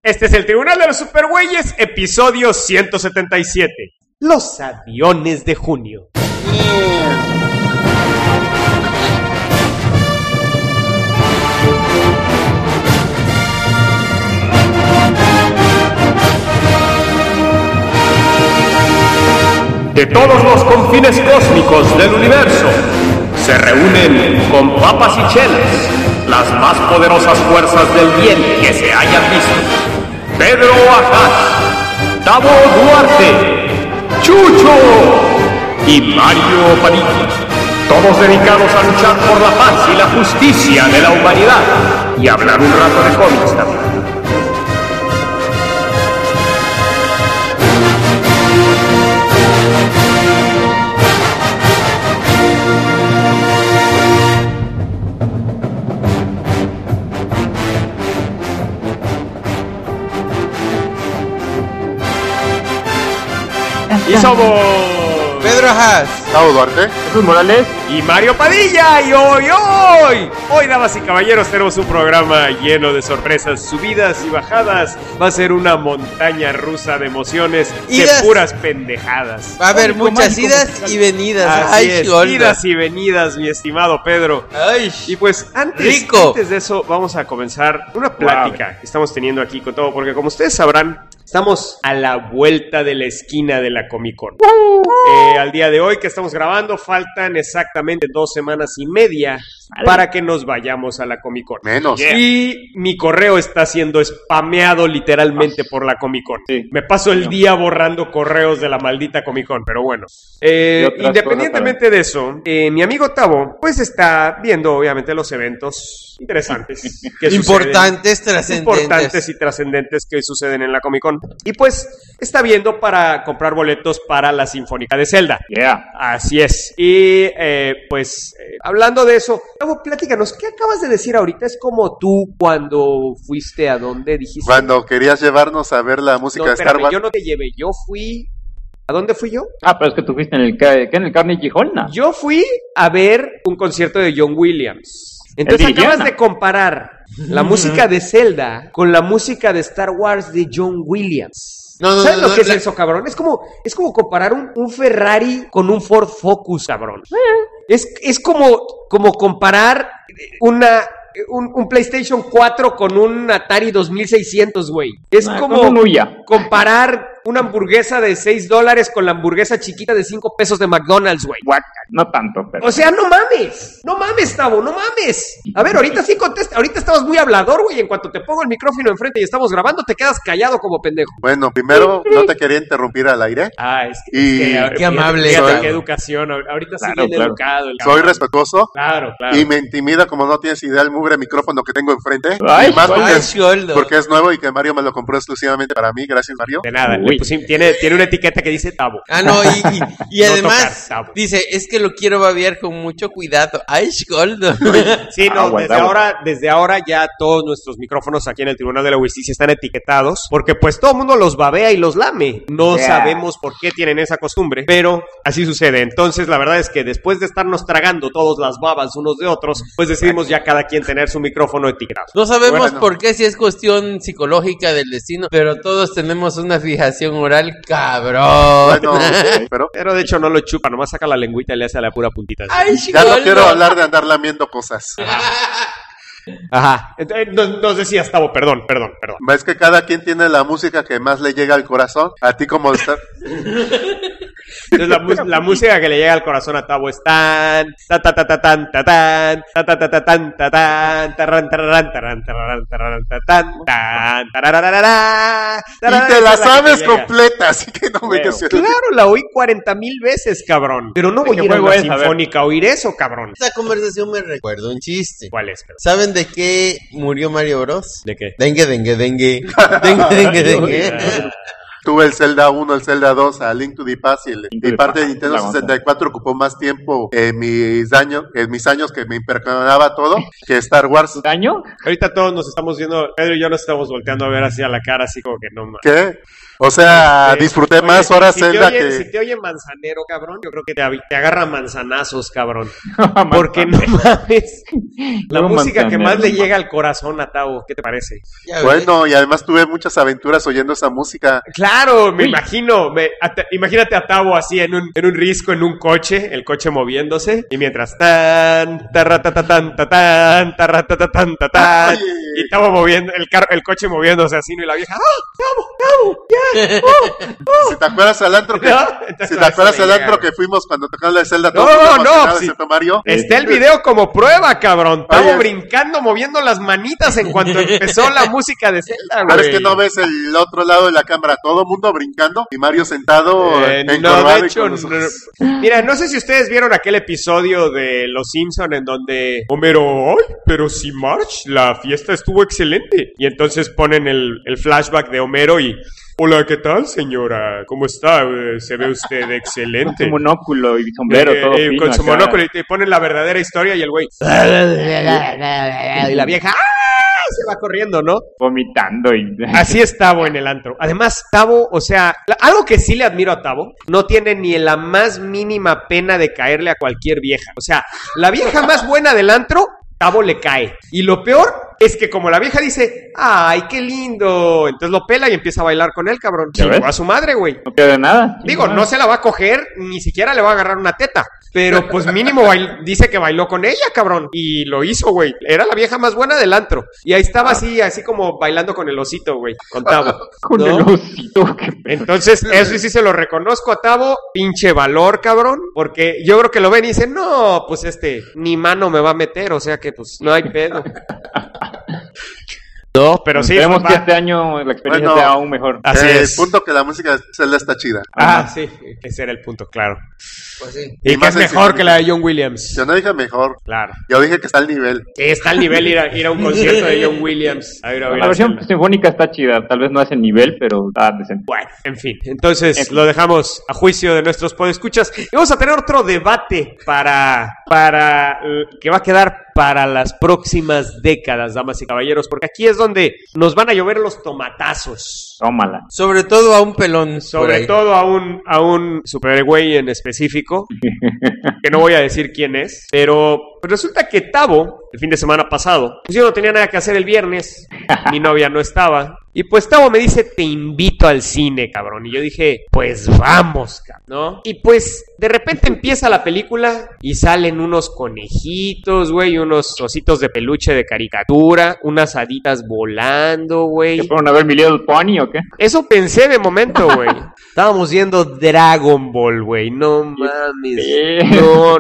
Este es el Tribunal de los Supergüeyes, episodio 177. Los aviones de junio. De todos los confines cósmicos del universo, se reúnen con papas y chelas las más poderosas fuerzas del bien que se hayan visto. Pedro Ajaz, Tavo Duarte, Chucho y Mario Padilla. Todos dedicados a luchar por la paz y la justicia de la humanidad y hablar un rato de cómics también. Y somos Pedro Ajaz, Tavo Duarte, Jesús Morales y Mario Padilla. Y hoy, damas y caballeros, tenemos un programa lleno de sorpresas, subidas y bajadas. Va a ser una montaña rusa de emociones, idas, de puras pendejadas. va a haber muchas idas y venidas. Así es, idas y venidas, mi estimado Pedro. Ay, Y pues antes de eso vamos a comenzar una plática que estamos teniendo aquí con todo, porque como ustedes sabrán, estamos a la vuelta de la esquina de la Comic Con. Al día de hoy que estamos grabando faltan exactamente 2 semanas y media para que nos vayamos a la Comic Con. menos. Y mi correo está siendo spameado literalmente por la Comic Con. Sí. Me paso el día borrando correos de la maldita Comic Con, pero bueno. Independientemente de eso, mi amigo Tavo pues está viendo obviamente los eventos interesantes que importantes, importantes y trascendentes que suceden en la Comic Con. Y pues está viendo para comprar boletos para la Sinfónica de Zelda. Yeah. Así es. Y hablando de eso, Tavo, platícanos, ¿qué acabas de decir ahorita? Es como tú cuando fuiste a donde dijiste. Cuando querías llevarnos a ver la música No, de Star espérame, Wars. yo no te llevé, yo fui. ¿A dónde fui yo? Pero es que tú fuiste en el Carnegie Hall, ¿no? Yo fui a ver un concierto de John Williams. Entonces El de acabas Indiana. de comparar la música de Zelda con la música de Star Wars de John Williams. No, ¿Sabes lo que es eso, cabrón? Es como comparar un Ferrari con un Ford Focus, cabrón. Es como comparar un PlayStation 4 con un Atari 2600, güey. Es como con un Uya. comparar una hamburguesa de $6 con la hamburguesa chiquita de $5 de McDonald's, güey. No tanto, pero... O sea, no mames, Tavo, no mames. A ver, ahorita sí contesta, ahorita estabas muy hablador, güey. En cuanto te pongo el micrófono enfrente y estamos grabando, te quedas callado como pendejo. Bueno, primero, no te quería interrumpir al aire. Es que, Y fíjate, qué amable, fíjate Tavo. qué educación. Ahorita sí Claro, bien claro. educado. El soy cabrón. respetuoso Claro. y me intimida como no tienes idea el mugre micrófono que tengo enfrente. Ay, y más Ay, Sholdo. porque es nuevo y que Mario me lo compró exclusivamente para mí. Gracias, Mario. De nada, Uy. tiene una etiqueta que dice Tavo. No, y No además tocar, Tavo. dice, es que lo quiero babear con mucho cuidado. Ay, Sholdo. Sí, no, Aguantamos. desde ahora ya todos nuestros micrófonos aquí en el Tribunal de la Justicia están etiquetados, porque pues todo el mundo los babea y los lame. No sabemos por qué tienen esa costumbre, pero así sucede. Entonces, la verdad es que después de estarnos tragando todos las babas unos de otros, pues decidimos ya cada quien tener su micrófono etiquetado. No sabemos Bueno. por qué, si es cuestión psicológica del destino, pero todos tenemos una fijación oral cabrón. Bueno, pero Pero de hecho no lo chupa, nomás saca la lengüita y le hace la pura puntita. así. Ay, ya no Sholdo. quiero hablar de andar lamiendo cosas. Ajá. Entonces, nos decías, Tavo, perdón. Ves que cada quien tiene la música que más le llega al corazón. A ti como está... Entonces la música que le llega al corazón a Tavo es tan ta ta ta ta tan ta tan ta ta ta ta tan ta tan tarran tarran tarran tarran tarran ta tan tan tarararara. Y te la que sabes llega. completa, así que no me digas. Claro, la oí 40,000 veces, cabrón. Pero no voy a ir a juego una es? A ver. sinfónica a oír eso, cabrón. Esta conversación me recuerda un chiste. ¿Cuál es? Pero? ¿Saben de qué murió Mario Bros? ¿De qué? Dengue. Dengue. Tuve el Zelda 1, el Zelda 2, a Link to the Past y parte de Nintendo la 64 ocupó más tiempo en mis años que me impresionaba todo que Star Wars. ¿Daño? Ahorita todos nos estamos viendo, Pedro y yo nos estamos volteando a ver así a la cara, así como que no mames. ¿Qué? O sea, disfruté más horas Zelda que... Si te oye manzanero, cabrón, yo creo que te agarra manzanazos, cabrón. Porque no mames. La Luego música que más le manzanero. llega al corazón a Tavo, ¿qué te parece? Ya ves. Bueno, y además tuve muchas aventuras oyendo esa música. Claro, me imagino. Imagínate a Tavo así en un risco, en un coche, el coche moviéndose, y mientras tan, tarratatán, tatán, tarratatán, tatán, Ay. y Tavo moviendo, el coche moviéndose así, ¿no? Y la vieja, ¡ah! ¡Tavo! ¡Ya! Si te acuerdas al antro que... No, Si te acuerdas el antro que fuimos cuando tocaron la Zelda, No, todo el mundo no, emocionado, sí. excepto Mario. Está el video como prueba, cabrón. Tavo Oye. brincando, moviendo las manitas en cuanto empezó la música de Zelda, Ahora güey. es que no ves el otro lado de la cámara, todo el mundo brincando y Mario sentado No, encorvado de y hecho, con los ojos. mira, no sé si ustedes vieron aquel episodio de Los Simpson en donde Homero, ¡ay, pero si Marge, la fiesta estuvo excelente! Y entonces ponen el flashback de Homero y... Hola, ¿qué tal, señora? ¿Cómo está? Se ve usted Con excelente. su monóculo y sombrero, todo fino con su acá. monóculo y te ponen la verdadera historia y el güey... Y la vieja... ¡ah! Se va corriendo, ¿no? Vomitando y... Así es Tavo en el antro. Además, Tavo, o sea, algo que sí le admiro a Tavo, no tiene ni la más mínima pena de caerle a cualquier vieja. O sea, la vieja más buena del antro, Tavo le cae. Y lo peor es que como la vieja dice, ¡ay, qué lindo! Entonces lo pela y empieza a bailar con él, cabrón. ¿Ya Chingó ves? a su madre, güey. No queda de nada. Digo, no se la va a coger, ni siquiera le va a agarrar una teta. Pero pues mínimo dice que bailó con ella, cabrón. Y lo hizo, güey. Era la vieja más buena del antro. Y ahí estaba así como bailando con el osito, güey. Con Tavo. Con ¿no? el osito. Entonces, eso sí se lo reconozco a Tavo. Pinche valor, cabrón. Porque yo creo que lo ven y dicen, no, pues ni mano me va a meter. O sea que pues no hay pedo. No, pero sí. Esperemos va. que este año la experiencia Bueno. sea aún mejor. Así El es. punto que la música de Zelda está chida. Ah, sí. Ese era el punto, claro. Pues sí. Y que más es mejor sencillo. que la de John Williams. Yo no dije mejor, Claro. yo dije que está al nivel. Está al nivel ir a un concierto de John Williams. A ver, La versión sinfónica está chida, tal vez no es el nivel, pero está decente. Bueno, en fin. Entonces En fin. lo dejamos a juicio de nuestros podescuchas. Y vamos a tener otro debate para que va a quedar para las próximas décadas, damas y caballeros, porque aquí es donde nos van a llover los tomatazos. Tómala. Sobre todo a un pelón. por Sobre ahí. todo a un supergüey en específico, que no voy a decir quién es, pero pues resulta que Tavo, el fin de semana pasado, pues yo no tenía nada que hacer el viernes, mi novia no estaba, y pues Tavo me dice, te invito al cine, cabrón, y yo dije, pues vamos, cabrón, ¿no? Y pues de repente empieza la película y salen unos conejitos, güey, unos ositos de peluche de caricatura, unas haditas volando, güey. ¿Qué fueron a ver mi Little Pony o qué? Eso pensé de momento, güey. Estábamos viendo Dragon Ball, güey. No mames. No.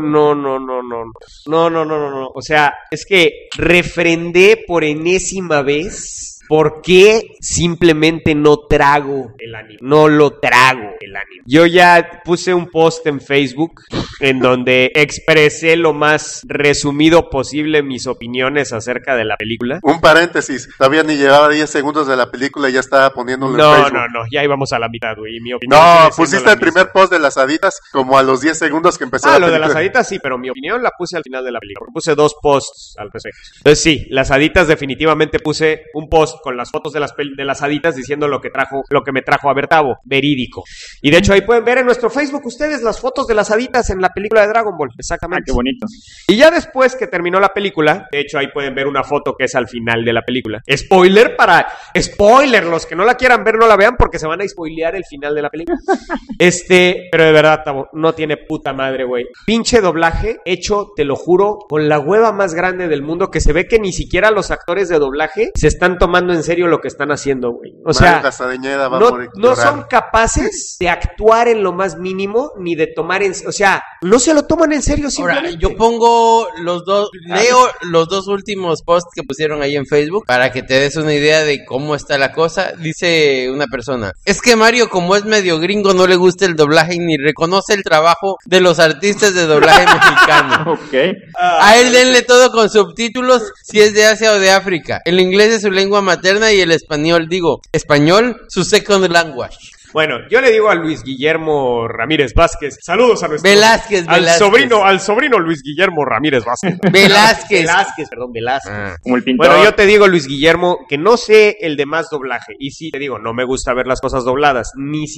O sea, es que refrendé por enésima vez por qué simplemente no trago el anime. No lo trago el anime. Yo ya puse un post en Facebook en donde expresé lo más resumido posible mis opiniones acerca de la película. Un paréntesis, todavía ni llevaba 10 segundos de la película y ya estaba poniéndolo en Facebook. No, ya íbamos a la mitad, güey. Y mi opinión No, sigue siendo pusiste la el primer misma. post de las haditas como a los 10 segundos que empezó la Lo de película. las haditas sí, pero mi opinión la puse al final de la película. Porque puse 2 posts al respecto. Entonces sí, las haditas definitivamente puse un post con las fotos de las haditas diciendo lo que me trajo a ver Tavo, verídico. Y de hecho ahí pueden ver en nuestro Facebook ustedes las fotos de las haditas en la película de Dragon Ball, Ah, exactamente. qué bonito. Y ya después que terminó la película, de hecho ahí pueden ver una foto que es al final de la película. Spoiler, los que no la quieran ver no la vean porque se van a spoilear el final de la película. Pero de verdad, Tavo, no tiene puta madre, güey. Pinche doblaje hecho, te lo juro, con la hueva más grande del mundo, que se ve que ni siquiera los actores de doblaje se están tomando en serio lo que están haciendo, güey. O sea, Mario Castañeda va a no morir son llorando. capaces de actuar en lo más mínimo ni de tomar o sea, no se lo toman en serio Ahora, simplemente. yo pongo leo los dos últimos posts que pusieron ahí en Facebook para que te des una idea de cómo está la cosa. Dice una persona, es que Mario, como es medio gringo, no le gusta el doblaje ni reconoce el trabajo de los artistas de doblaje mexicano. Ok. A él denle todo con subtítulos si es de Asia o de África. El inglés es su lengua materna y el español su second language. Bueno, yo le digo a Luis Guillermo Ramírez Vázquez, saludos a nuestro... Velázquez. Al sobrino Luis Guillermo Ramírez Vázquez. Velázquez. Como el pintor. Bueno, yo te digo, Luis Guillermo, que no sé el demás doblaje. Y sí, te digo, no me gusta ver las cosas dobladas. Ni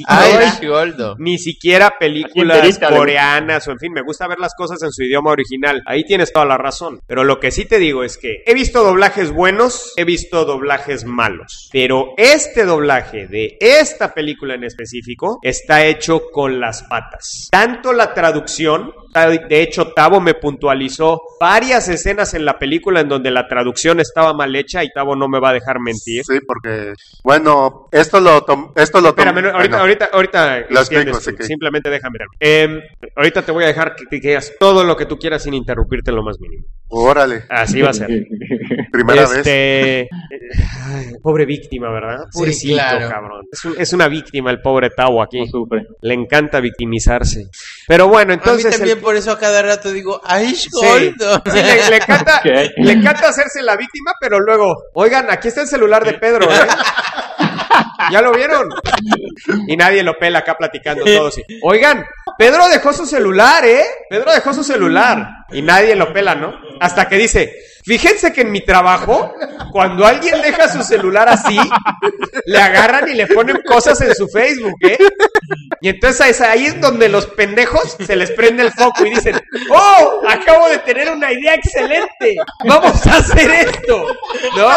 siquiera películas coreanas o en fin, me gusta ver las cosas en su idioma original. Ahí tienes toda la razón. Pero lo que sí te digo es que he visto doblajes buenos, he visto doblajes malos. Pero este doblaje de esta película en específico está hecho con las patas. Tanto la traducción, de hecho Tavo me puntualizó varias escenas en la película en donde la traducción estaba mal hecha y Tavo no me va a dejar mentir. Sí, porque, bueno, esto lo Espérame, ahorita lo explico, tú. Simplemente déjame. Ahorita te voy a dejar que digas todo lo que tú quieras sin interrumpirte en lo más mínimo. Órale. Así va a ser. Primera vez. Pobre víctima, ¿verdad? Pobrecito, sí, claro. Cabrón. Es una víctima el pobre Tavo aquí. No sufre. Le encanta victimizarse. Pero bueno, entonces... A mí también por eso a cada rato digo, ¡ay, Goldo! Sí, le encanta hacerse la víctima, pero luego, oigan, aquí está el celular de Pedro, ¿eh? ¿Ya lo vieron? Y nadie lo pela acá platicando todos. Oigan, Pedro dejó su celular, ¿eh? Pedro dejó su celular. Y nadie lo pela, ¿no? Hasta que dice, fíjense que en mi trabajo, cuando alguien deja su celular así, le agarran y le ponen cosas en su Facebook, ¿eh? Y entonces ahí es donde los pendejos se les prende el foco y dicen, ¡oh! Acabo de tener una idea excelente. ¡Vamos a hacer esto! ¿No?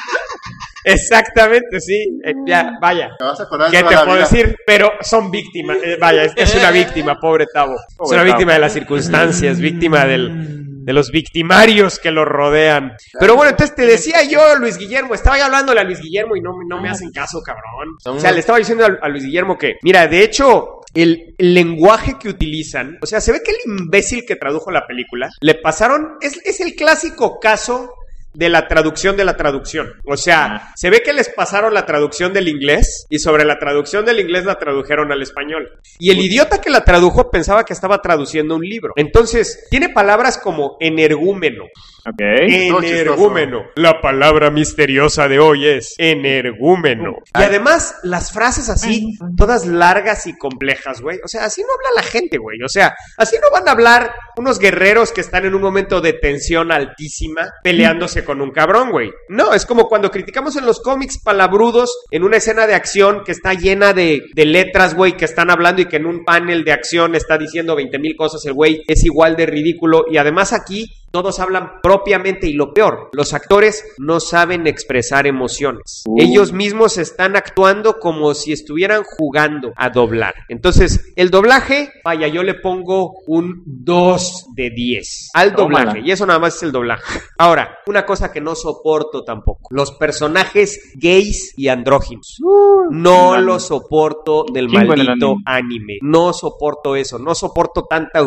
Exactamente, sí. Ya, vaya. ¿Qué te puedo decir? Pero son víctimas. Vaya, es una víctima, pobre Tavo. Es una víctima de las circunstancias, víctima de los victimarios que lo rodean. Pero bueno, entonces te decía yo, Luis Guillermo, estaba ya hablándole a Luis Guillermo y no me hacen caso, cabrón. O sea, le estaba diciendo a Luis Guillermo que, mira, de hecho... El lenguaje que utilizan, o sea, se ve que el imbécil que tradujo la película, le pasaron, es el clásico caso de la traducción de la traducción. O sea, se ve que les pasaron la traducción del inglés y sobre la traducción del inglés la tradujeron al español. Y el idiota que la tradujo pensaba que estaba traduciendo un libro. Entonces, tiene palabras como energúmeno. Okay. Energúmeno. La palabra misteriosa de hoy es energúmeno. Y además, las frases así, todas largas y complejas, güey. O sea, así no habla la gente, güey. O sea, así no van a hablar unos guerreros que están en un momento de tensión altísima peleándose con un cabrón, güey. No, es como cuando criticamos en los cómics palabrudos en una escena de acción que está llena de letras, güey, que están hablando y que en un panel de acción está diciendo 20,000 cosas. El güey es igual de ridículo. Y además aquí... todos hablan propiamente y lo peor, los actores no saben expresar emociones. Ellos mismos están actuando como si estuvieran jugando a doblar. Entonces, el doblaje, vaya, yo le pongo un 2 de 10 al doblaje. Y eso nada más es el doblaje. Ahora, una cosa que no soporto tampoco. Los personajes gays y andróginos. No lo soporto del maldito anime. No soporto eso. No soporto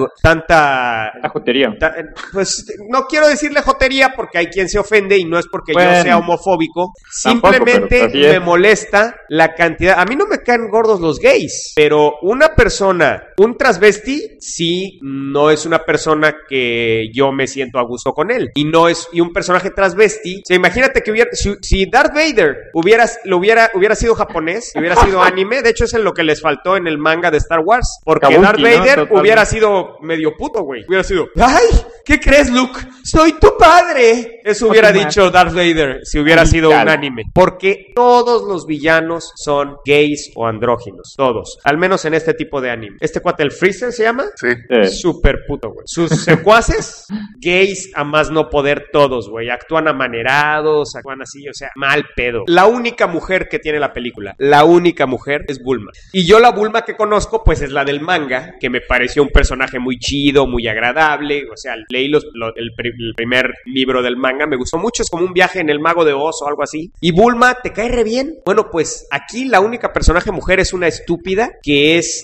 tanta jotería. Pues no quiero decirle jotería porque hay quien se ofende y no es porque yo sea homofóbico. Simplemente me molesta la cantidad. A mí no me caen gordos los gays, pero una persona, un transvesti, sí, no es una persona que yo me siento a gusto con él. Y un personaje transvesti, o sea, imagínate que si Darth Vader hubiera sido japonés, hubiera sido anime, de hecho es en lo que les faltó en el manga de Star Wars, porque Kabuki, Darth Vader hubiera sido medio puto, güey. Hubiera sido, ¡ay! ¿Qué crees, Luke? ¡Soy tu padre! Eso hubiera dicho Darth Vader si hubiera sido un anime. Porque todos los villanos son gays o andróginos. Todos. Al menos en este tipo de anime. ¿Este cuate, el Freezer, se llama? Sí. Súper puto, güey. Sus secuaces, gays a más no poder todos, güey. Actúan amanerados, actúan así, o sea, mal pedo. La única mujer que tiene la película, la única mujer es Bulma. Y yo la Bulma que conozco, pues es la del manga, que me pareció un personaje muy chido, muy agradable. O sea, leí el primer libro del manga, me gustó mucho, es como un viaje en el Mago de Oz o algo así. Y Bulma, ¿te cae re bien? Bueno, pues aquí la única personaje mujer es una estúpida que es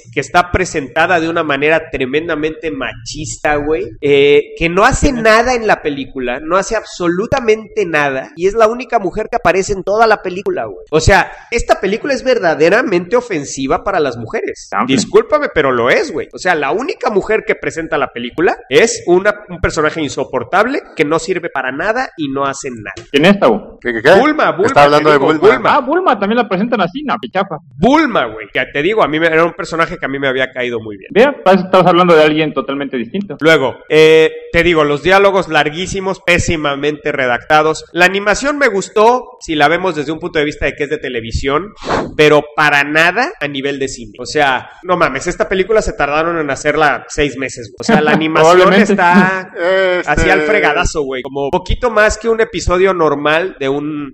que está presentada de una manera tremendamente machista, güey, que no hace nada en la película, no hace absolutamente nada, y es la única mujer que aparece en toda la película, güey. O sea, esta película es verdaderamente ofensiva para las mujeres. Discúlpame, pero lo es, güey. O sea, la única mujer que presenta la película es un personaje insoportable que no sirve para nada y no hace nada. ¿Quién es esta, güey? ¿Qué? Bulma. Está hablando de Bulma. Ah, Bulma también la presentan así, no, pichafa. Bulma, güey, que te digo, a mí era un personaje que a mí me había caído muy bien. Vea, para eso estamos hablando de alguien totalmente distinto. Luego, te digo, los diálogos larguísimos, pésimamente redactados. La animación me gustó, si la vemos desde un punto de vista de que es de televisión, pero para nada a nivel de cine. O sea, no mames, esta película se tardaron en hacerla 6 meses. O sea, la animación está así al fregadazo, güey. Como poquito más que un episodio normal de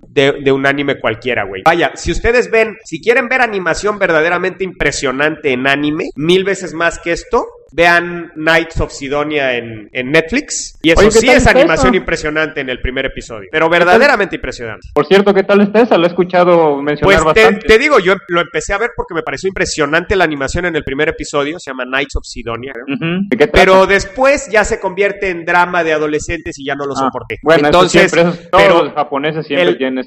un anime cualquiera, güey. Vaya, si quieren ver animación verdaderamente impresionante en anime, 1000 veces más que esto, vean Knights of Sidonia en Netflix. Y eso Oye, sí es animación impresionante en el primer episodio. Pero verdaderamente impresionante. Por cierto, ¿qué tal está esa? Lo he escuchado mencionar Pues bastante. te digo, yo lo empecé a ver porque me pareció impresionante la animación en el primer episodio. Se llama Knights of Sidonia, creo. ¿De qué trata? Pero después ya se convierte en drama de adolescentes y ya no lo soporté. Bueno, entonces, todos los japoneses siempre tienen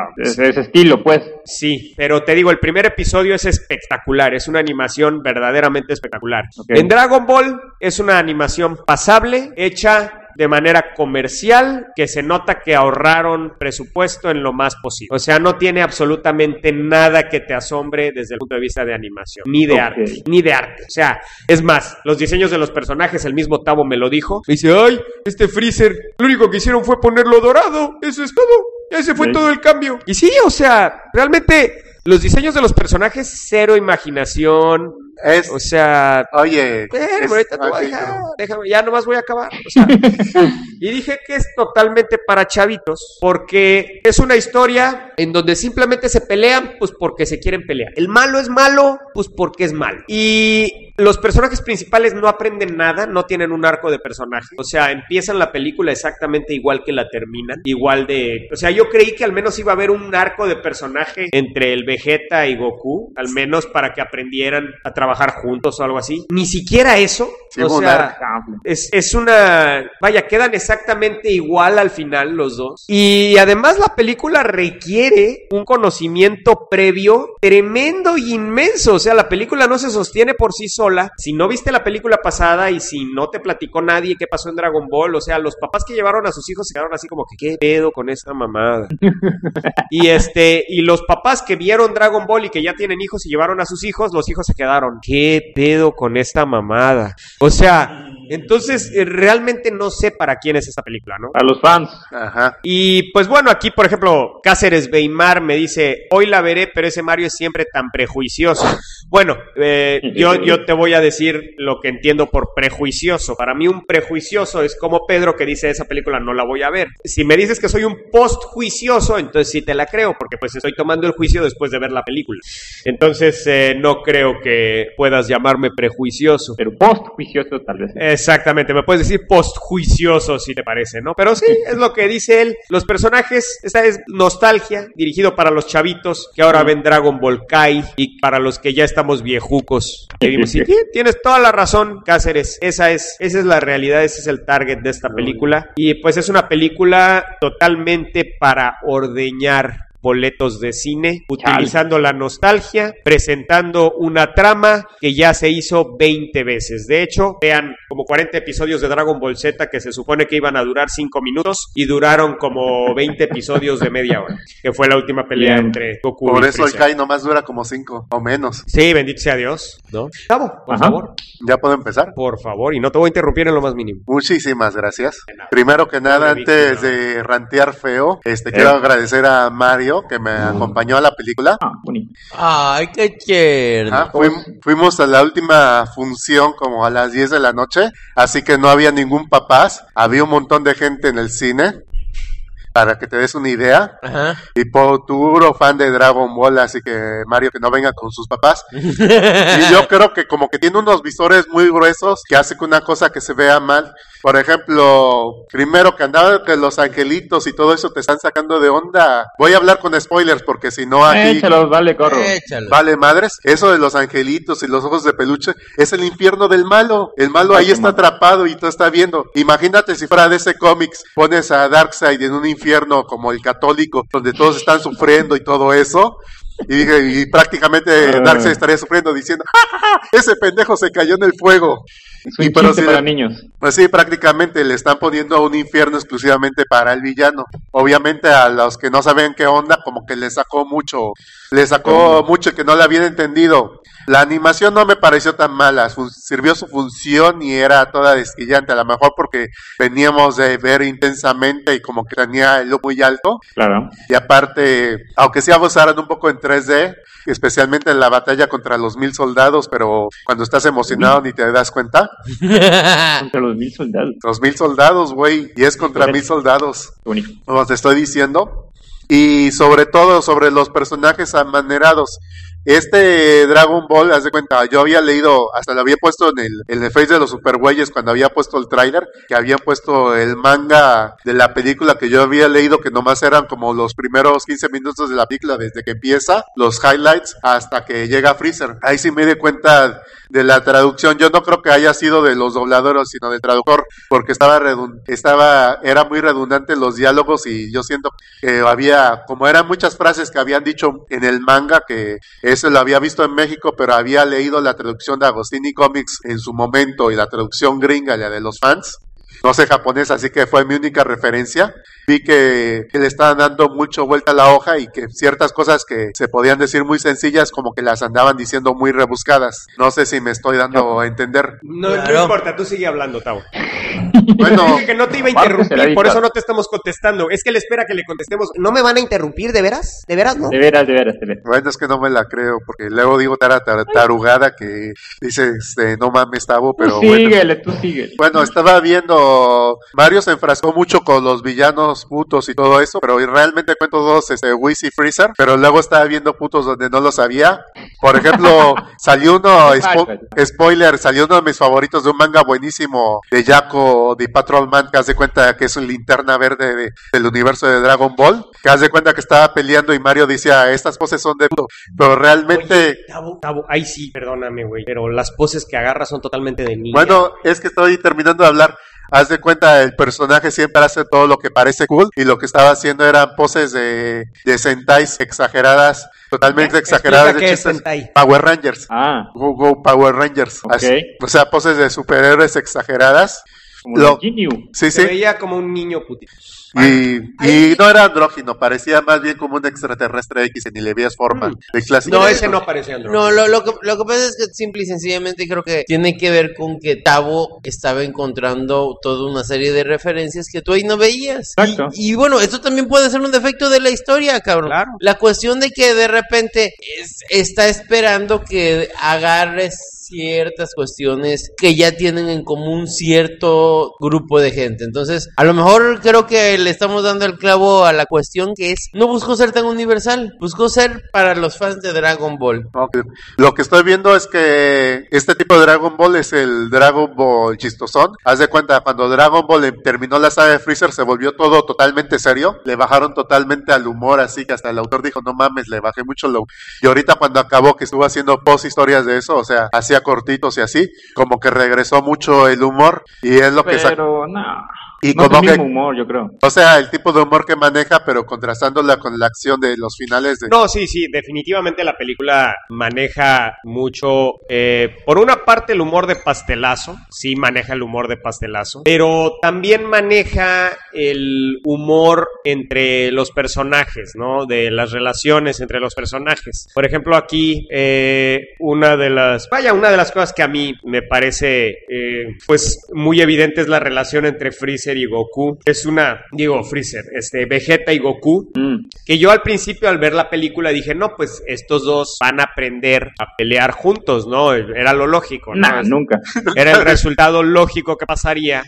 ese estilo, pues. Sí, pero te digo, el primer episodio es espectacular, es una animación verdaderamente espectacular. Okay. En Dragon Ball es una animación pasable, hecha de manera comercial, que se nota que ahorraron presupuesto en lo más posible. O sea, no tiene absolutamente nada que te asombre desde el punto de vista de animación, ni de arte. O sea, es más, los diseños de los personajes, el mismo Tabo me lo dijo. Me dice, ay, este Freezer, lo único que hicieron fue ponerlo dorado, eso es todo. Ese fue todo el cambio. Y sí, o sea, realmente los diseños de los personajes, cero imaginación. O sea, oye, ahorita te voy a dejar, déjame, ya nomás voy a acabar. O sea, y dije que es totalmente para chavitos, porque es una historia en donde simplemente se pelean, pues porque se quieren pelear. El malo es malo, pues porque es malo. Y los personajes principales no aprenden nada, no tienen un arco de personaje. O sea, empiezan la película exactamente igual que la terminan. O sea, yo creí que al menos iba a haber un arco de personaje entre el Vegeta y Goku, al menos para que aprendieran a trabajar juntos o algo así. Ni siquiera eso. Sí, o sea, es una... Vaya, quedan exactamente igual al final los dos. Y además la película requiere un conocimiento previo tremendo e inmenso. O sea, la película no se sostiene por sí sola. Si no viste la película pasada y si no te platicó nadie qué pasó en Dragon Ball, o sea, los papás que llevaron a sus hijos se quedaron así como que, ¿qué pedo con esta mamada? y los papás que vieron Dragon Ball y que ya tienen hijos y llevaron a sus hijos, los hijos se quedaron, ¿qué pedo con esta mamada? O sea, entonces realmente no sé para quién es esta película, ¿no? A los fans. Ajá. Y pues bueno, aquí por ejemplo Cáceres Beimar me dice, hoy la veré, pero ese Mario es siempre tan prejuicioso. Bueno, yo te voy a decir lo que entiendo por prejuicioso. Para mí un prejuicioso es como Pedro que dice, esa película no la voy a ver. Si me dices que soy un postjuicioso, entonces sí te la creo, porque pues estoy tomando el juicio después de ver la película. Entonces no creo que puedas llamarme prejuicioso. Pero postjuicioso tal vez. Exactamente, me puedes decir postjuicioso si te parece, ¿no? Pero sí, es lo que dice él. Los personajes, esta es nostalgia, dirigido para los chavitos que ahora ven Dragon Ball Kai y para los que ya estamos viejucos. Sí, tienes toda la razón, Cáceres. Esa es la realidad, ese es el target de esta película. Y pues es una película totalmente para ordeñar boletos de cine, utilizando la nostalgia, presentando una trama que ya se hizo 20 veces. De hecho, vean como 40 episodios de Dragon Ball Z que se supone que iban a durar 5 minutos y duraron como 20 episodios de media hora, que fue la última pelea entre Goku Por y eso el Freezer. Kai nomás dura como 5 o menos. Sí, bendito sea Dios, ¿no? Gabo, por favor. ¿Ya puedo empezar? Por favor, y no te voy a interrumpir en lo más mínimo. Muchísimas gracias. Primero que nada, Pobre antes víctima. de rantear feo, quiero agradecer a Mario que me acompañó a la película. Bonito. Ay, qué tierno. Ajá, fuimos a la última función como a las 10 de la noche, así que no había ningún papás, había un montón de gente en el cine. para que te des una idea. Ajá. Y puro fan de Dragon Ball, así que Mario que no venga con sus papás. Y yo creo que como que tiene unos visores muy gruesos que hace que una cosa que se vea mal. Por ejemplo, primero que andaba que los angelitos y todo eso te están sacando de onda. Voy a hablar con spoilers porque si no aquí... Échalos, vale, corro. Échalo. Vale, madres, eso de los angelitos y los ojos de peluche es el infierno del malo. El malo ahí está atrapado y tú está viendo. Imagínate si fuera de ese cómics, pones a Darkseid en un infierno como el católico, donde todos están sufriendo y todo eso. Y prácticamente Darkseid estaría sufriendo diciendo, ¡ja, ja, ja! Ese pendejo se cayó en el fuego. Es un Y pero chiste si para le- niños. Pues sí, prácticamente le están poniendo un infierno exclusivamente para el villano. Obviamente a los que no saben qué onda, como que le sacó mucho que no le habían entendido. La animación no me pareció tan mala, sirvió su función y era toda desquillante, a lo mejor porque veníamos de ver intensamente y como que tenía el look muy alto. Claro. Y aparte, aunque sí abusaron un poco en 3D, especialmente en la batalla contra los 1000 soldados, pero cuando estás emocionado ni te das cuenta. Contra los 1000 soldados. Los 1000 soldados, güey, y es contra 1000 soldados, Qué bonito. como te estoy diciendo. Y sobre todo sobre los personajes amanerados. Este Dragon Ball, haz de cuenta, yo había leído, hasta lo había puesto en el Face de los Supergüeyes cuando había puesto el tráiler, que habían puesto el manga de la película que yo había leído, que nomás eran como los primeros 15 minutos de la película, desde que empieza, los highlights, hasta que llega Freezer. Ahí sí me di cuenta de la traducción. Yo no creo que haya sido de los dobladores, sino del traductor, porque era muy redundante los diálogos y yo siento que había, como eran muchas frases que habían dicho en el manga, que eso lo había visto en México, pero había leído la traducción de Agostini Comics en su momento y la traducción gringa, la de los fans. No sé japonés, así que fue mi única referencia. Vi que le estaban dando mucho vuelta a la hoja y que ciertas cosas que se podían decir muy sencillas, como que las andaban diciendo muy rebuscadas. No sé si me estoy dando a entender. No, Claro. no importa, tú sigue hablando, Tavo. Bueno, Dije que no te iba a Parte interrumpir, será por eso dictado. no te estamos contestando. Es que él espera que le contestemos. ¿No me van a interrumpir, de veras? ¿De veras no? De veras, de veras, de veras. bueno, es que no me la creo, porque luego digo tarugada que dice, no mames, Tavo, pero Tú bueno. síguele, tú síguele. Bueno, estaba viendo, Mario se enfrascó mucho con los villanos putos y todo eso, pero realmente cuento dos, Whis y Freezer, pero luego estaba viendo putos donde no lo sabía. Por ejemplo, salió uno, spoiler, salió uno de mis favoritos de un manga buenísimo de Yako, de Patrolman, que haz de cuenta que es un linterna verde del universo de Dragon Ball, que haz de cuenta que estaba peleando y Mario decía, estas poses son de puto, pero realmente... Oye, Tavo, ahí sí, perdóname, güey, pero las poses que agarras son totalmente de niña. Bueno, es que estoy terminando de hablar. Haz de cuenta, el personaje siempre hace todo lo que parece cool y lo que estaba haciendo eran poses de sentais exageradas, totalmente exageradas de ¿Qué es chistes. hentai? Power Rangers. Ah, Go Power Rangers. Ok. O sea, poses de superhéroes exageradas. como Lo- el Ginyu. Sí, Se sí. veía como un niño putito. Y no era andrógino, parecía más bien como un extraterrestre X y ni le veías forma. De clásico. No, ese no parecía andrógino. No, lo que pasa es que simple y sencillamente creo que tiene que ver con que Tavo estaba encontrando toda una serie de referencias que tú ahí no veías. Exacto. Y bueno, esto también puede ser un defecto de la historia, cabrón. Claro. La cuestión de que de repente está esperando que agarres ciertas cuestiones que ya tienen en común cierto grupo de gente. Entonces, a lo mejor creo que le estamos dando el clavo a la cuestión que es, no buscó ser tan universal, buscó ser para los fans de Dragon Ball. Ok. Lo que estoy viendo es que este tipo de Dragon Ball es el Dragon Ball chistosón. Haz de cuenta, cuando Dragon Ball terminó la saga de Freezer se volvió todo totalmente serio. Le bajaron totalmente al humor, así que hasta el autor dijo, no mames, le bajé mucho lo... Y ahorita cuando acabó, que estuvo haciendo post historias de eso, o sea, hacía cortitos y así, como que regresó mucho el humor y es lo que... Pero no. Y No es como el que... mismo humor, yo creo. O sea, el tipo de humor que maneja, pero contrastándola con la acción de los finales de... No, sí, definitivamente la película maneja mucho, por una parte el humor de pastelazo, sí maneja el humor de pastelazo, pero también maneja el humor entre los personajes, ¿no? De las relaciones entre los personajes. Por ejemplo, aquí, una de las cosas que a mí me parece, pues, muy evidente es la relación entre Freezer Freezer y Goku. Es Freezer, Vegeta y Goku. Que yo al principio al ver la película dije, no, pues estos dos van a aprender a pelear juntos, ¿no? Era lo lógico, ¿no? Nah, nunca. Era el resultado lógico que pasaría,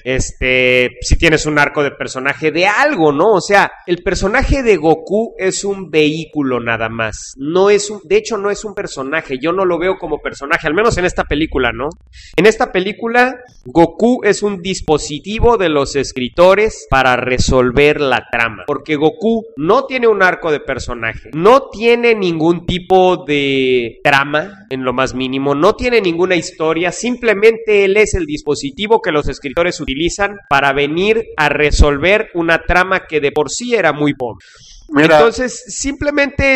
si tienes un arco de personaje de algo, ¿no? O sea, el personaje de Goku es un vehículo nada más. De hecho, no es un personaje. Yo no lo veo como personaje, al menos en esta película, ¿no? En esta película, Goku es un dispositivo de los escritores para resolver la trama. Porque Goku no tiene un arco de personaje, no tiene ningún tipo de trama, en lo más mínimo, no tiene ninguna historia, simplemente él es el dispositivo que los escritores utilizan para venir a resolver una trama que de por sí era muy pobre. Mira. Entonces, simplemente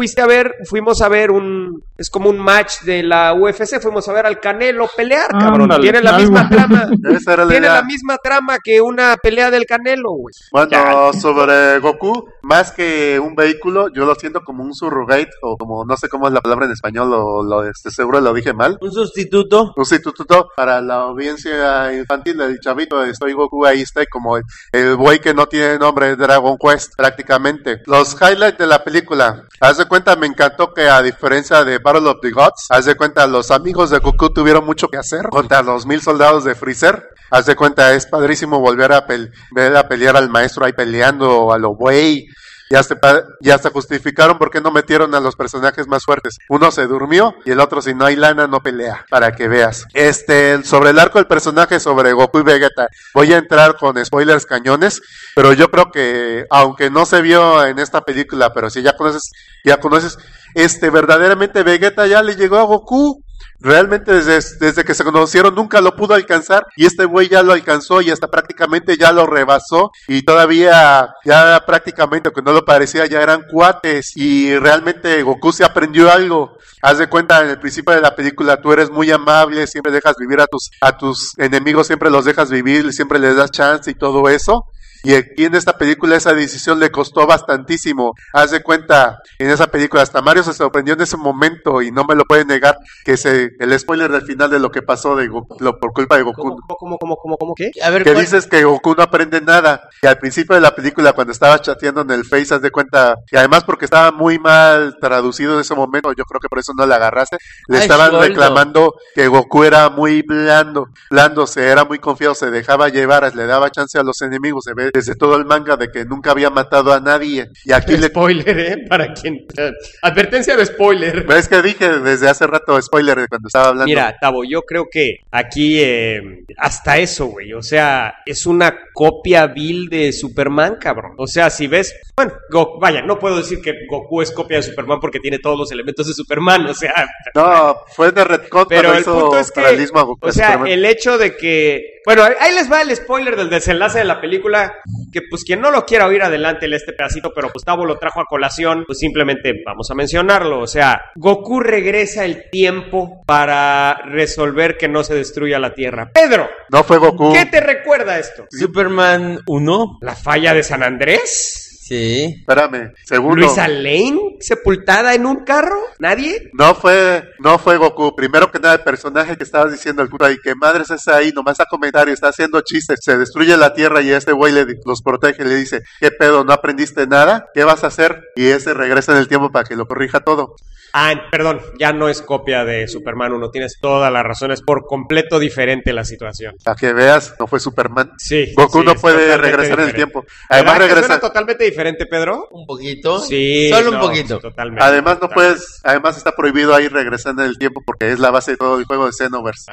fuimos a ver es como un match de la UFC, fuimos a ver al Canelo pelear, cabrón. Tiene la misma trama. Tiene la misma trama que una pelea del Canelo, güey. Bueno, sobre Goku, más que un vehículo, yo lo siento como un surrogate, o como, no sé cómo es la palabra en español, seguro lo dije mal. Un sustituto. Un sustituto para la audiencia infantil del chavito. Estoy Goku, ahí está, como el güey que no tiene nombre de Dragon Quest, prácticamente. Los highlights de la película. Haz de cuenta, me encantó que a diferencia de Battle of the Gods, haz de cuenta, los amigos de Goku tuvieron mucho que hacer contra los 1000 soldados de Freezer. Haz de cuenta, es padrísimo volver a ver a pelear al maestro ahí peleando a lo güey. Ya se justificaron por qué no metieron a los personajes más fuertes. Uno se durmió y el otro, si no hay lana, no pelea. Para que veas. Sobre el arco del personaje, sobre Goku y Vegeta, voy a entrar con spoilers cañones, pero yo creo que, aunque no se vio en esta película, pero si ya conoces, verdaderamente Vegeta ya le llegó a Goku. Realmente desde que se conocieron nunca lo pudo alcanzar y este güey ya lo alcanzó y hasta prácticamente ya lo rebasó y todavía ya prácticamente, aunque no lo parecía, ya eran cuates y realmente Goku se aprendió algo. Haz de cuenta, en el principio de la película tú eres muy amable, siempre dejas vivir a tus enemigos, siempre los dejas vivir, siempre les das chance y todo eso. Y aquí en esta película esa decisión le costó bastantísimo. Haz de cuenta, en esa película hasta Mario se sorprendió en ese momento y no me lo puede negar que el spoiler del final de lo que pasó de Goku, por culpa de Goku. ¿Cómo qué? A ver, que dices que Goku no aprende nada. Y al principio de la película, cuando estaba chateando en el Face, haz de cuenta, y además porque estaba muy mal traducido en ese momento, yo creo que por eso no le agarraste, le estaban reclamando que Goku era muy blando, era muy confiado, se dejaba llevar, le daba chance a los enemigos, se ve desde todo el manga de que nunca había matado a nadie. Y aquí spoiler, para quien... Advertencia de spoiler. Es que dije desde hace rato spoiler de cuando estaba hablando. Mira, Tavo, yo creo que aquí hasta eso, güey, o sea, es una copia vil de Superman, cabrón. O sea, si ves... Bueno, no puedo decir que Goku es copia de Superman porque tiene todos los elementos de Superman, o sea... No, fue de Redcon, pero el punto es que, o sea, Superman. El hecho de que... Bueno, ahí les va el spoiler del desenlace de la película, que pues quien no lo quiera oír adelante este pedacito, pero Gustavo lo trajo a colación, pues simplemente vamos a mencionarlo. O sea, Goku regresa el tiempo para resolver que no se destruya la Tierra. Pedro, no fue Goku. ¿Qué te recuerda esto? Superman 1. ¿La falla de San Andrés? Sí. Espérame, segundo. ¿Luisa Lane sepultada en un carro? ¿Nadie? No fue Goku. Primero que nada, el personaje que estabas diciendo, el puto ahí, que madres es ahí, nomás da comentario, está haciendo chistes, se destruye la Tierra y este güey los protege, le dice, ¿qué pedo? ¿No aprendiste nada? ¿Qué vas a hacer? Y ese regresa en el tiempo para que lo corrija todo. Ah, perdón, ya no es copia de Superman 1, tienes toda la razón, es por completo diferente la situación. Para que veas, no fue Superman. Sí. Goku no puede regresar en el tiempo. Además regresa totalmente diferente, Pedro. Un poquito. Sí. Solo un poquito. Totalmente. Además además está prohibido ahí regresar en el tiempo porque es la base de todo el juego de Xenoverse.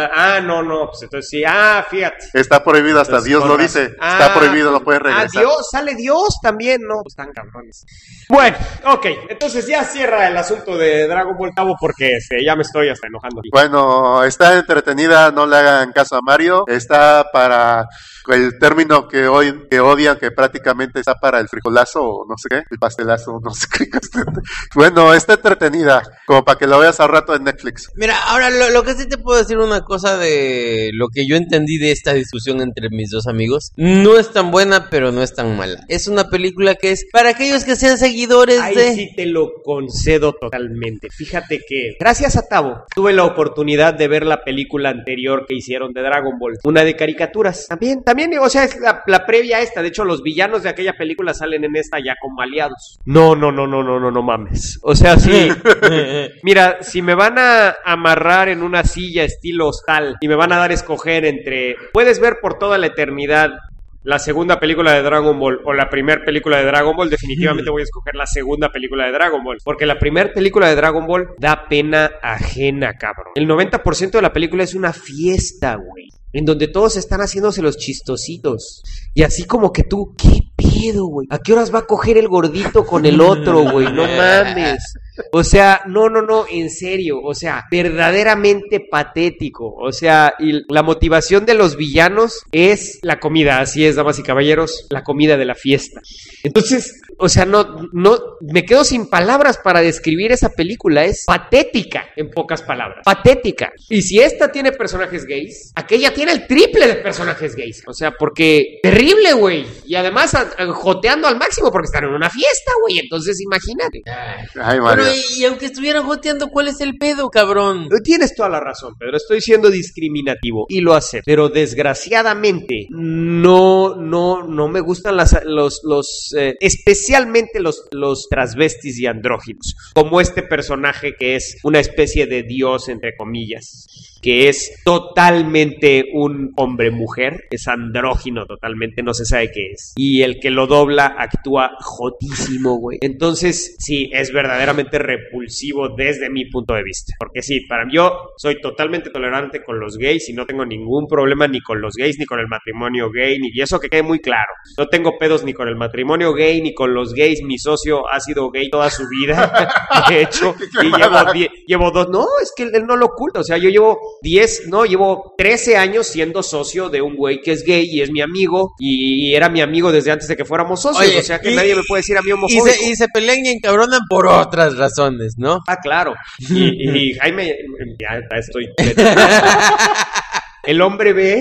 No, pues entonces sí. Fíjate. Está prohibido, hasta entonces, Dios lo dice. Está prohibido, no puede regresar. Sale Dios también, ¿no? Pues están cabrones. Bueno, ok, entonces ya cierra el asunto de Dragon Ball Tavo porque ya me estoy hasta enojando. Bueno, está entretenida, no le hagan caso a Mario, está para el término que odian, que prácticamente está para el frijolazo o no sé qué, el pastelazo, no sé qué. Bueno, está entretenida, como para que lo veas al rato en Netflix. Mira, ahora lo que sí te puedo decir una cosa de lo que yo entendí de esta discusión entre mis dos amigos, no es tan buena, pero no es tan mala. Es una película que es para aquellos que sean seguidores Ahí sí te lo concedo totalmente. totalmente. Fíjate que, gracias a Tavo, tuve la oportunidad de ver la película anterior que hicieron de Dragon Ball, una de caricaturas. También, o sea, es la previa a esta. De hecho, los villanos de aquella película salen en esta ya como aliados. No mames. O sea, sí. Mira, si me van a amarrar en una silla estilo hostal y me van a dar a escoger entre, puedes ver por toda la eternidad la segunda película de Dragon Ball o la primera película de Dragon Ball, definitivamente voy a escoger la segunda película de Dragon Ball, porque la primera película de Dragon Ball da pena ajena, cabrón. El 90% de la película es una fiesta, güey, en donde todos están haciéndose los chistositos, y así como que tú, ¿qué pedo, güey? ¿A qué horas va a coger el gordito con el otro, güey? No mames. O sea, no, en serio, o sea, verdaderamente patético. O sea, y la motivación de los villanos es la comida, así es, damas y caballeros, la comida de la fiesta. Entonces, o sea, no, me quedo sin palabras para describir esa película. Es patética, en pocas palabras. Patética. Y si esta tiene personajes gays, aquella tiene el triple de personajes gays. O sea, porque terrible, güey. Y además joteando al máximo porque están en una fiesta, güey. Entonces, imagínate. Ay, Mario. Pero, y aunque estuvieran joteando, ¿cuál es el pedo, cabrón? Tienes toda la razón, Pedro. Estoy siendo discriminativo y lo acepto. Pero desgraciadamente no me gustan especialmente los transvestis y andróginos, como este personaje que es una especie de dios, entre comillas, que es totalmente un hombre-mujer, es andrógino totalmente, no se sabe qué es. Y el que lo dobla actúa jotísimo, güey. Entonces, sí, es verdaderamente repulsivo desde mi punto de vista. Porque sí, para mí, yo soy totalmente tolerante con los gays y no tengo ningún problema ni con los gays, ni con el matrimonio gay, y eso que quede muy claro. No tengo pedos ni con el matrimonio gay, ni con los gays. Mi socio ha sido gay toda su vida, de hecho, y llevo 2, no, es que él no lo oculta, o sea, yo llevo 13 años siendo socio de un güey que es gay y es mi amigo, y era mi amigo desde antes de que fuéramos socios. Oye, o sea que nadie me puede decir a mí homofóbico. Y se pelean y encabronan por otras razones, ¿no? Ah, claro. Y Jaime, ya estoy... El hombre ve.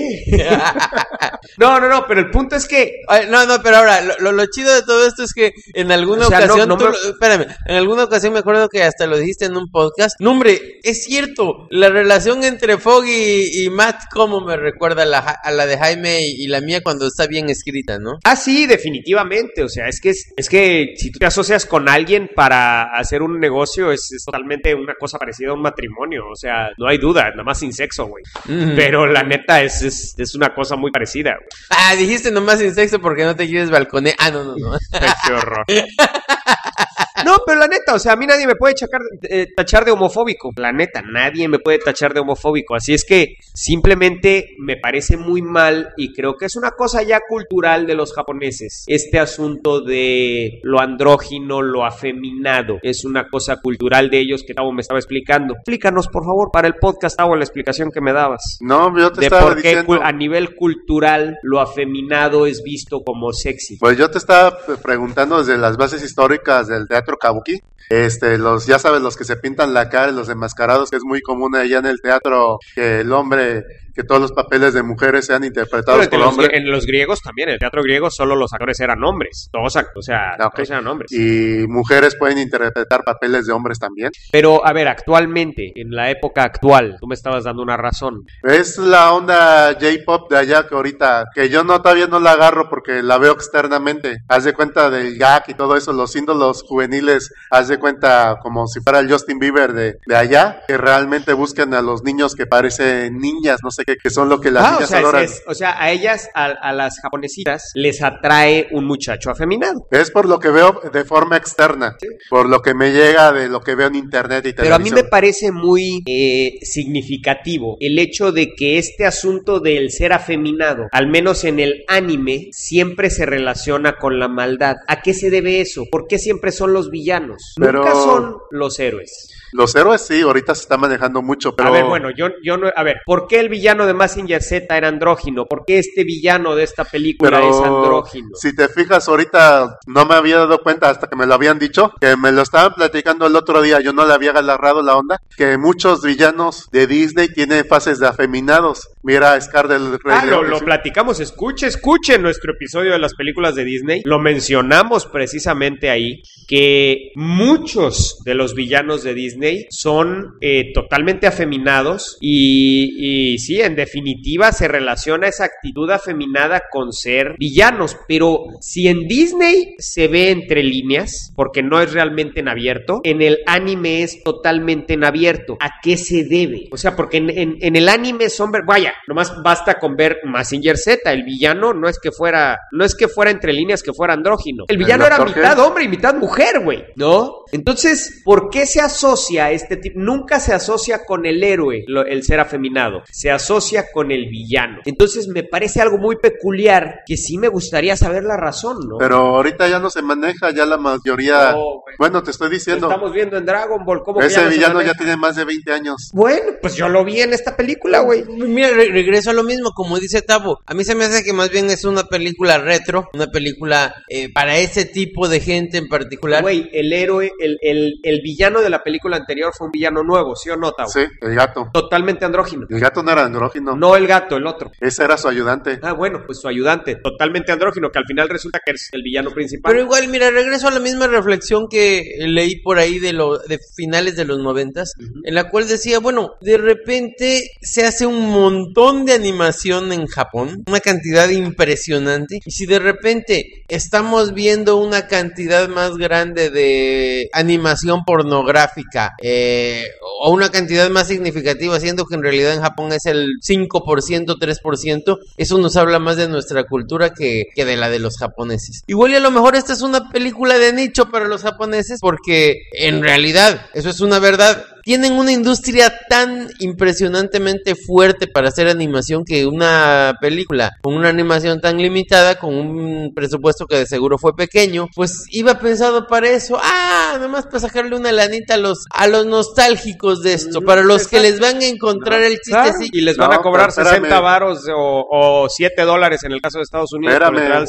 No, pero el punto es que... No, pero ahora, lo chido de todo esto es que en alguna ocasión... Espérame, en alguna ocasión me acuerdo que hasta lo dijiste en un podcast. No, hombre, es cierto, la relación entre Foggy y Matt, como me recuerda a la de Jaime y la mía cuando está bien escrita, ¿no? Ah, sí, definitivamente, o sea, es que si tú te asocias con alguien para hacer un negocio, es totalmente una cosa parecida a un matrimonio, o sea, no hay duda, nada más sin sexo, güey. Pero la neta es una cosa muy parecida, güey. Ah, dijiste nomás sin sexo porque no te quieres balconear. Ah, no. Qué horror. No, pero la neta, o sea, a mí nadie me puede tachar de homofóbico. La neta, nadie me puede tachar de homofóbico. Así es que simplemente me parece muy mal y creo que es una cosa ya cultural de los japoneses. Este asunto de lo andrógino, lo afeminado, es una cosa cultural de ellos que Tavo me estaba explicando. Explícanos, por favor, para el podcast, Tavo, la explicación que me dabas. No, yo te de estaba por qué diciendo... a nivel cultural lo afeminado es visto como sexy. Pues yo te estaba preguntando desde las bases históricas del teatro kabuki, ya sabes, los que se pintan la cara, los enmascarados, que es muy común allá en el teatro, que todos los papeles de mujeres sean interpretados por hombres. En los griegos también, en el teatro griego solo los actores eran hombres, todos eran hombres. Y mujeres pueden interpretar papeles de hombres también. Pero, a ver, actualmente, en la época actual, tú me estabas dando una razón. Es la onda J-pop de allá que ahorita, que yo todavía no la agarro porque la veo externamente. Haz de cuenta del gag y todo eso, los ídolos juveniles, haz de cuenta como si fuera el Justin Bieber de allá, que realmente buscan a los niños que parecen niñas, no sé qué, que son lo que las niñas adoran. O sea, a ellas, a las japonesitas, les atrae un muchacho afeminado. Es por lo que veo de forma externa, ¿sí? Por lo que me llega de lo que veo en internet y televisión. Pero a mí me parece muy significativo el hecho de que este asunto del ser afeminado, al menos en el anime, siempre se relaciona con la maldad. ¿A qué se debe eso? ¿Por qué siempre son los villanos? Nunca son los héroes. Los héroes sí, ahorita se está manejando mucho, pero... A ver, bueno, yo no... A ver, ¿por qué el villano de Mazinger Z era andrógino? ¿Por qué este villano de esta película es andrógino? Si te fijas, ahorita no me había dado cuenta hasta que me lo habían dicho, que me lo estaban platicando el otro día, yo no le había agarrado la onda, que muchos villanos de Disney tienen fases de afeminados. Mira, Scar del Rey León. Lo platicamos, escuche nuestro episodio de las películas de Disney, lo mencionamos precisamente ahí, que muchos de los villanos de Disney son totalmente afeminados y sí, en definitiva se relaciona esa actitud afeminada con ser villanos, pero si en Disney se ve entre líneas, porque no es realmente en abierto, en el anime es totalmente en abierto. ¿A qué se debe? O sea, porque en el anime son, vaya, nomás basta con ver Mazinger Z, el villano no es que fuera entre líneas, que fuera andrógino. El villano era mitad hombre y mitad mujer, güey, ¿no? Entonces, ¿por qué se asocia este tipo? Nunca se asocia con el héroe, el ser afeminado, se asocia con el villano. Entonces me parece algo muy peculiar que sí me gustaría saber la razón, ¿no? Pero ahorita ya no se maneja, ya la mayoría... Bueno, te estoy diciendo. Lo estamos viendo en Dragon Ball, ¿cómo ese que villano ya tiene más de 20 años. Bueno, pues yo lo vi en esta película, güey. Mira, regreso a lo mismo, como dice Tavo. A mí se me hace que más bien es una película retro, una película para ese tipo de gente en particular. Güey, el héroe, el villano de la película anterior fue un villano nuevo, ¿sí o no, Tavo? Sí, el gato. Totalmente andrógino. El gato no era andrógino. No el gato, el otro. Ese era su ayudante. Ah, bueno, pues su ayudante, totalmente andrógino, que al final resulta que es el villano principal. Pero igual, mira, regreso a la misma reflexión que leí por ahí de finales de los 90s, en la cual decía, bueno, de repente se hace un montón de animación en Japón, una cantidad impresionante, y si de repente estamos viendo una cantidad más grande de animación pornográfica, o una cantidad más significativa, siendo que en realidad en Japón es el 5%, 3%, eso nos habla más de nuestra cultura que de la de los japoneses. Igual y a lo mejor esta es una película de nicho para los japoneses, porque en realidad, eso es una verdad, tienen una industria tan impresionantemente fuerte para hacer animación que una película con una animación tan limitada, con un presupuesto que de seguro fue pequeño, pues iba pensado para eso. Nomás para sacarle una lanita a los nostálgicos de esto, para los que les van a encontrar el chistecito. Y les van a cobrar 60 varos o $7 en el caso de Estados Unidos. Espérame,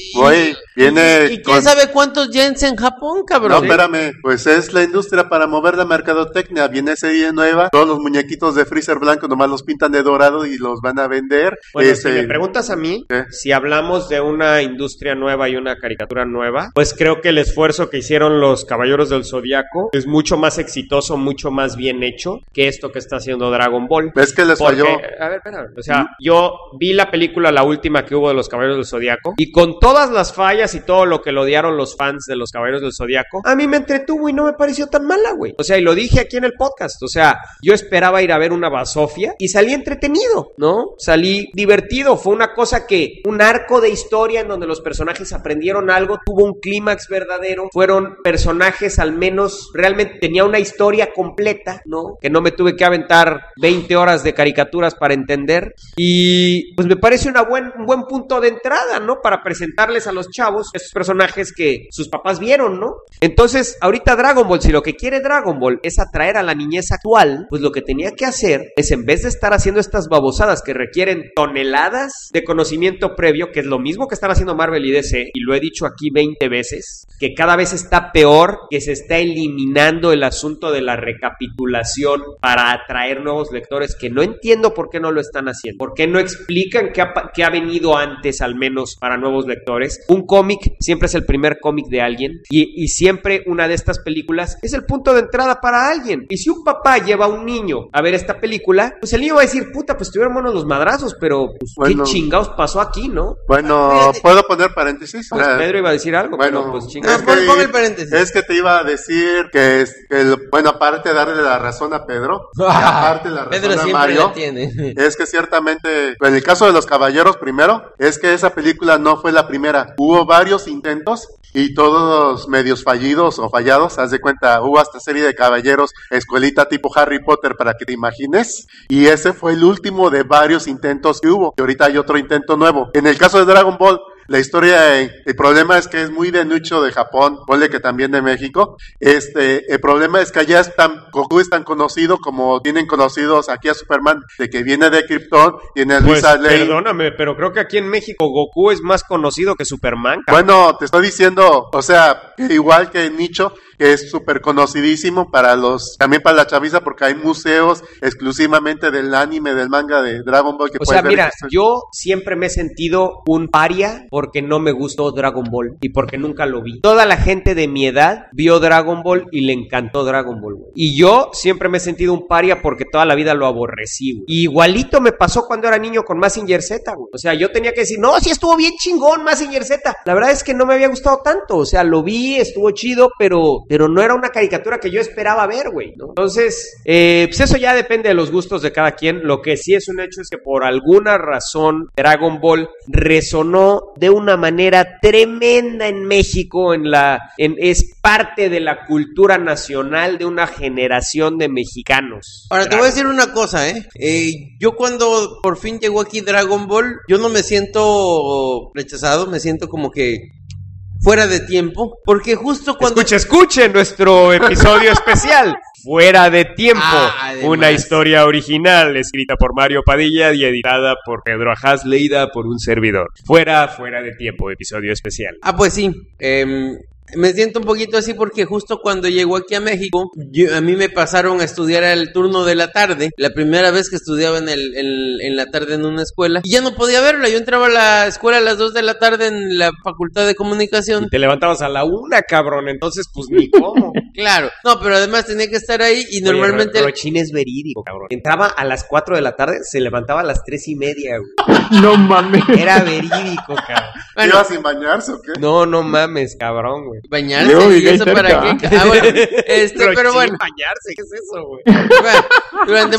¿Y quién sabe cuántos yens en Japón, cabrón? No, espérame, pues es la industria para mover la mercadotecnia. Viene ese día nueva, todos los muñequitos de Freezer blanco nomás los pintan de dorado y los van a vender. Bueno, si me preguntas a mí, si hablamos de una industria nueva y una caricatura nueva, pues creo que el esfuerzo que hicieron los Caballeros del Zodiaco es mucho más exitoso, mucho más bien hecho que esto que está haciendo Dragon Ball. ¿Ves que les falló? A ver, espera, o sea, yo vi la película, la última que hubo de los Caballeros del Zodiaco, y con todas las fallas y todo lo que lo odiaron los fans de los Caballeros del Zodiaco, a mí me entretuvo y no me pareció tan mala, güey. O sea, y lo dije aquí en el podcast, o sea, yo esperaba ir a ver una basofia y salí entretenido, ¿no? Salí divertido, fue una cosa que, un arco de historia en donde los personajes aprendieron algo, tuvo un clímax verdadero, fueron personajes al menos, realmente tenía una historia completa, ¿no? Que no me tuve que aventar 20 horas de caricaturas para entender, y pues me parece un buen punto de entrada, ¿no? Para presentarles a los chavos esos personajes que sus papás vieron, ¿no? Entonces, ahorita Dragon Ball, si lo que quiere Dragon Ball es atraer a la niñez actual, pues lo que tenía que hacer es, en vez de estar haciendo estas babosadas que requieren toneladas de conocimiento previo, que es lo mismo que están haciendo Marvel y DC, y lo he dicho aquí 20 veces, que cada vez está peor, que se está eliminando el asunto de la recapitulación para atraer nuevos lectores, que no entiendo por qué no lo están haciendo, por qué no explican qué ha venido antes, al menos para nuevos lectores. Un cómic siempre es el primer cómic de alguien, y siempre una de estas películas es el punto de entrada para alguien. Y si un papá lleva a un niño a ver esta película, pues el niño va a decir, puta, pues estuvieron buenos los madrazos, pero pues, bueno, ¿qué chingados pasó aquí, no? Bueno, ¿puedo poner paréntesis? Pues Pedro iba a decir algo, bueno, pero pues chingados. Pon el paréntesis. Es que te iba a decir que, bueno, aparte de darle la razón a Pedro, y aparte la razón Pedro a siempre Mario, la tiene. es que ciertamente, en el caso de los Caballeros primero, es que esa película no fue la primera. Hubo varios intentos y todos medios fallidos o fallados. Haz de cuenta, hubo hasta serie de Caballeros, escuelita tipo Harry Potter, para que te imagines, y ese fue el último de varios intentos que hubo, y ahorita hay otro intento nuevo. En el caso de Dragon Ball, la historia, el problema es que es muy de nicho de Japón, ponle que también de México. El problema es que allá Goku es tan conocido como tienen conocidos aquí a Superman, de que viene de Krypton, tiene a Luisa Lane. Perdóname, pero creo que aquí en México Goku es más conocido que Superman. Bueno, te estoy diciendo, o sea, igual que en nicho, que es súper conocidísimo también para la chaviza, porque hay museos exclusivamente del anime, del manga de Dragon Ball. Que o sea, mira, yo siempre me he sentido un paria porque no me gustó Dragon Ball y porque nunca lo vi. Toda la gente de mi edad vio Dragon Ball y le encantó Dragon Ball, güey. Y yo siempre me he sentido un paria porque toda la vida lo aborrecí, güey. Y igualito me pasó cuando era niño con Mazinger Z, güey. O sea, yo tenía que decir, no, sí estuvo bien chingón Mazinger Z. La verdad es que no me había gustado tanto. O sea, lo vi, estuvo chido, pero no era una caricatura que yo esperaba ver, güey, ¿no? Entonces, pues eso ya depende de los gustos de cada quien. Lo que sí es un hecho es que por alguna razón Dragon Ball resonó de una manera tremenda en México, es parte de la cultura nacional de una generación de mexicanos. Ahora, te voy a decir una cosa, yo cuando por fin llegó aquí Dragon Ball, yo no me siento rechazado, me siento como que fuera de tiempo, porque justo cuando... Escuche nuestro episodio especial, Fuera de Tiempo, una historia original escrita por Mario Padilla y editada por Pedro Ajaz, leída por un servidor. Fuera de Tiempo, episodio especial. Pues sí, me siento un poquito así porque justo cuando llegó aquí a México, a mí me pasaron a estudiar el turno de la tarde, la primera vez que estudiaba en la tarde en una escuela, y ya no podía verla. Yo entraba a la escuela a las 2 de la tarde en la Facultad de Comunicación. Y te levantabas a la 1, cabrón, entonces pues ni cómo. Claro, no, pero además tenía que estar ahí y normalmente... Rochín es verídico, cabrón. Entraba a las 4 de la tarde, se levantaba a las 3:30, güey. No mames. Era verídico, cabrón. Bueno, ¿ibas sin bañarse o qué? No mames, cabrón, güey. Bañarse, ¿y eso para qué? Bueno, pero bueno. Bañarse, ¿qué es eso, güey? Bueno, durante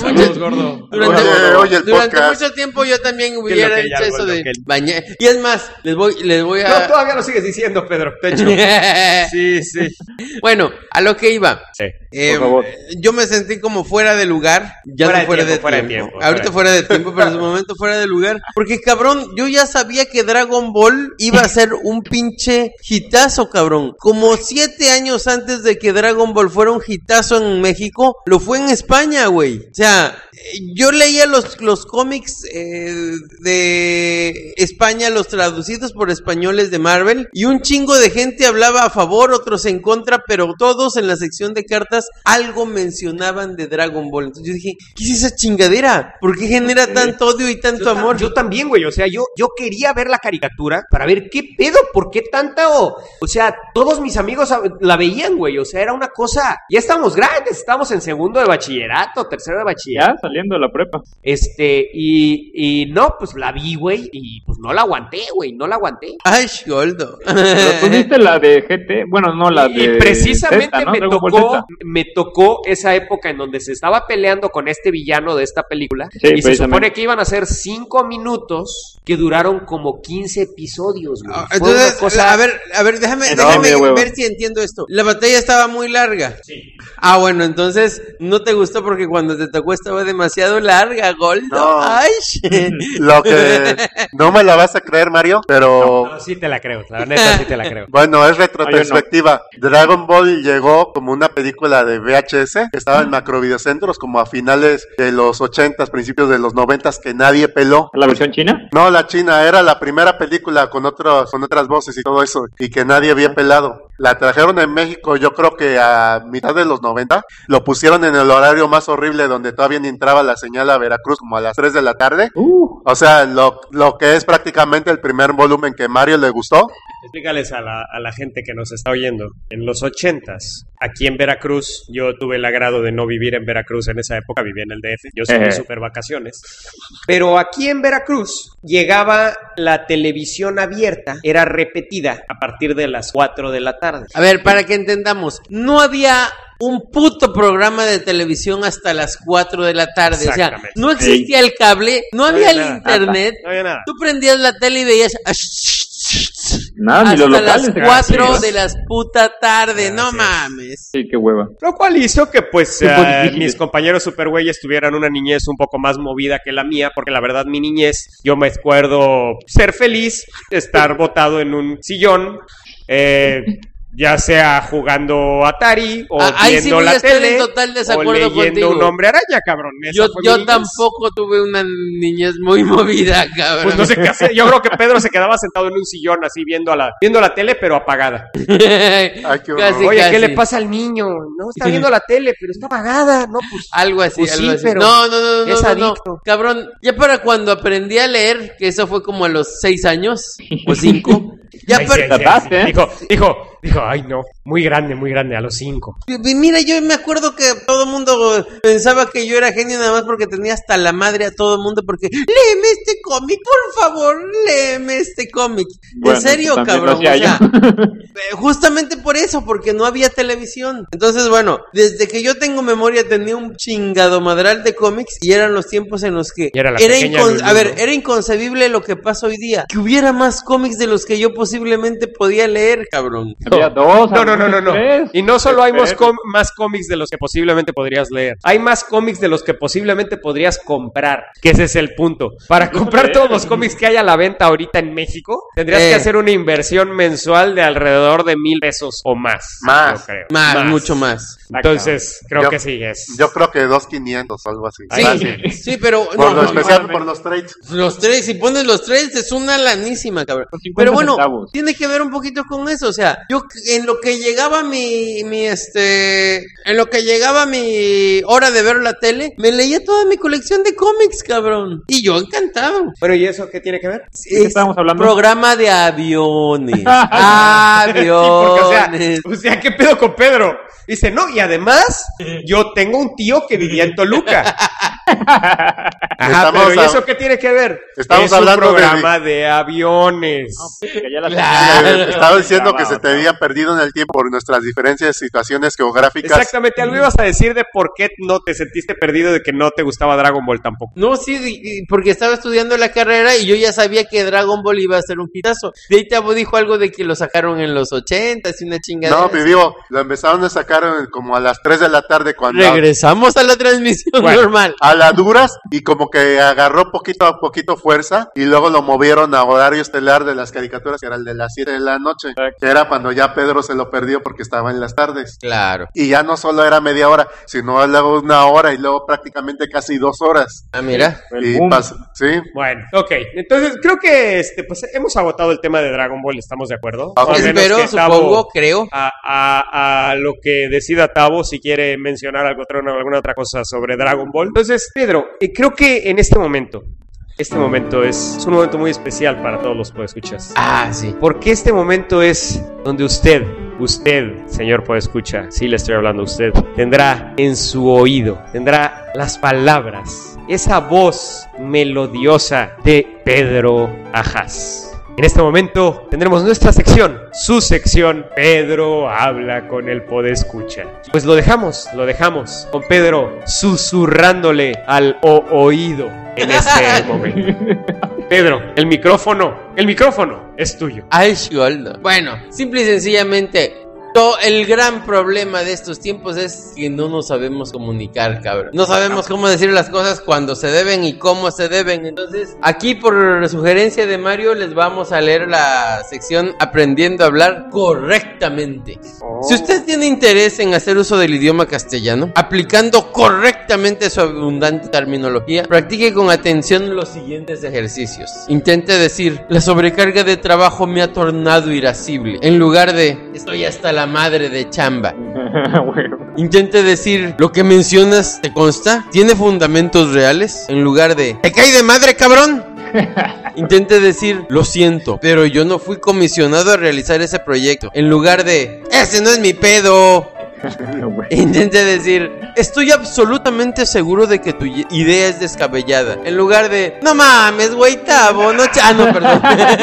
mucho tiempo yo también hubiera dicho eso de bañar. Y es más, les voy a... No, todavía lo sigues diciendo, Pedro, te echo. Sí. Bueno, a lo que iba. Sí, por favor. Yo me sentí como fuera de lugar. Ya no fuera de tiempo. Ahorita fuera de tiempo, pero en su momento fuera de lugar. Porque, cabrón, yo ya sabía que Dragon Ball iba a ser un pinche hitazo, cabrón. Como 7 años antes de que Dragon Ball fuera un hitazo en México, lo fue en España, güey. O sea, yo leía los cómics de España, los traducidos por españoles de Marvel, y un chingo de gente hablaba a favor, otros en contra, pero todos en la sección de cartas algo mencionaban de Dragon Ball. Entonces yo dije, ¿qué es esa chingadera? ¿Por qué genera tanto odio y tanto amor? Yo también, güey. O sea, yo quería ver la caricatura para ver qué pedo, por qué tanta... O sea, todos mis amigos la veían, güey. O sea, era una cosa... Ya estábamos grandes, estábamos en segundo de bachillerato, tercero de bachillerato. Ya, saliendo de la prepa. Y no, pues la vi, güey, y pues no la aguanté, güey, no la aguanté. Ay, Goldo. Pero tú viste la de GT, bueno, no la de... Y precisamente Z, ¿no? me tocó esa época en donde se estaba peleando con este villano de esta película, sí, y se supone que iban a ser 5 minutos que duraron como 15 episodios, güey. Entonces, a ver, déjame ver si entiendo esto. La batalla estaba muy larga. Sí. Bueno, entonces no te gustó porque cuando te tocó estaba demasiado larga, Goldo. No. Ay, lo que no me la vas a creer, Mario, pero No, sí te la creo, la neta sí te la creo. bueno, es retrospectiva. Dragon Ball llegó como una película de VHS que estaba en macrovideocentros como a finales de los 80s, principios de los 90s, que nadie peló. ¿La versión china? No, la china era la primera película con otras voces y todo eso, y que nadie había pelado. La trajeron en México, yo creo que a mitad de los 90, lo pusieron en el horario más horrible donde todavía ni entraba la señal a Veracruz, como a las 3 de la tarde. O sea, lo que es prácticamente el primer volumen que Mario le gustó. Explícales a la gente que nos está oyendo. En los 80s, aquí en Veracruz, yo tuve el agrado de no vivir en Veracruz en esa época, vivía en el DF, yo soy de super vacaciones. Pero aquí en Veracruz llegaba la televisión abierta, era repetida a partir de las 4 de la tarde. a ver, para que entendamos, no había un puto programa de televisión hasta las 4 de la tarde. O sea, no existía el cable, no había el internet. No había nada. Tú prendías la tele y veías Nada, ni los locales. Hasta las 4 de la puta tarde, no mames. Sí, qué hueva. Lo cual hizo que pues Sí, pues, mis compañeros supergüeyes tuvieran una niñez un poco más movida que la mía, porque la verdad mi niñez, yo me acuerdo ser feliz, estar botado en un sillón, Ya sea jugando Atari, o ahí sí viendo voy a la estar tele, en total desacuerdo o leyendo contigo. un Hombre Araña, cabrón. Esa Yo fue mi niñez. tampoco tuve una niñez muy movida, cabrón. Pues no sé qué hacer. Yo creo que Pedro se quedaba sentado en un sillón así viendo la tele, pero apagada. Ay, qué horror. Casi, Oye, casi. ¿qué le pasa al niño? No, está viendo la tele, pero está apagada. No, pues Algo así, Pues algo sí, así. pero No, es no. adicto. Cabrón, ya para cuando aprendí a leer, que eso fue como a los 6 años o 5. Ya Ay, para... sí. Trataste, ¿eh? Dijo, ay no, muy grande, a los 5. Mira, yo me acuerdo que todo el mundo pensaba que yo era genio nada más porque tenía hasta la madre a todo el mundo porque léeme este cómic, por favor, léeme este cómic. Bueno, en serio, también lo cabrón, o hacía sea, justamente por eso, porque no había televisión. Entonces, bueno, desde que yo tengo memoria tenía un chingado madral de cómics y eran los tiempos en los que Y era la pequeña Lulú, a ver, ¿no? era inconcebible lo que pasa hoy día, que hubiera más cómics de los que yo posiblemente podía leer, cabrón. Había dos, No. algunos tres. Y no solo hay Tres. más cómics de los que posiblemente podrías leer. Hay más cómics de los que posiblemente podrías comprar. Que ese es el punto. Para comprar todos los cómics que hay a la venta ahorita en México, tendrías que hacer una inversión mensual de alrededor de 1,000 pesos o más. Más. Yo creo. Más, mucho más. Entonces, creo Yo- que sí es. Yo creo que 2,500 o algo así. Ay, Fácil. Sí, pero Por no, lo no, especial, por los trades. los trades, si pones los trades es una lanísima, cabrón. Por 50 Pero bueno, centavos. tiene que ver un poquito con eso, o sea, yo en lo que llegaba en lo que llegaba mi hora de ver la tele, me leía toda mi colección de cómics, cabrón. Y yo encantado. Pero ¿y eso qué tiene que ver? qué estábamos hablando? Programa de aviones. Sí, porque, Aviones. o sea, ¿qué pedo con Pedro? Dice, no, y además, yo tengo un tío que vivía en Toluca. Ajá, Estamos pero ¿y a- eso qué tiene que ver? Estamos es hablando un de- programa de aviones. Que ya la Claro. Estaba diciendo que se te había perdido en el tiempo por nuestras diferentes situaciones geográficas. Exactamente, algo ibas a decir de por qué no te sentiste perdido de que no te gustaba Dragon Ball tampoco. No, sí, porque estaba estudiando la carrera y yo ya sabía que Dragon Ball iba a ser un hitazo. De ahí Tabo dijo algo de que lo sacaron en los 80s y una chingadera. No, mi digo, lo empezaron a sacar como a las 3 de la tarde cuando Regresamos a la transmisión Bueno. normal. a la duras y como que agarró poquito a poquito fuerza y luego lo movieron a horario estelar de las caricaturas, que era el de las 7 de la noche, que era cuando ya Pedro se lo perdió porque estaba en las tardes. Claro. Y ya no solo era media hora, sino luego 1 hora y luego prácticamente casi 2 horas. Ah, mira. El Y boom. sí, Bueno, ok. Entonces, creo que pues hemos agotado el tema de Dragon Ball, ¿estamos de acuerdo? Ok. A menos Espero, que Tabo- supongo, creo. a lo que decida Tabo si quiere mencionar alguna otra cosa sobre Dragon Ball. Entonces, Pedro, creo que en este momento es un momento muy especial para todos los podescuchas. Ah, sí. Porque este momento es donde usted, señor podescucha, sí le estoy hablando a usted, tendrá en su oído, tendrá las palabras, esa voz melodiosa de Pedro Ajas. En este momento tendremos nuestra sección, su sección, Pedro habla con el podescucha. Pues lo dejamos con Pedro susurrándole al oído en este momento. Pedro, el micrófono es tuyo. Ay, Shioldo. Bueno, simple y sencillamente, el gran problema de estos tiempos es que no nos sabemos comunicar, cabrón. No sabemos cómo decir las cosas cuando se deben y cómo se deben. Entonces, aquí por sugerencia de Mario, les vamos a leer la sección Aprendiendo a hablar correctamente. Si usted tiene interés en hacer uso del idioma castellano, aplicando correctamente su abundante terminología, practique con atención los siguientes ejercicios. Intente decir, la sobrecarga de trabajo me ha tornado irascible, en lugar de, estoy hasta la madre de chamba. Bueno. Intente decir, lo que mencionas, ¿te consta? ¿Tiene fundamentos reales? En lugar de, ¿te cae de madre, cabrón? Intente decir, lo siento, pero yo no fui comisionado a realizar ese proyecto. En lugar de, ese no es mi pedo. Bueno. Intente decir, estoy absolutamente seguro de que tu idea es descabellada. En lugar de, no mames, güey, Tabo, no no, perdón.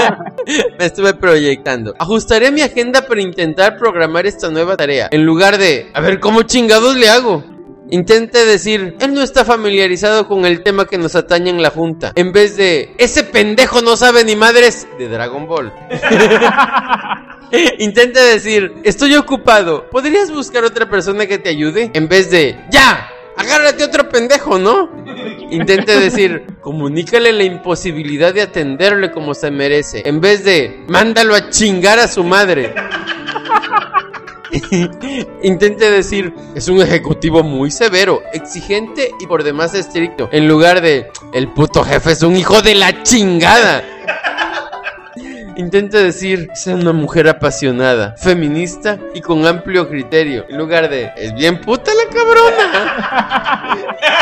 Me estuve proyectando. Ajustaré mi agenda para intentar programar esta nueva tarea. En lugar de, a ver, ¿cómo chingados le hago? Intente decir, él no está familiarizado con el tema que nos atañe en la junta. En vez de, ese pendejo no sabe ni madres de Dragon Ball. Intente decir, estoy ocupado, ¿podrías buscar otra persona que te ayude? En vez de, ¡ya! Agárrate otro pendejo, ¿no? Intente decir, comunícale la imposibilidad de atenderle como se merece. En vez de, mándalo a chingar a su madre. Intente decir, es un ejecutivo muy severo, exigente y por demás estricto, en lugar de, el puto jefe es un hijo de la chingada. Intente decir, es una mujer apasionada, feminista y con amplio criterio, en lugar de, es bien puta la cabrona.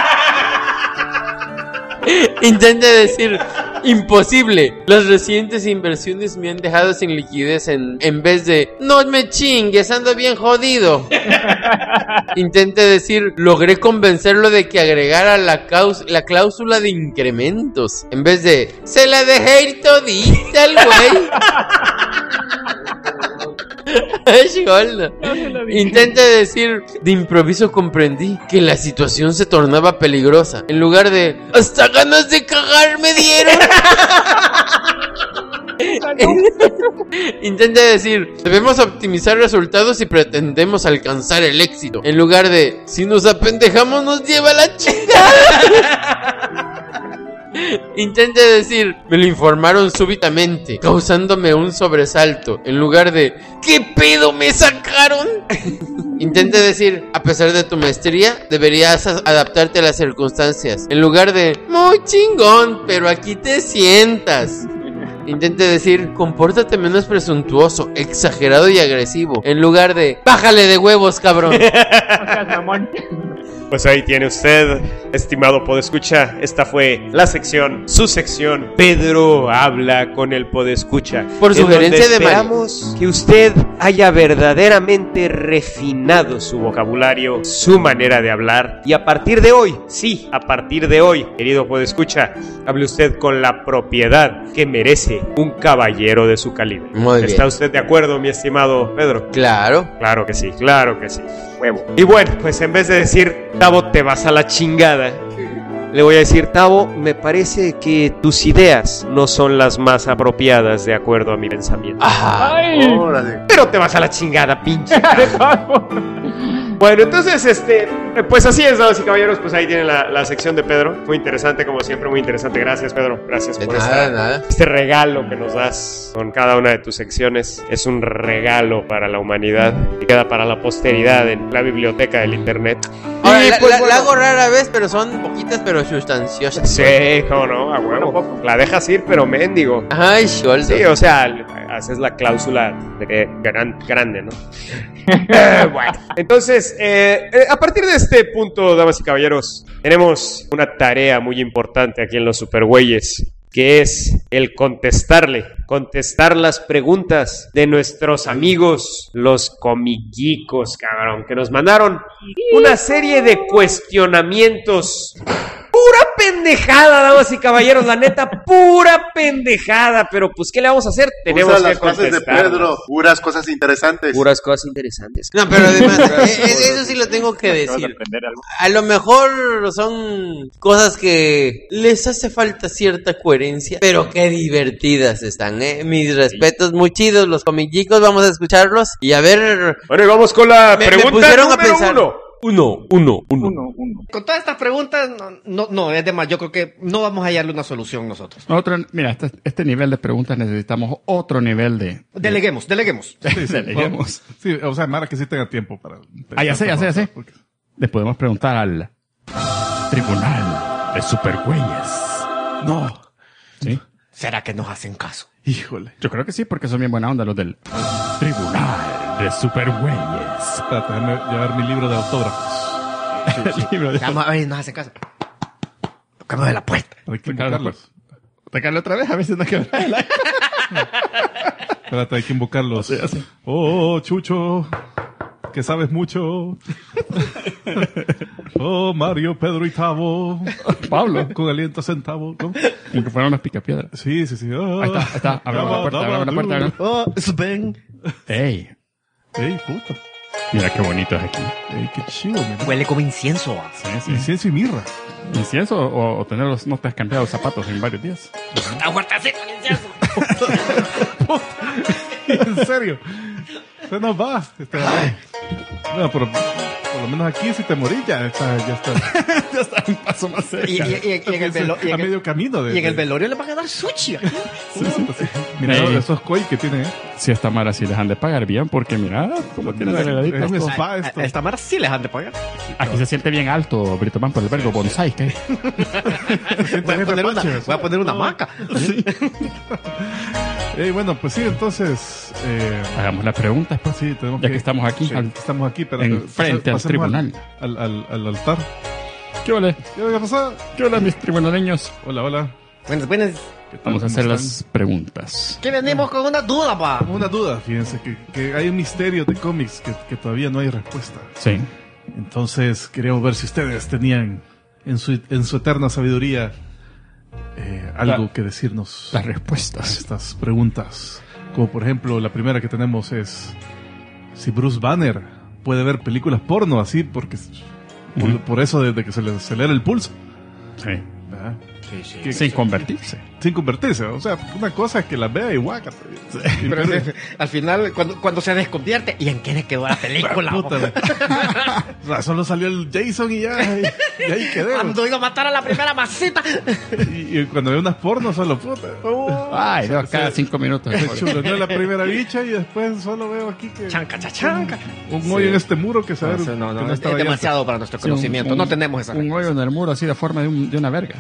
Intente decir, imposible, las recientes inversiones me han dejado sin liquidez, en vez de, no me chingues, ando bien jodido. Intente decir, logré convencerlo de que agregara la cláusula de incrementos, en vez de, se la dejé ir todita al güey. Intente decir, de improviso comprendí que la situación se tornaba peligrosa, en lugar de, hasta ganas de cagar me dieron. Intente decir, debemos optimizar resultados si pretendemos alcanzar el éxito, en lugar de, si nos apendejamos nos lleva la chingada. Intente decir, me lo informaron súbitamente, causándome un sobresalto, en lugar de, ¿qué pedo me sacaron? Intente decir, a pesar de tu maestría, deberías adaptarte a las circunstancias, en lugar de, muy chingón, pero aquí te sientas. Intente decir, compórtate menos presuntuoso, exagerado y agresivo, en lugar de, bájale de huevos, cabrón. Pues ahí tiene usted, estimado podescucha. Esta fue la sección, su sección, Pedro habla con el podescucha. Por sugerencia de Mario. Esperamos que usted haya verdaderamente refinado su vocabulario, su manera de hablar. Y a partir de hoy, sí, a partir de hoy, querido podescucha, hable usted con la propiedad que merece un caballero de su calibre. Muy bien. ¿Está usted de acuerdo, mi estimado Pedro? Claro. Claro que sí, claro que sí. Huevo. Y bueno, pues en vez de decir, Tavo, te vas a la chingada, le voy a decir, Tavo, me parece que tus ideas no son las más apropiadas de acuerdo a mi pensamiento. ¡Ay! Órale. Pero te vas a la chingada, pinche. Bueno, entonces, pues así es, damas y caballeros, pues ahí tienen la sección de Pedro. Muy interesante, como siempre, muy interesante. Gracias, Pedro. Gracias por nada. este regalo que nos das con cada una de tus secciones. Es un regalo para la humanidad y queda para la posteridad en la biblioteca del internet. Ahora, Y, pues, la hago rara vez, pero son poquitas, pero sustanciosas. Sí, cómo no, a huevo. La dejas ir, pero mendigo. Ay, Sholdo. Sí, o sea, haces la cláusula de grande, ¿no? Bueno, entonces, a partir de este punto, damas y caballeros, tenemos una tarea muy importante aquí en los Supergüeyes, que es el contestar las preguntas de nuestros amigos, los comiquicos, cabrón, que nos mandaron una serie de cuestionamientos. Pura pendejada, damas y caballeros, la neta, pura pendejada, pero pues, ¿qué le vamos a hacer? Tenemos Usa que las frases de contestar. Pedro, puras cosas interesantes. Puras cosas interesantes. No, pero además, eso sí lo tengo que decir. A lo mejor son cosas que les hace falta cierta coherencia, pero qué divertidas están, Mis respetos, muy chidos los comiquicos, vamos a escucharlos y a ver. Bueno, y vamos con la Me pregunta pusieron a número pensar. uno. Uno. Con todas estas preguntas, no, es de más. Yo creo que no vamos a hallarle una solución nosotros. Mira, este nivel de preguntas necesitamos otro nivel de... Deleguemos. Sí, deleguemos. Sí, o sea, Mara, que sí tenga tiempo para... Ya sé. Le podemos preguntar al Tribunal de Supergüeyes. No. ¿Sí? ¿Será que nos hacen caso? Híjole. Yo creo que sí, porque son bien buena onda los del Tribunal de Supergüeyes. Espérate, déjame llevar mi libro de autógrafos. El libro de... Vamos a ver, nos hacen caso. Tocamos de la puerta. Hay que invocarlos. Sacarlo otra vez, a veces no quebra el aire. Espérate, hay que invocarlos. Sí. Oh, Chucho, que sabes mucho. Oh, Mario, Pedro y Tavo. Pablo. Con aliento centavo, ¿no? Como que fueran unas picapiedras. Sí. Oh, Ahí está. Abre la puerta. Oh, Sven. Ey, puta. mira qué bonito es aquí. Ey, qué chido, man. Huele como incienso. Sí. Incienso y mirra. ¿Incienso o tenerlos no te has cambiado los zapatos en varios días? Aguartacito el incienso. En serio. Se nos va. Bueno, por lo menos aquí si te morís ya está. Ya está en paz. caso más cerca. Y en el velo- y en a el- medio camino. Y en el velorio le van a dar sushi. Sí, sí, sí. Mira, esos koi que tiene, Si esta Mara sí les han de pagar bien, porque mira cómo tienen de regaladitas es un todo. spa esto. A esta Mara sí les han de pagar. Aquí se siente bien alto, Brito Man, por el verbo bonsai, ¿qué? Voy a poner una hamaca. Bueno, pues sí, entonces... Hagamos las preguntas, pues. sí, tenemos Ya que estamos aquí, sí, al- estamos aquí, pero en frente al pasemos tribunal. Al altar. ¿Qué hola? ¿Qué ha pasado? ¿Qué hola, mis tribunaleños? Hola, hola. Buenas. ¿Qué tal? Vamos a ¿Cómo hacer están? las preguntas. Que venimos con una duda, pa. Una duda, fíjense, que hay un misterio de cómics que todavía no hay respuesta. Sí. Entonces, queríamos ver si ustedes tenían en su eterna sabiduría algo que decirnos Las a respuestas. estas preguntas. Como por ejemplo, la primera que tenemos es si Bruce Banner puede ver películas porno así, porque por eso desde que se le acelera el pulso. Sí. ¿Verdad? Sí. Sin convertirse. Sin convertirse, o sea, una cosa es que la vea y guácata. Pero al final, cuando se desconvierte, ¿y en qué le quedó la película? Puta, o sea, solo salió el Jason y ya, y ahí quedé. Cuando iba a matar a la primera masita. Y cuando veo unas pornos, solo puta. Ay, veo cada 5 minutos. Qué chulo, no la primera bicha y después solo veo aquí que Chanca, chachanca. un hoyo en este muro que saber No, que no es estaba abierto. demasiado para nuestro conocimiento. No tenemos esa. Un hoyo en el muro así de forma de una verga.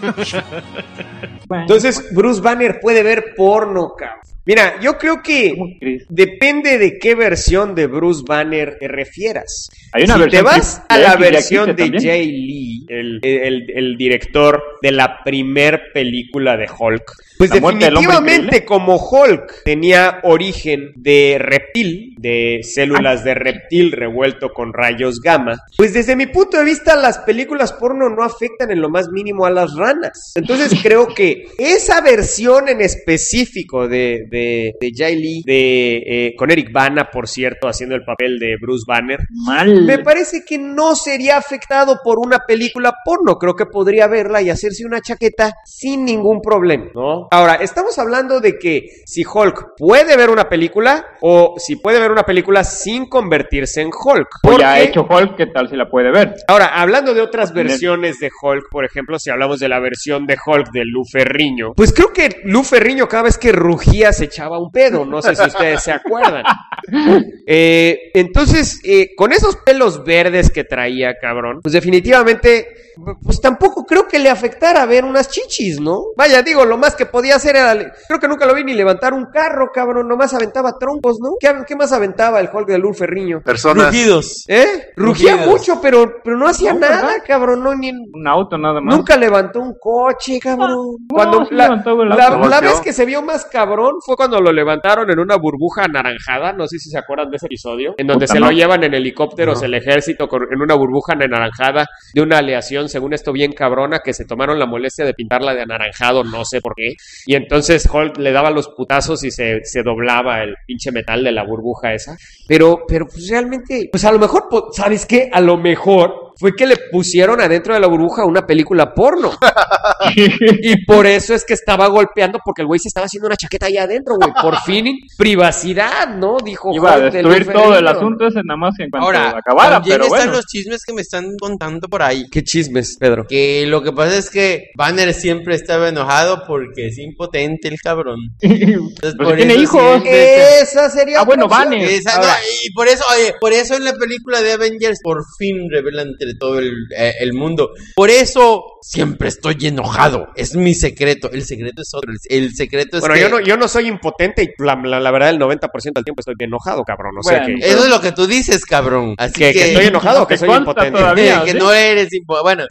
Entonces, Bruce Banner puede ver porno, cabrón. Mira, yo creo que depende de qué versión de Bruce Banner te refieras. Hay una Si te versión vas que- a la que ya versión existe de también. Jay Lee, el director de la primer película de Hulk, pues La muerte del hombre definitivamente como Hulk tenía origen de reptil, de células de reptil revuelto con rayos gamma, pues desde mi punto de vista las películas porno no afectan en lo más mínimo a las ranas. Entonces creo que esa versión en específico de Jay Lee, con Eric Bana, por cierto, haciendo el papel de Bruce Banner, Mal. me parece que no sería afectado por una película porno. Creo que podría verla y hacerse una chaqueta sin ningún problema, ¿no? Ahora, estamos hablando de que si Hulk puede ver una película o si puede ver una película sin convertirse en Hulk. O ya ha Porque- hecho Hulk, ¿qué tal si la puede ver? Ahora, hablando de otras versiones de Hulk, por ejemplo, si hablamos de la versión de Hulk de Lou Ferrigno, pues creo que Lou Ferrigno cada vez que rugía se echaba un pedo, no sé si ustedes se acuerdan. Entonces, con esos pelos verdes que traía, cabrón, pues definitivamente, pues tampoco creo que le afectara ver unas chichis, ¿no? Vaya, digo, lo más que podía hacer era, creo que nunca lo vi ni levantar un carro, cabrón, nomás aventaba troncos, ¿no? ¿Qué más aventaba el Hulk de Lou Ferrigno? Personas. Rugidos. Rugía Rugidos. mucho, pero no hacía No, nada, ¿verdad? cabrón, no, ni... Un auto nada más. Nunca levantó un coche, cabrón. No, Cuando sí la, levantó el la- auto. la vez que se vio más cabrón fue cuando lo levantaron en una burbuja anaranjada. No sé si se acuerdan de ese episodio. En donde Puta, se no. lo llevan en helicópteros el ejército en una burbuja anaranjada de una aleación, según esto, bien cabrona, que se tomaron la molestia de pintarla de anaranjado, no sé por qué. Y entonces Hulk le daba los putazos y se doblaba el pinche metal de la burbuja esa. Pero pues realmente, pues a lo mejor, ¿sabes qué? A lo mejor fue que le pusieron adentro de la burbuja una película porno. Y por eso es que estaba golpeando, porque el güey se estaba haciendo una chaqueta ahí adentro, güey. Por fin, privacidad, ¿no? Dijo Iba a Hulk de destruir Lou todo el Ferrigno. asunto ese nada más en cuanto Ahora, acabara, también pero están bueno. los chismes que me están contando por ahí. ¿Qué chismes, Pedro? Que lo que pasa es que Banner siempre estaba enojado porque es impotente el cabrón. Entonces, Pues por tiene eso hijos. siempre Esa sería Ah, bueno, otra opción. Banner. Esa- no, y por eso, oye, por eso en la película de Avengers por fin revelan entre todo el mundo. Por eso siempre estoy enojado. Es mi secreto. El secreto es otro. El secreto es Bueno, que yo no soy impotente y la verdad el 90% del tiempo estoy bien enojado, cabrón. O sea Bueno, que... eso es lo que tú dices, cabrón. Así ¿Que estoy enojado o que te soy consta impotente? todavía. que ¿sí? no eres bueno,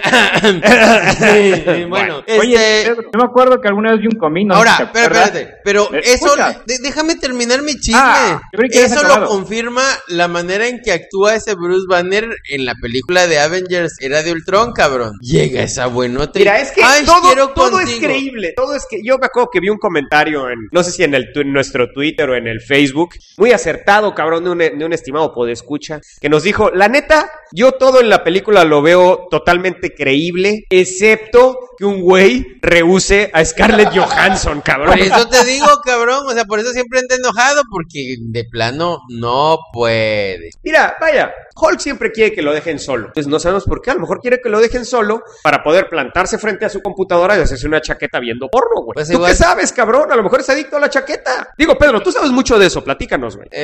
bueno, Oye, Pedro, yo me acuerdo que alguna vez vi un comino. ¿no? ahora, ¿Te pero acuerdas? espérate, pero eso, escucha. déjame terminar mi chisme. Ah, yo creí que habías Eso lo acabado. confirma la manera en que actúa ese Bruce Banner en la película de Avengers Era de Ultron, cabrón. Llega esa buenota. Mira, es que Ay, quiero todo es contigo. creíble, todo es que yo me acuerdo que vi un comentario no sé si en nuestro Twitter o en el Facebook, muy acertado, cabrón, de un estimado podescucha, que nos dijo, la neta, yo todo en la película lo veo totalmente creíble, excepto que que un güey rehúse a Scarlett Johansson, cabrón. Por eso te digo, cabrón, o sea, por eso siempre anda enojado, porque de plano no puede. Mira, vaya, Hulk siempre quiere que lo dejen solo. Entonces no sabemos por qué, a lo mejor quiere que lo dejen solo para poder plantarse frente a su computadora y hacerse una chaqueta viendo porno, güey. Pues ¿Tú igual... qué sabes, cabrón? A lo mejor es adicto a la chaqueta. Digo, Pedro, tú sabes mucho de eso, platícanos, güey.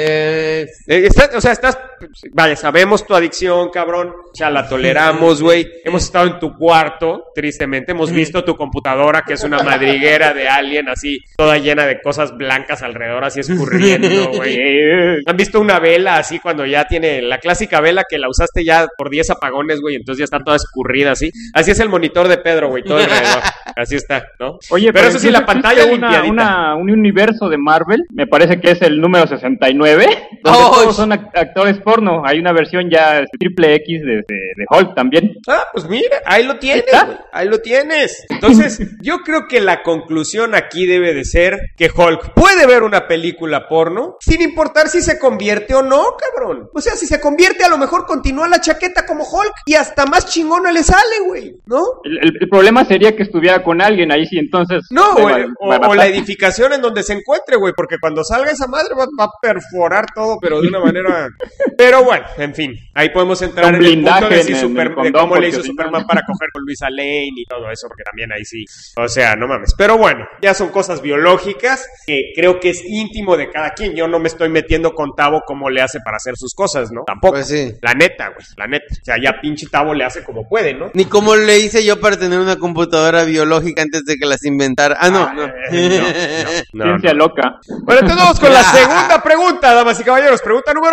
Vaya, sabemos tu adicción, cabrón. Ya la toleramos, güey. Hemos estado en tu cuarto, tristemente. Hemos visto tu computadora, que es una madriguera de alien, así, toda llena de cosas blancas alrededor, así escurriendo, güey. ¿Han visto una vela así cuando ya tiene la clásica vela que la usaste ya por 10 apagones, güey? Entonces ya está toda escurrida, así. Así es el monitor de Pedro, güey, todo alrededor. Así está, ¿no? Oye, pero eso sí, la pantalla limpiadita. Un universo de Marvel, me parece que es el número 69, donde todos son actores porno. Hay una versión ya triple X de Hulk también. Ah, pues mira, ahí lo tienes, güey. Ahí lo tienes. Entonces, yo creo que la conclusión aquí debe de ser que Hulk puede ver una película porno sin importar si se convierte o no, cabrón. O sea, si se convierte, a lo mejor continúa la chaqueta como Hulk y hasta más chingona le sale, güey, ¿no? El problema sería que estuviera con alguien ahí, sí, entonces... No, güey, o la edificación en donde se encuentre, güey, porque cuando salga esa madre va a perforar todo, pero de una manera... Pero bueno, en fin, ahí podemos entrar en el punto de, de cómo le hizo Superman para coger con Luisa Lane y todo eso, porque también ahí sí, o sea, no mames. Pero bueno, ya son cosas biológicas que creo que es íntimo de cada quien. Yo no me estoy metiendo con Tavo cómo le hace para hacer sus cosas, ¿no? Tampoco. Pues sí. La neta, güey, la neta. O sea, ya pinche Tavo le hace como puede, ¿no? Ni cómo le hice yo para tener una computadora biológica antes de que las inventara. No. Ciencia loca. Bueno, entonces vamos con la segunda pregunta, damas y caballeros. Pregunta número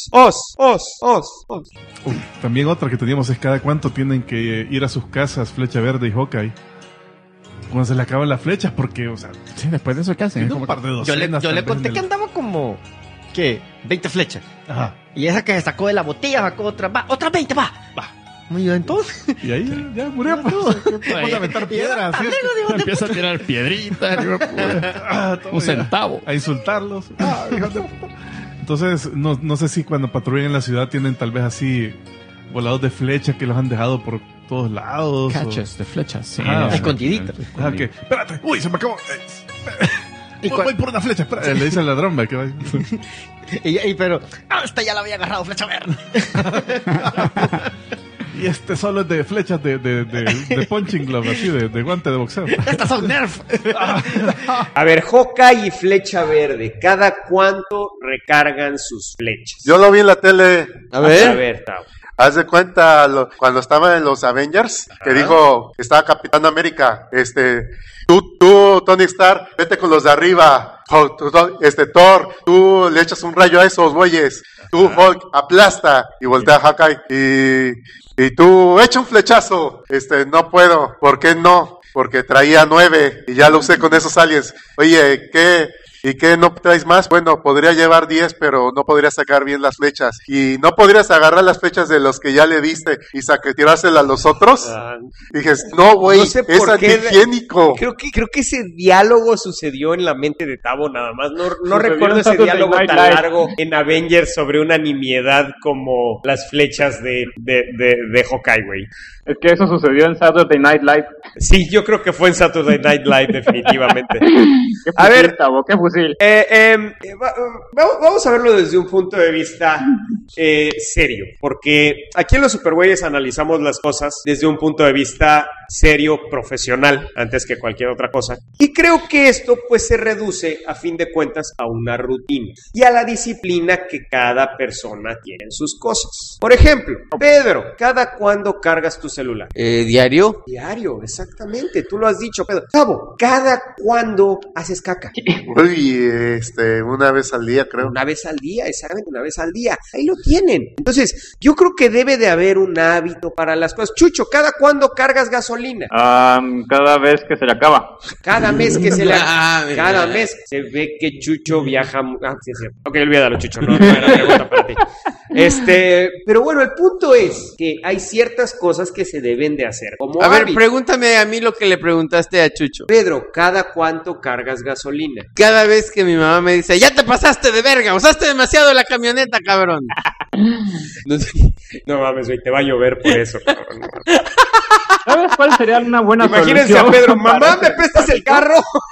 2. También otra que teníamos es cada cuánto tienen que ir a sus casas Flecha Verde y Hawkeye. Cuando se le acaban las flechas, porque, o sea, Sí, después de eso, ¿qué hacen? tiene Como un par de Yo le docenas. tal vez, conté en que el- andaba como, ¿qué? 20 flechas. Ajá. Y esa que se sacó de la botella, sacó otra, va, otras 20, va. Y entonces, Y ahí ya murió. Pues, vamos a aventar piedras. ¿sí? Empieza a tirar piedritas, Todo un ya. centavo. A insultarlos. Hijos de puta. Entonces, no sé si cuando patrullan en la ciudad tienen tal vez así volados de flecha que los han dejado por todos lados. Cachas de flechas, sí. Ah, escondidita. Ah, que, espérate, uy, se me acabó. Y Voy por una flecha, espera. Le dice al ladrón, va, que va. pero, esta ya la había agarrado, flecha verde. Y este solo es de flechas de punching glove, así, de guante de boxeo. Estas son Nerf. A ver, Hawkeye y Flecha Verde, ¿cada cuánto recargan sus flechas? Yo lo vi en la tele. A ver. A ver, Tavo. Haz de cuenta cuando estaba en los Avengers, que dijo, estaba Capitán América, tú, Tony Stark, vete con los de arriba. Thor, tú le echas un rayo a esos güeyes. Tú, Hulk, aplasta. Y voltea a Hawkeye. Y tú, echa un flechazo. No puedo. ¿Por qué no? Porque traía 9 y ya lo usé con esos aliens. Oye, ¿y qué no traes más? Bueno, podría llevar 10, pero no podría sacar bien las flechas. ¿Y no podrías agarrar las flechas de los que ya le diste y tirárselas a los otros? Dijes, no, güey, No sé es por qué- antihigiénico. Creo que ese diálogo sucedió en la mente de Tavo nada más. No Sucedió recuerdo en ese Saturday diálogo Night tan Live. largo en Avengers sobre una nimiedad como las flechas de Hawkeye, güey. Es que eso sucedió en Saturday Night Live. Sí, yo creo que fue en Saturday Night Live, definitivamente. ¿Qué A ver. fusil, Tavo? ¿Qué fusil? Vamos a verlo desde un punto de vista serio, porque aquí en los Supergüeyes analizamos las cosas desde un punto de vista serio, profesional, antes que cualquier otra cosa. Y creo que esto pues se reduce a fin de cuentas a una rutina y a la disciplina que cada persona tiene en sus cosas. Por ejemplo, Pedro, ¿cada cuándo cargas tu celular? ¿Diario? Diario, exactamente, tú lo has dicho, Pedro. Tavo, ¿cada cuándo haces caca? Uy, una vez al día, creo. Una vez al día, exactamente, una vez al día. Ahí lo tienen. Entonces, yo creo que debe de haber un hábito para las cosas. Chucho, ¿cada cuándo cargas gasolina? Cada vez que se le acaba. Cada mes que se le... mira. Cada mes se ve que Chucho viaja... sí, sí. Ok, olvídalo, Chucho, no era pregunta para ti. Pero bueno, el punto es que hay ciertas cosas que se deben de hacer como A ver, hábito. pregúntame a mí lo que le preguntaste a Chucho. Pedro, ¿cada cuánto cargas gasolina? Cada vez que mi mamá me dice, ya te pasaste de verga, usaste demasiado la camioneta, cabrón. No mames, güey, te va a llover por eso, cabrón. ¿Sabes? ¿Cuál sería una buena Imagínense solución? a Pedro, mamá, para ¿me prestas el carro?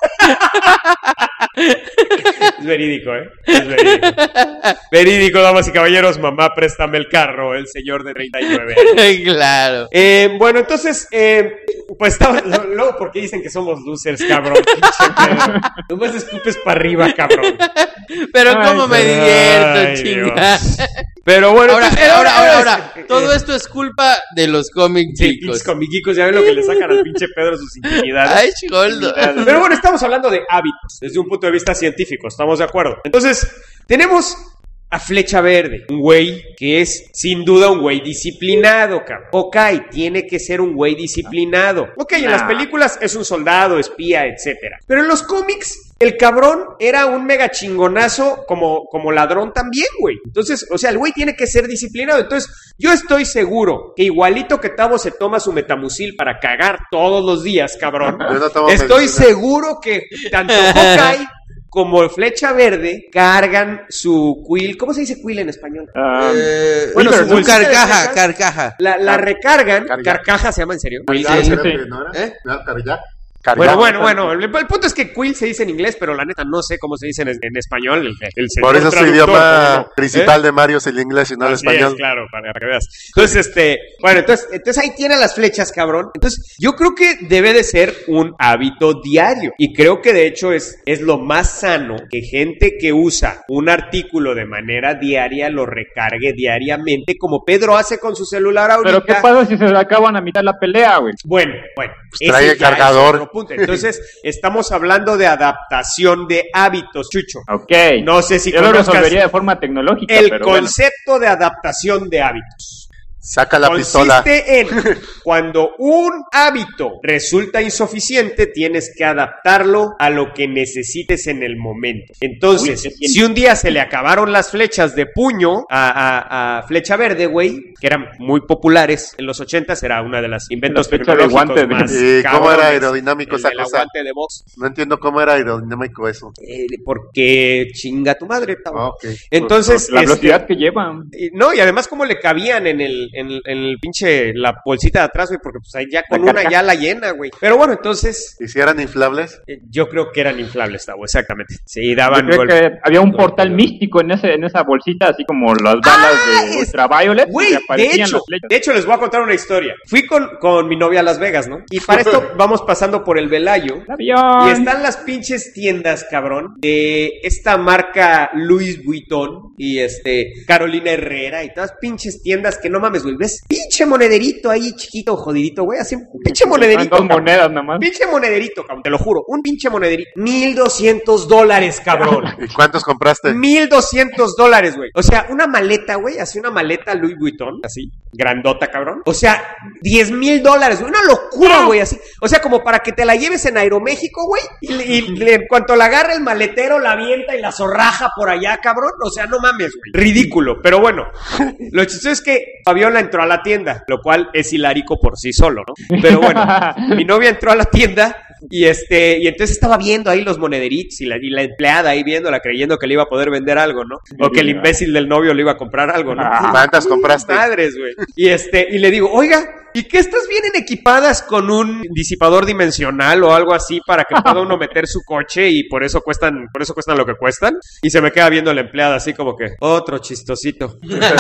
Es verídico, ¿eh? Es verídico. Verídico, damas y caballeros, mamá, préstame el carro, el señor de 39 años. Claro. Bueno, entonces, pues estaba, luego porque dicen que somos losers, cabrón. Pinche Pedro. Nomás escupes para arriba, cabrón. Pero cómo me divierto, Ay, chinga. Dios. Pero bueno, Ahora, entonces, ahora, todo esto es culpa de los cómics sí, chicos. pinches comiquicos, ya ven lo que le sacan al pinche Pedro sus intimidades. Ay, chigoldo. Pero bueno, estamos hablando de hábitos desde un punto de vista científico, ¿estamos de acuerdo? Entonces, tenemos a Flecha Verde, un güey que es sin duda un güey disciplinado, cabrón. Ok, tiene que ser un güey disciplinado. Ok, en las películas es un soldado, espía, etcétera. Pero en los cómics, el cabrón era un mega chingonazo como ladrón también, güey. Entonces, o sea, el güey tiene que ser disciplinado. Entonces, yo estoy seguro que igualito que Tavo se toma su metamucil para cagar todos los días, cabrón. Yo no tomo Estoy medicina. seguro que tanto Hawkeye como Flecha Verde cargan su quill. ¿Cómo se dice quill en español? Bueno, su su bolsita de carcaja, caca. carcaja. La recargan. Carga. Carcaja se llama en serio. Cargar, Sí. creo Sí. que no era. ¿Eh? No, cargar. Bueno, el punto es que quill se dice en inglés, pero la neta no sé cómo se dice en español. El señor Por eso su traductor, idioma ¿cómo no? principal de Mario es el inglés y no el Así español. es, claro, para que veas. Entonces, bueno, entonces ahí tiene las flechas, cabrón. Entonces, yo creo que debe de ser un hábito diario. Y creo que de hecho es lo más sano que gente que usa un artículo de manera diaria lo recargue diariamente, como Pedro hace con su celular ahorita. Pero ¿qué pasa si se le acaban a mitad la pelea, güey? Bueno, ese trae ya cargador. es otro punto. Entonces, estamos hablando de adaptación de hábitos, Chucho. Ok. No sé si Yo lo conozcas resolvería de forma tecnológica, el pero bueno. concepto de adaptación de hábitos. Saca la pistola. Consiste en cuando un hábito resulta insuficiente, tienes que adaptarlo a lo que necesites en el momento. Entonces, si un día se le acabaron las flechas de puño a Flecha Verde, güey, que eran muy populares en los 80s, era una de las inventos La flecha de tecnológicos guante de- más ¿Y cómo cabrones. era aerodinámico El esa del cosa? aguante de box. No entiendo cómo era aerodinámico eso. Porque chinga tu madre. Tavo. Ah, ok. Entonces, la velocidad que llevan. no, y además cómo le cabían en el pinche, la bolsita de atrás, güey, porque pues ahí ya con La una carga. ya la llena, güey. Pero bueno, entonces, ¿Y si eran inflables? yo creo que eran inflables, Tavo, exactamente. Sí, Yo daban creo golpe. que había un portal místico en esa bolsita, así como las balas de Ultraviolet. Güey, que de aparecían las flechas. hecho, les voy a contar una historia. Fui con mi novia a Las Vegas, ¿no? Y para esto vamos pasando por el Velayo. ¡Avión! Y están las pinches tiendas, cabrón, de esta marca Louis Vuitton y Carolina Herrera y todas pinches tiendas que no mames, güey. ¿Ves? Pinche monederito ahí, chiquito, jodidito, güey. Así, un pinche monederito. Dos cabrón. monedas nada más. Pinche monederito, cabrón, te lo juro. Un pinche monederito. $1,200, cabrón. ¿Y cuántos compraste? $1,200, güey. O sea, una maleta, güey, así una maleta Louis Vuitton, así, grandota, cabrón. O sea, $10,000, güey. Una locura, güey, así. O sea, como para que te la lleves en Aeroméxico, güey. Y en cuanto la agarra el maletero, la avienta y la zorraja por allá, cabrón. O sea, no mames, güey. Ridículo. Pero bueno, lo chistoso es que Fabiola entró a la tienda, lo cual es hilárico por sí solo, ¿no? Pero bueno, mi novia entró a la tienda y entonces estaba viendo ahí los monederitos y la empleada ahí viéndola, creyendo que le iba a poder vender algo, ¿no? O que el imbécil del novio le iba a comprar algo, ¿no? ¿Cuántas compraste? Madres, güey. Y le digo, oiga, ¿y qué estas vienen equipadas con un disipador dimensional o algo así para que pueda uno meter su coche y por eso cuestan lo que cuestan? Y se me queda viendo la empleada así como que, otro chistosito.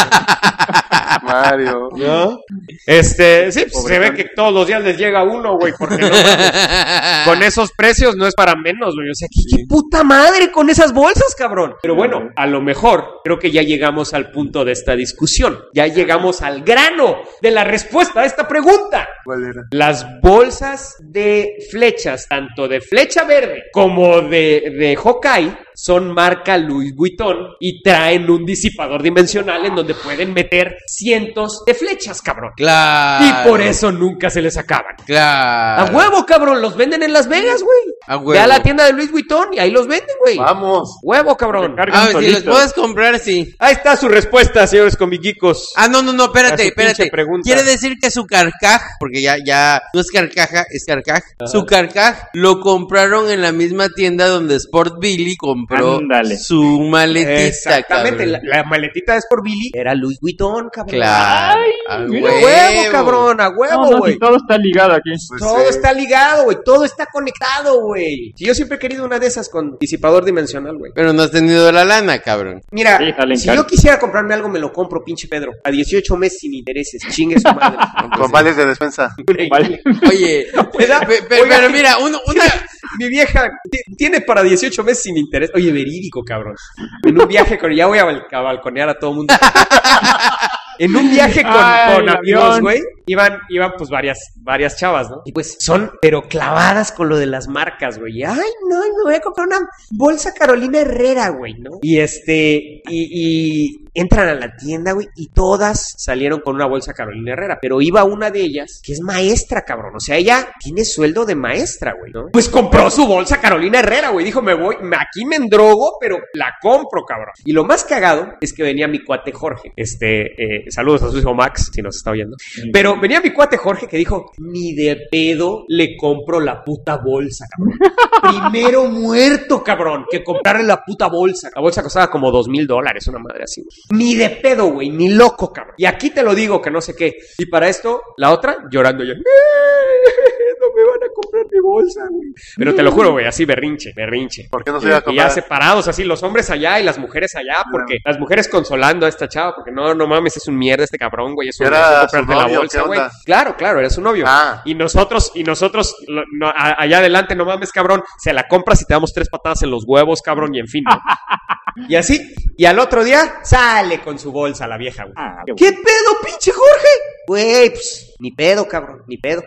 Mario. ¿No? Sí, pues, se ve que todos los días les llega uno, güey, porque no mames. Con esos precios no es para menos, güey. O sea, ¿qué puta madre con esas bolsas, cabrón? Pero bueno, a lo mejor creo que ya llegamos al punto de esta discusión. Ya llegamos al grano de la respuesta a esta pregunta. ¿Cuál era? Las bolsas de flechas, tanto de Flecha Verde como de Hawkeye, son marca Louis Vuitton y traen un disipador dimensional en donde pueden meter cientos de flechas, cabrón. Claro. Y por eso nunca se les acaban. Claro. A huevo, cabrón, los venden en Las Vegas, güey. A huevo. Ve a la tienda de Louis Vuitton y ahí los venden, güey. Vamos. Huevo, cabrón. Cargan Ah, si los solitos. puedes comprar, sí. Ahí está su respuesta, señores comiguicos. Ah, no, espérate, A su espérate. pinche pregunta. Quiere decir que su carcaj, porque ya no es carcaja, es carcaj. Su carcaj lo compraron en la misma tienda donde Sport Billy compró compró Ándale. su maletita, Exactamente, cabrón. la maletita de Sport Billy era Louis Vuitton, cabrón. Claro. A mira, A huevo, cabrón, a huevo, No, güey. si todo está ligado aquí. Pues Todo sí. está ligado, güey. Todo está conectado, güey. Si yo siempre he querido una de esas con disipador dimensional, güey. Pero no has tenido la lana, cabrón. Mira, Sí, salen si caros. yo quisiera comprarme algo, me lo compro, pinche Pedro. A 18 meses sin intereses. Chingue su madre. Con vales de despensa. Vale. Oye, ¿Verdad? Oiga, pero mira, una... Mi vieja tiene para 18 meses sin interés. Oye, verídico, cabrón. En un viaje con... Ya voy a balconear a todo el mundo. En un viaje con el amigos, avión. güey, iban pues varias chavas, ¿no? Y pues son, pero clavadas con lo de las marcas, güey. Ay, no, me voy a comprar una bolsa Carolina Herrera, güey, ¿no? Y y entran a la tienda, güey, y todas salieron con una bolsa Carolina Herrera. Pero iba una de ellas, que es maestra, cabrón. O sea, ella tiene sueldo de maestra, güey, ¿no? Pues compró su bolsa Carolina Herrera, güey. Dijo, aquí me endrogo, pero la compro, cabrón. Y lo más cagado es que venía mi cuate Jorge. Saludos a su hijo Max, si nos está oyendo. Pero venía mi cuate Jorge que dijo, ni de pedo le compro la puta bolsa, cabrón. Primero muerto, cabrón, que comprarle la puta bolsa. La bolsa costaba como $2,000, una madre así, güey. Ni de pedo, güey, ni loco, cabrón. Y aquí te lo digo, que no sé qué. Y para esto, la otra, llorando yo. No me van a comprar mi bolsa, güey. Pero te lo juro, güey, así berrinche. ¿Por qué no se iba a Y ya comprar? separados, así, los hombres allá y las mujeres allá, porque las mujeres consolando a esta chava, porque no mames, es un mierda este cabrón, güey, es un ¿Era no su comprarte la novio, bolsa, qué güey. onda? Claro, era su novio. Ah. Y nosotros, allá adelante, no mames, cabrón, se la compras y te damos 3 patadas en los huevos, cabrón, y en fin, ¿no? Y así, y al otro día, sale con su bolsa la vieja, güey. Ah, ¿Qué pedo, pinche Jorge? Güey, pues, ni pedo, cabrón, ni pedo.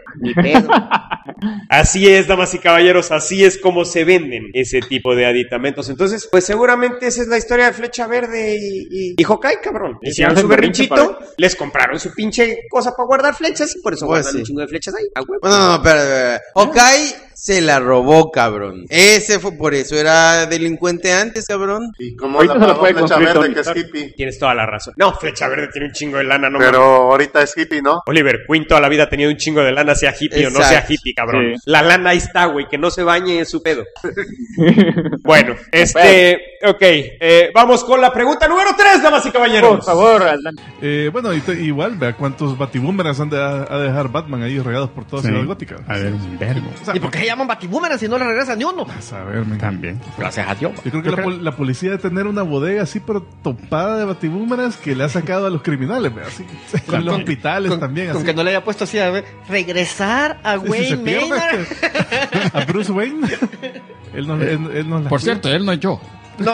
Así es, damas y caballeros, así es como se venden ese tipo de aditamentos. Entonces, pues seguramente esa es la historia de Flecha Verde y Hawkeye, cabrón. Hicieron hacen su berrinche berrinchito, les compraron su pinche cosa para guardar flechas y por eso Pues guardan sí. un chingo de flechas ahí, a huevo. No, espera. Hawkeye se la robó, cabrón. Ese fue por eso. Era delincuente antes, cabrón. ¿Y cómo Ahorita la se lo pagó puede Flecha construir Verde, Tony que es Stark. hippie? Tienes toda la razón. No, Flecha Verde tiene un chingo de lana, no Pero mames. ahorita es hippie, ¿no? Oliver Queen toda la vida ha tenido un chingo de lana, sea hippie o no sea Exacto. hippie, cabrón. Sí. La lana ahí está, güey, que no se bañe es su pedo. Bueno, ok, vamos con la pregunta número 3, damas y caballeros. Por favor, adelante. Bueno, igual, vea cuántos batibúmeras han de a dejar Batman ahí regados por toda Sí. Ciudad Gótica. A ver, un vergo. O sea, ¿Y por qué se llaman Batiboomerang si no le regresan ni uno? a saber, men. También. Gracias a Dios. Yo creo que la policía debe tener una bodega así, pero topada de batibúmeras que le ha sacado a los criminales, vea, así. Con los hospitales también, Con así. que no le haya puesto así a ver, regresar a Si se Wayne pierde Maynard. a Bruce Wayne, él nos la Por cuida. cierto, él no es yo. No.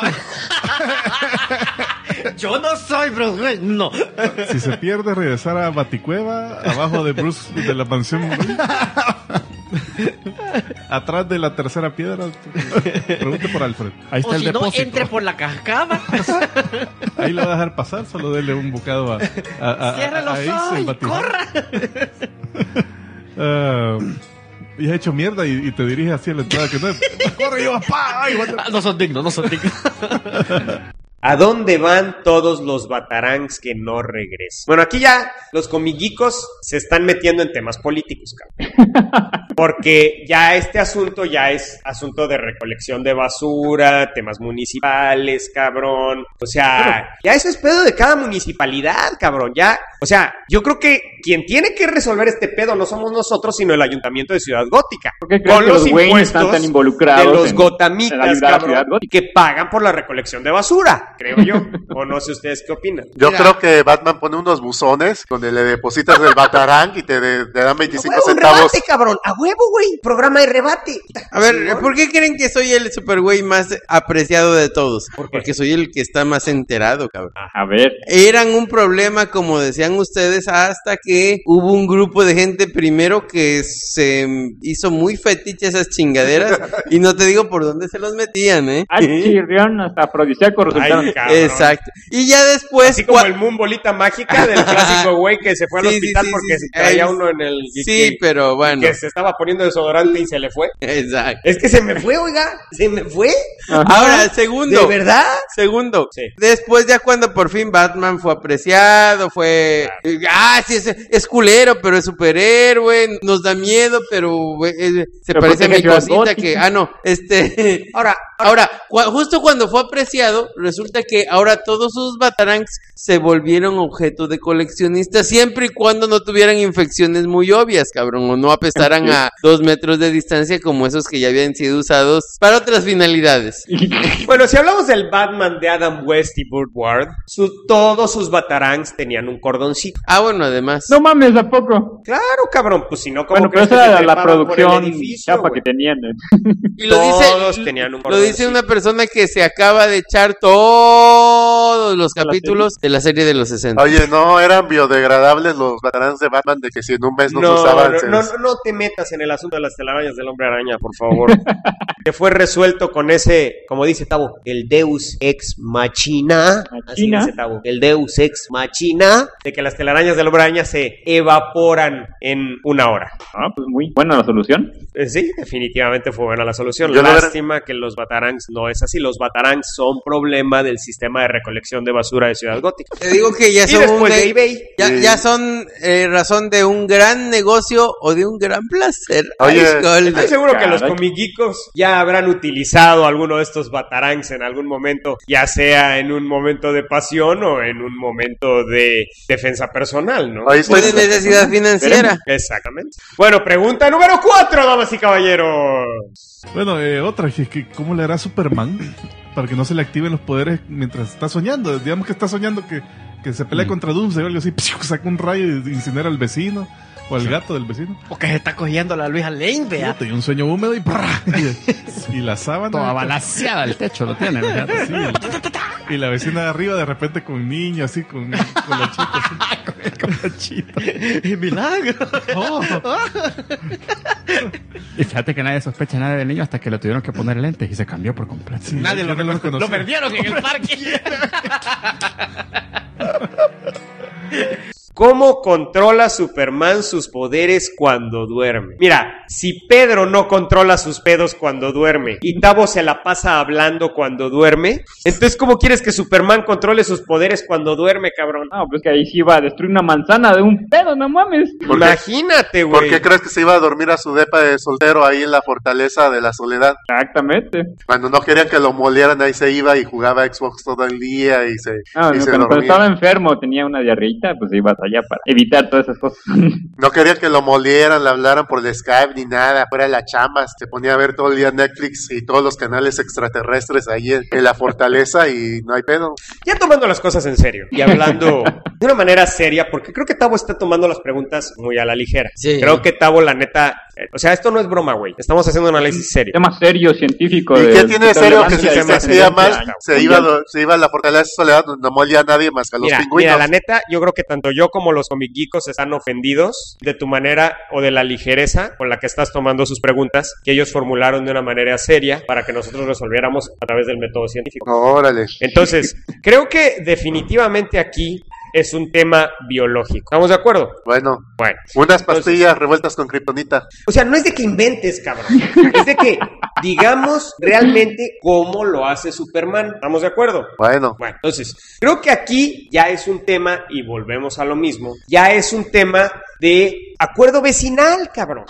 Yo no soy Bruce Wayne, no. Si se pierde, regresar a Baticueva, abajo de Bruce, de la mansión. Atrás de la tercera piedra. Pregunte por Alfred. Ahí está O el si no, depósito. entre por la cascada. Ahí lo va a dejar pasar, solo dele un bocado a Cierra los Ace, ojos el y Batman. corra. Y has hecho mierda y te diriges hacia la entrada que no es. ¡Corre, yo, papá! Ay, what the- No son dignos, no son dignos. ¿A dónde van todos los batarangs que no regresan? Bueno, aquí ya los comiguicos se están metiendo en temas políticos, cabrón. Porque ya este asunto ya es asunto de recolección de basura, temas municipales, cabrón. O sea, ya eso es pedo de cada municipalidad, cabrón. Ya, o sea, yo creo que quien tiene que resolver este pedo no somos nosotros, sino el Ayuntamiento de Ciudad Gótica. ¿Por qué crees que los Wayne están tan involucrados de los en- en gotamitas, ayudar a Ciudad cabrón, Gótica? que pagan por la recolección de basura, creo yo. O no sé ustedes qué opinan. Yo Mira. creo que Batman pone unos buzones donde le depositas el Batarang y te dan 25 A huevo, un centavos. rebate, cabrón. A huevo, güey. Programa de rebate. A ver, Chingón. ¿por qué creen que soy el super güey más apreciado de todos? Porque soy el que está más enterado, cabrón. A ver. Eran un problema, como decían ustedes, hasta que hubo un grupo de gente primero que se hizo muy fetiche a esas chingaderas y no te digo por dónde se los metían, ¿eh? Chirrión hasta afrodisíaco resultaron. Ay, cabrón. Exacto. Y ya después... Así como el Moon Bolita Mágica del clásico güey que se fue al Sí, sí, hospital sí, porque sí, se traía Ay, uno en el... Sí, pero bueno. Que se estaba poniendo desodorante y se le fue. Exacto. Es que se me fue, oiga, se me fue. Ahora, segundo. ¿De verdad? Segundo. Sí. Después ya cuando por fin Batman fue apreciado, fue... sí, es culero, pero es superhéroe, nos da miedo, pero se Pero parece a mi protege Ciudad cosita Gótica. que... Ahora, justo cuando fue apreciado, resulta que ahora todos sus Batarangs se volvieron objeto de coleccionistas siempre y cuando no tuvieran infecciones muy obvias, cabrón, o no apestaran a 2 metros de distancia como esos que ya habían sido usados para otras finalidades. Bueno, si hablamos del Batman de Adam West y Burt Ward, todos sus Batarangs tenían un cordoncito. Bueno, además. No mames, ¿a poco? Claro, cabrón, pues si no, ¿cómo Bueno, pero crees esa que era se la trepaban por el producción edificio, chapa güey? que tenían. Y lo Todos dice, tenían un lo dice cordoncito. una persona que se acaba de echar todos los capítulos de la serie de los 60. Oye, no eran biodegradables los batarangs de Batman de que si en un mes no se usaban. No te metas en el asunto de las telarañas del Hombre Araña, por favor. Que fue resuelto con ese, como dice Tavo, el Deus Ex Machina. Así dice Tavo, el Deus Ex Machina, de que las telarañas del Hombre Araña se evaporan en 1 hora. Pues muy buena la solución. Sí, definitivamente fue buena la solución. Yo la Lástima que los Batarangs no es así. Los Batarangs son problema del sistema de recolección de basura de Ciudad Gótica. Te digo que ya Y son después de eBay. ya son razón de un gran negocio o de un gran placer. Oye, Estoy seguro que los Caray. comiquicos ya habrán utilizado alguno de estos Batarangs en algún momento, ya sea en un momento de pasión o en un momento de defensa personal, ¿no? Ahí O de estoy. necesidad financiera. Exactamente. Bueno, pregunta número 4, damas y caballeros. Bueno, otra, que ¿cómo le hará Superman para que no se le activen los poderes mientras está soñando? Digamos que está soñando que se pelea contra Doomsday o algo así, saca un rayo y incinera al vecino o al gato del vecino. O que se está cogiendo la Luisa Lane, vea. Tenía un sueño húmedo y la sábana. Toda balaseada el techo lo tiene, fíjate. Sí, y la vecina de arriba de repente con niño así, con la chica así. Con la chita. Milagro. Oh. Y fíjate que nadie sospecha nada del niño hasta que le tuvieron que poner lentes y se cambió por completo. Sí, Nadie yo lo no reconoció. conocía. Lo perdieron en el parque. ¿Cómo controla Superman sus poderes cuando duerme? Mira, si Pedro no controla sus pedos cuando duerme y Tavo se la pasa hablando cuando duerme, entonces ¿cómo quieres que Superman controle sus poderes cuando duerme, cabrón? No, pues que ahí sí iba a destruir una manzana de un pedo, no mames. ¿Por qué? Imagínate, güey. ¿Por qué crees que se iba a dormir a su depa de soltero ahí en la fortaleza de la soledad? Exactamente. Cuando no querían que lo molieran, ahí se iba y jugaba Xbox todo el día y se Cuando dormía. estaba enfermo, tenía una diarreita, pues ibas allá para evitar todas esas cosas. No querían que lo molieran, le hablaran por el Skype ni nada, fuera de la chamba, se ponía a ver todo el día Netflix y todos los canales extraterrestres ahí en la fortaleza y no hay pedo. Ya tomando las cosas en serio y hablando de una manera seria, porque creo que Tavo está tomando las preguntas muy a la ligera. Sí. Creo que Tavo, la neta, o sea, esto no es broma, güey. Estamos haciendo un análisis serio. Tema serio, científico. ¿Y qué tiene de serio que si relevancia se de sentía temas mal, mundial. se iba a la fortaleza de soledad donde no molía a nadie más que a los Mira, pingüinos? la neta, yo creo que tanto yo como los comic geekos están ofendidos de tu manera o de la ligereza con la que estás tomando sus preguntas, que ellos formularon de una manera seria para que nosotros resolviéramos a través del método científico. Órale. Entonces, creo que definitivamente aquí es un tema biológico. ¿Estamos de acuerdo? Bueno, Bueno. unas pastillas revueltas con kriptonita. O sea, no es de que inventes, cabrón. Es de que digamos realmente cómo lo hace Superman. ¿Estamos de acuerdo? Bueno, Bueno, entonces, creo que aquí ya es un tema, y volvemos a lo mismo, ya es un tema de acuerdo vecinal, cabrón.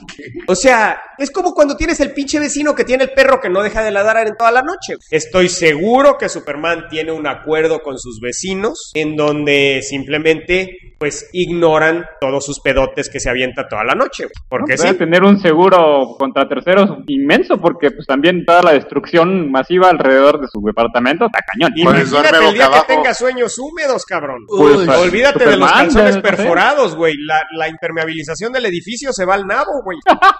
O sea, es como cuando tienes el pinche vecino que tiene el perro que no deja de ladrar en toda la noche. Estoy seguro que Superman tiene un acuerdo con sus vecinos en donde simplemente, pues, ignoran todos sus pedotes que se avienta toda la noche. Porque sí. Debe tener un seguro contra terceros inmenso, porque pues también toda la destrucción masiva alrededor de su departamento está cañón. Pues duerme Imagínate el día boca que abajo. tenga sueños húmedos, cabrón. Pues, Olvídate de los Superman, calzones no sé. perforados, güey. La impermeabilización del edificio se va al nabo, güey.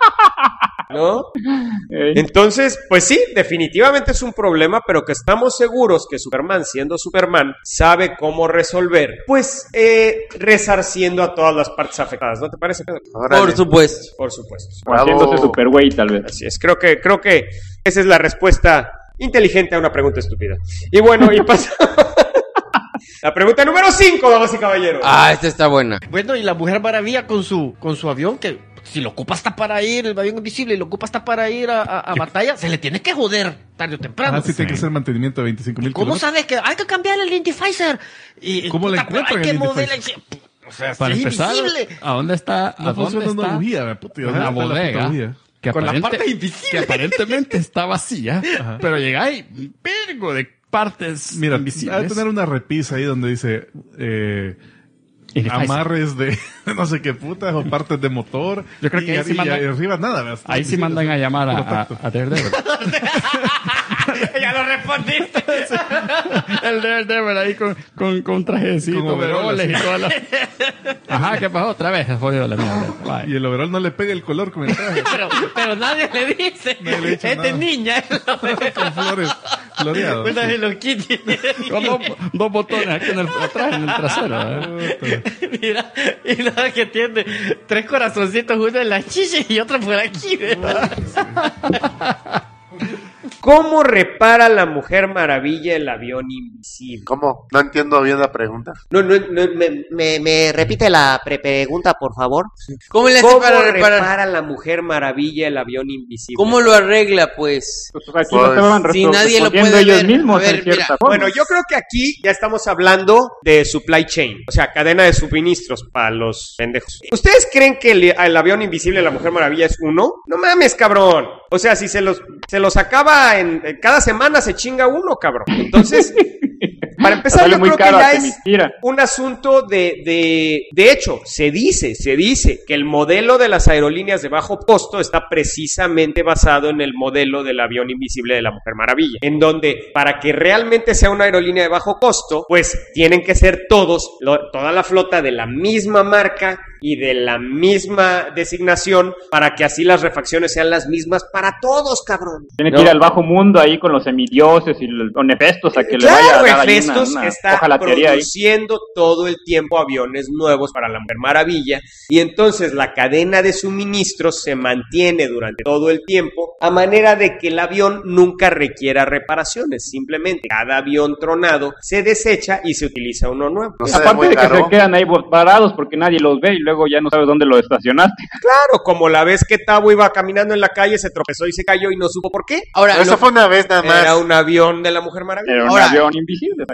¿No? Entonces, pues sí, definitivamente es un problema, pero que estamos seguros que Superman, siendo Superman, sabe cómo resolver, pues, resarciendo a todas las partes afectadas. ¿No te parece, Pedro? órale. Por supuesto. Por supuesto. O haciéndose Bravo. super güey, tal vez. Así es, creo que esa es la respuesta inteligente a una pregunta estúpida. Y bueno, y pasa la pregunta número 5, damas y caballeros. Esta está buena. Bueno, y la Mujer Maravilla con su avión que si lo ocupa hasta para ir, el avión invisible, y lo ocupa hasta para ir a batalla, se le tiene que joder tarde o temprano. Sí, tiene que hacer mantenimiento de 25,000 ¿Cómo kilómetros. sabes que hay que cambiar el Identifier? ¿Cómo le encuentran hay que el moverla. Identifier? O sea, Para sí, empezar, invisible. ¿a dónde está? No funciona una bujía, puta. Una ¿Dónde está la bodega puta bujía? que, Con las partes invisibles. que aparentemente está vacía, pero llegáis vergo de partes Mira, invisibles. debe tener una repisa ahí donde dice amarres de no sé qué putas o partes de motor. Yo creo que ahí sí mandan- y arriba nada. ¿verdad? Ahí sí mandan a llamar Puro a tacto. Daredevil. Ya lo respondiste. El Daredevil ahí con trajecito, Con overoles, overoles y todas las... Ajá, ¿qué pasó? Otra vez se jodió la mierda. Bye. Y el overall no le pega el color con el traje. pero nadie le dice. Nadie le ha dicho Este nada. niña. Con flores floreados. Una Hello Kitty. Con dos botones aquí atrás, en el trasero. Mira, y nada que tiene 3 corazoncitos, uno en la chicha y otro por aquí, ¿verdad? ¿Cómo repara la Mujer Maravilla el avión invisible? ¿Cómo? No entiendo bien la pregunta. No, me repite la pregunta, por favor. ¿Cómo le hace ¿Cómo para reparar? repara la Mujer Maravilla el avión invisible? ¿Cómo lo arregla, pues? Pues aquí lo estaban si nadie lo respondiendo puede ellos ver. mismos, A ver, en cierta mira, forma. Bueno, yo creo que aquí ya estamos hablando de supply chain, o sea, cadena de suministros para los pendejos. ¿Ustedes creen que el avión invisible de la Mujer Maravilla es uno? No mames, cabrón. O sea, si se los acaba en cada semana se chinga uno, cabrón. Entonces, para empezar, Sale yo muy creo que caro ya a es Temisquira. un asunto de hecho, se dice que el modelo de las aerolíneas de bajo costo está precisamente basado en el modelo del avión invisible de la Mujer Maravilla, en donde para que realmente sea una aerolínea de bajo costo, pues tienen que ser toda la flota de la misma marca y de la misma designación para que así las refacciones sean las mismas para todos, cabrón. Tiene que ir al bajo mundo ahí con los semidioses y los Nefestos a que le vaya a Claro, dar ahí Hefestos una está ojalatería ahí. produciendo todo el tiempo aviones nuevos para la Mujer Maravilla y entonces la cadena de suministros se mantiene durante todo el tiempo a manera de que el avión nunca requiera reparaciones. Simplemente cada avión tronado se desecha y se utiliza uno nuevo. No sé, Aparte muy de que caro. se quedan ahí parados porque nadie los ve y luego ya no sabes dónde lo estacionaste. Claro, como la vez que Tabo iba caminando en la calle, se tropezó y se cayó y no supo por qué. Ahora, Eso fue una vez nada más. Era un avión de la Mujer Maravilla. Era un Ahora, avión invisible.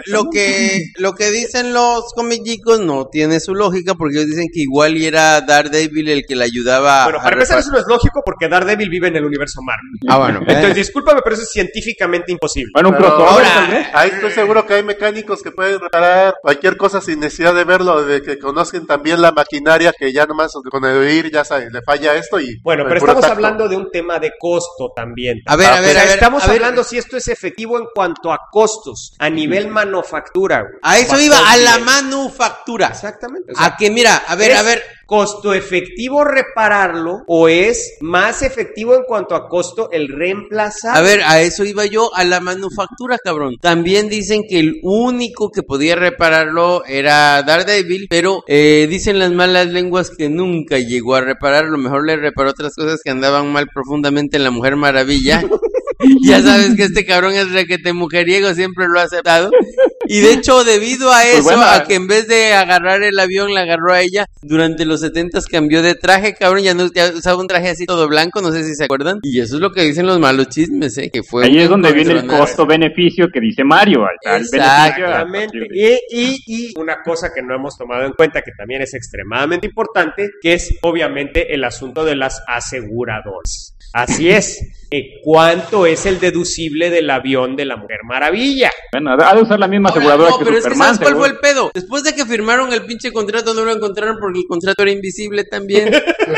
lo que dicen los comicicos no tiene su lógica porque ellos dicen que igual y era Daredevil el que le ayudaba Bueno, a para empezar reparar. eso no es lógico porque Daredevil vive en el universo Marvel. Ah, bueno. Entonces, discúlpame, pero eso es científicamente imposible. Bueno, un Pero crossover ahora- tal vez. Ahí estoy seguro que hay mecánicos que pueden reparar cualquier cosa sin necesidad de verlo, de que conozcan también la maquinaria que ya nomás con el oír ya sabe, le falla esto y... Bueno, el pero puro estamos tacto. hablando de un tema de costo también. A ver, O sea, estamos a ver. hablando si esto es efectivo en cuanto a costos, a nivel manufactura. Güey. A eso Bajo iba, a la nivel. manufactura. Exactamente. O sea, A que mira, a ver, ¿es costo efectivo repararlo o es más efectivo en cuanto a costo el reemplazar? a ver, a eso iba yo, a la manufactura, cabrón. También dicen que el único que podía repararlo era Daredevil, pero dicen las malas lenguas que nunca llegó a repararlo. Mejor le reparó otras cosas que andaban mal profundamente en la Mujer Maravilla. Ya sabes que este cabrón es requete mujeriego, siempre lo ha aceptado. Y de hecho, debido a eso, buena. a que en vez de agarrar el avión, la agarró a ella, durante los 70s cambió de traje, cabrón, ya usaba un traje así todo blanco, no sé si se acuerdan. Y eso es lo que dicen los malos chismes, que fue... Ahí es un donde viene el contronazo. costo-beneficio que dice Mario. Ahí está el beneficio a Exactamente. partir de- Y una cosa que no hemos tomado en cuenta, que también es extremadamente importante, que es obviamente el asunto de las aseguradoras. Así es. ¿Cuánto es el deducible del avión de la Mujer Maravilla? Bueno, ha de usar la misma aseguradora No, que pero es que Superman. ¿sabes cuál seguro. fue el pedo? Después de que firmaron el pinche contrato, no lo encontraron porque el contrato era invisible también.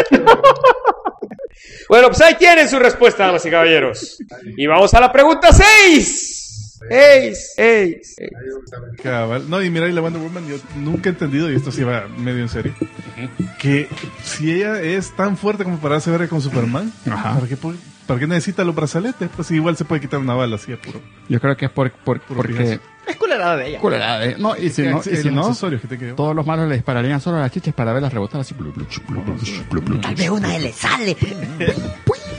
Bueno, pues ahí tienen su respuesta, damas y caballeros. Y vamos a la pregunta 6. Cabal. No, y mira, y la Wonder Woman, yo nunca he entendido, y esto sí va medio en serio, que si ella es tan fuerte como para hacer ver con Superman, Ajá. ¿para qué necesita los brazaletes? Pues igual se puede quitar una bala así, apuro. Yo creo que es porque... pijazo. Es culerada de ella. Culerada, ¿eh? No, y si no, y si no accesorios que te quedó. todos los malos le dispararían solo a las chiches para verlas rebotar así. Tal vez una le sale.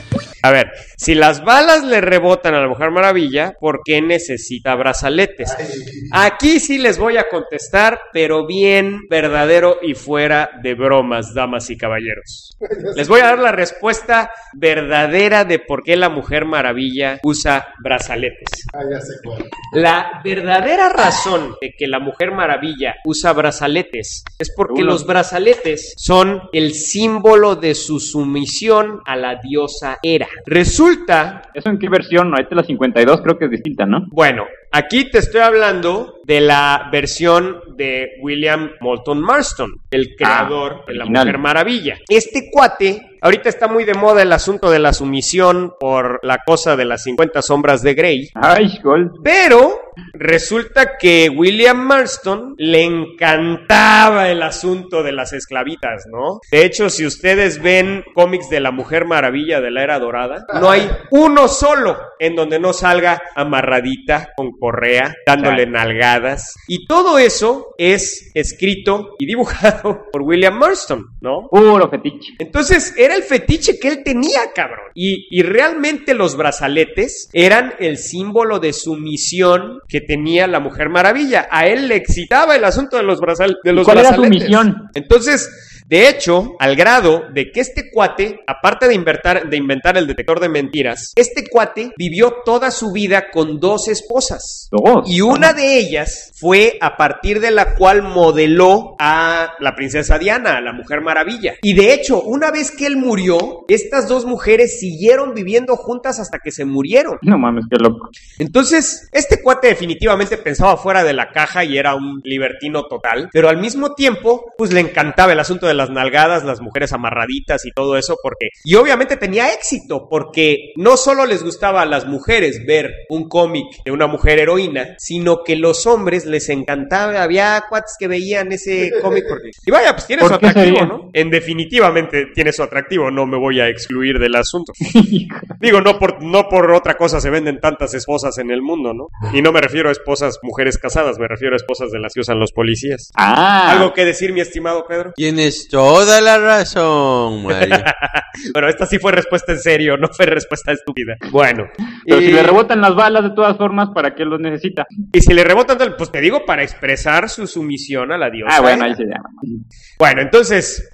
A ver, si las balas le rebotan a la Mujer Maravilla, ¿por qué necesita brazaletes? Aquí sí les voy a contestar, pero bien verdadero y fuera de bromas, damas y caballeros. Les voy a dar la respuesta verdadera de por qué la Mujer Maravilla usa brazaletes. Ya sé cuál. La verdadera razón de que la Mujer Maravilla usa brazaletes es porque los brazaletes son el símbolo de su sumisión a la diosa Hera. Resulta... ¿Eso en qué versión? Ahorita la 52 creo que es distinta, ¿no? Bueno, aquí te estoy hablando de la versión de William Moulton Marston, el creador de la Mujer Maravilla. Este cuate... Ahorita está muy de moda el asunto de la sumisión por la cosa de las 50 sombras de Grey. Ay, Gold. Pero resulta que William Marston le encantaba el asunto de las esclavitas, ¿no? De hecho, si ustedes ven cómics de la Mujer Maravilla de la Era Dorada, no hay uno solo en donde no salga amarradita con correa, dándole nalgadas. Y todo eso es escrito y dibujado por William Marston, ¿no? Puro fetiche. Entonces, era el fetiche que él tenía, cabrón. Y realmente los brazaletes eran el símbolo de sumisión que tenía la Mujer Maravilla. A él le excitaba el asunto de los brazaletes. ¿Cuál era su misión? Entonces, de hecho, al grado de que este cuate, aparte de inventar el detector de mentiras, este cuate vivió toda su vida con 2 esposas. Y una de ellas fue a partir de la cual modeló a la princesa Diana, a la Mujer Maravilla. Y de hecho, una vez que él murió, estas 2 mujeres siguieron viviendo juntas hasta que se murieron. No mames, qué loco. Entonces, este cuate definitivamente pensaba fuera de la caja y era un libertino total, pero al mismo tiempo, pues le encantaba el asunto de las nalgadas, las mujeres amarraditas y todo eso, y obviamente tenía éxito, porque no solo les gustaba a las mujeres ver un cómic de una mujer heroína, sino que los hombres les encantaba, había cuates que veían ese cómic y vaya, pues tiene su atractivo, ¿no? Definitivamente tiene su atractivo, no me voy a excluir del asunto. Digo, no por otra cosa se venden tantas esposas en el mundo, ¿no? Y no me refiero a esposas, mujeres casadas, me refiero a esposas de las que usan los policías. ¿Algo que decir, mi estimado Pedro? Tienes toda la razón, Mario. Bueno, esta sí fue respuesta en serio, no fue respuesta estúpida. Bueno. Pero si le rebotan las balas de todas formas, ¿para qué los necesita? Y si le rebotan, pues te digo, para expresar su sumisión a la diosa. Bueno, ahí se llama. Bueno, entonces...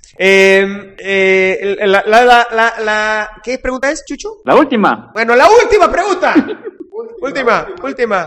¿qué pregunta es, Chucho? La última. Bueno, la última pregunta. Última.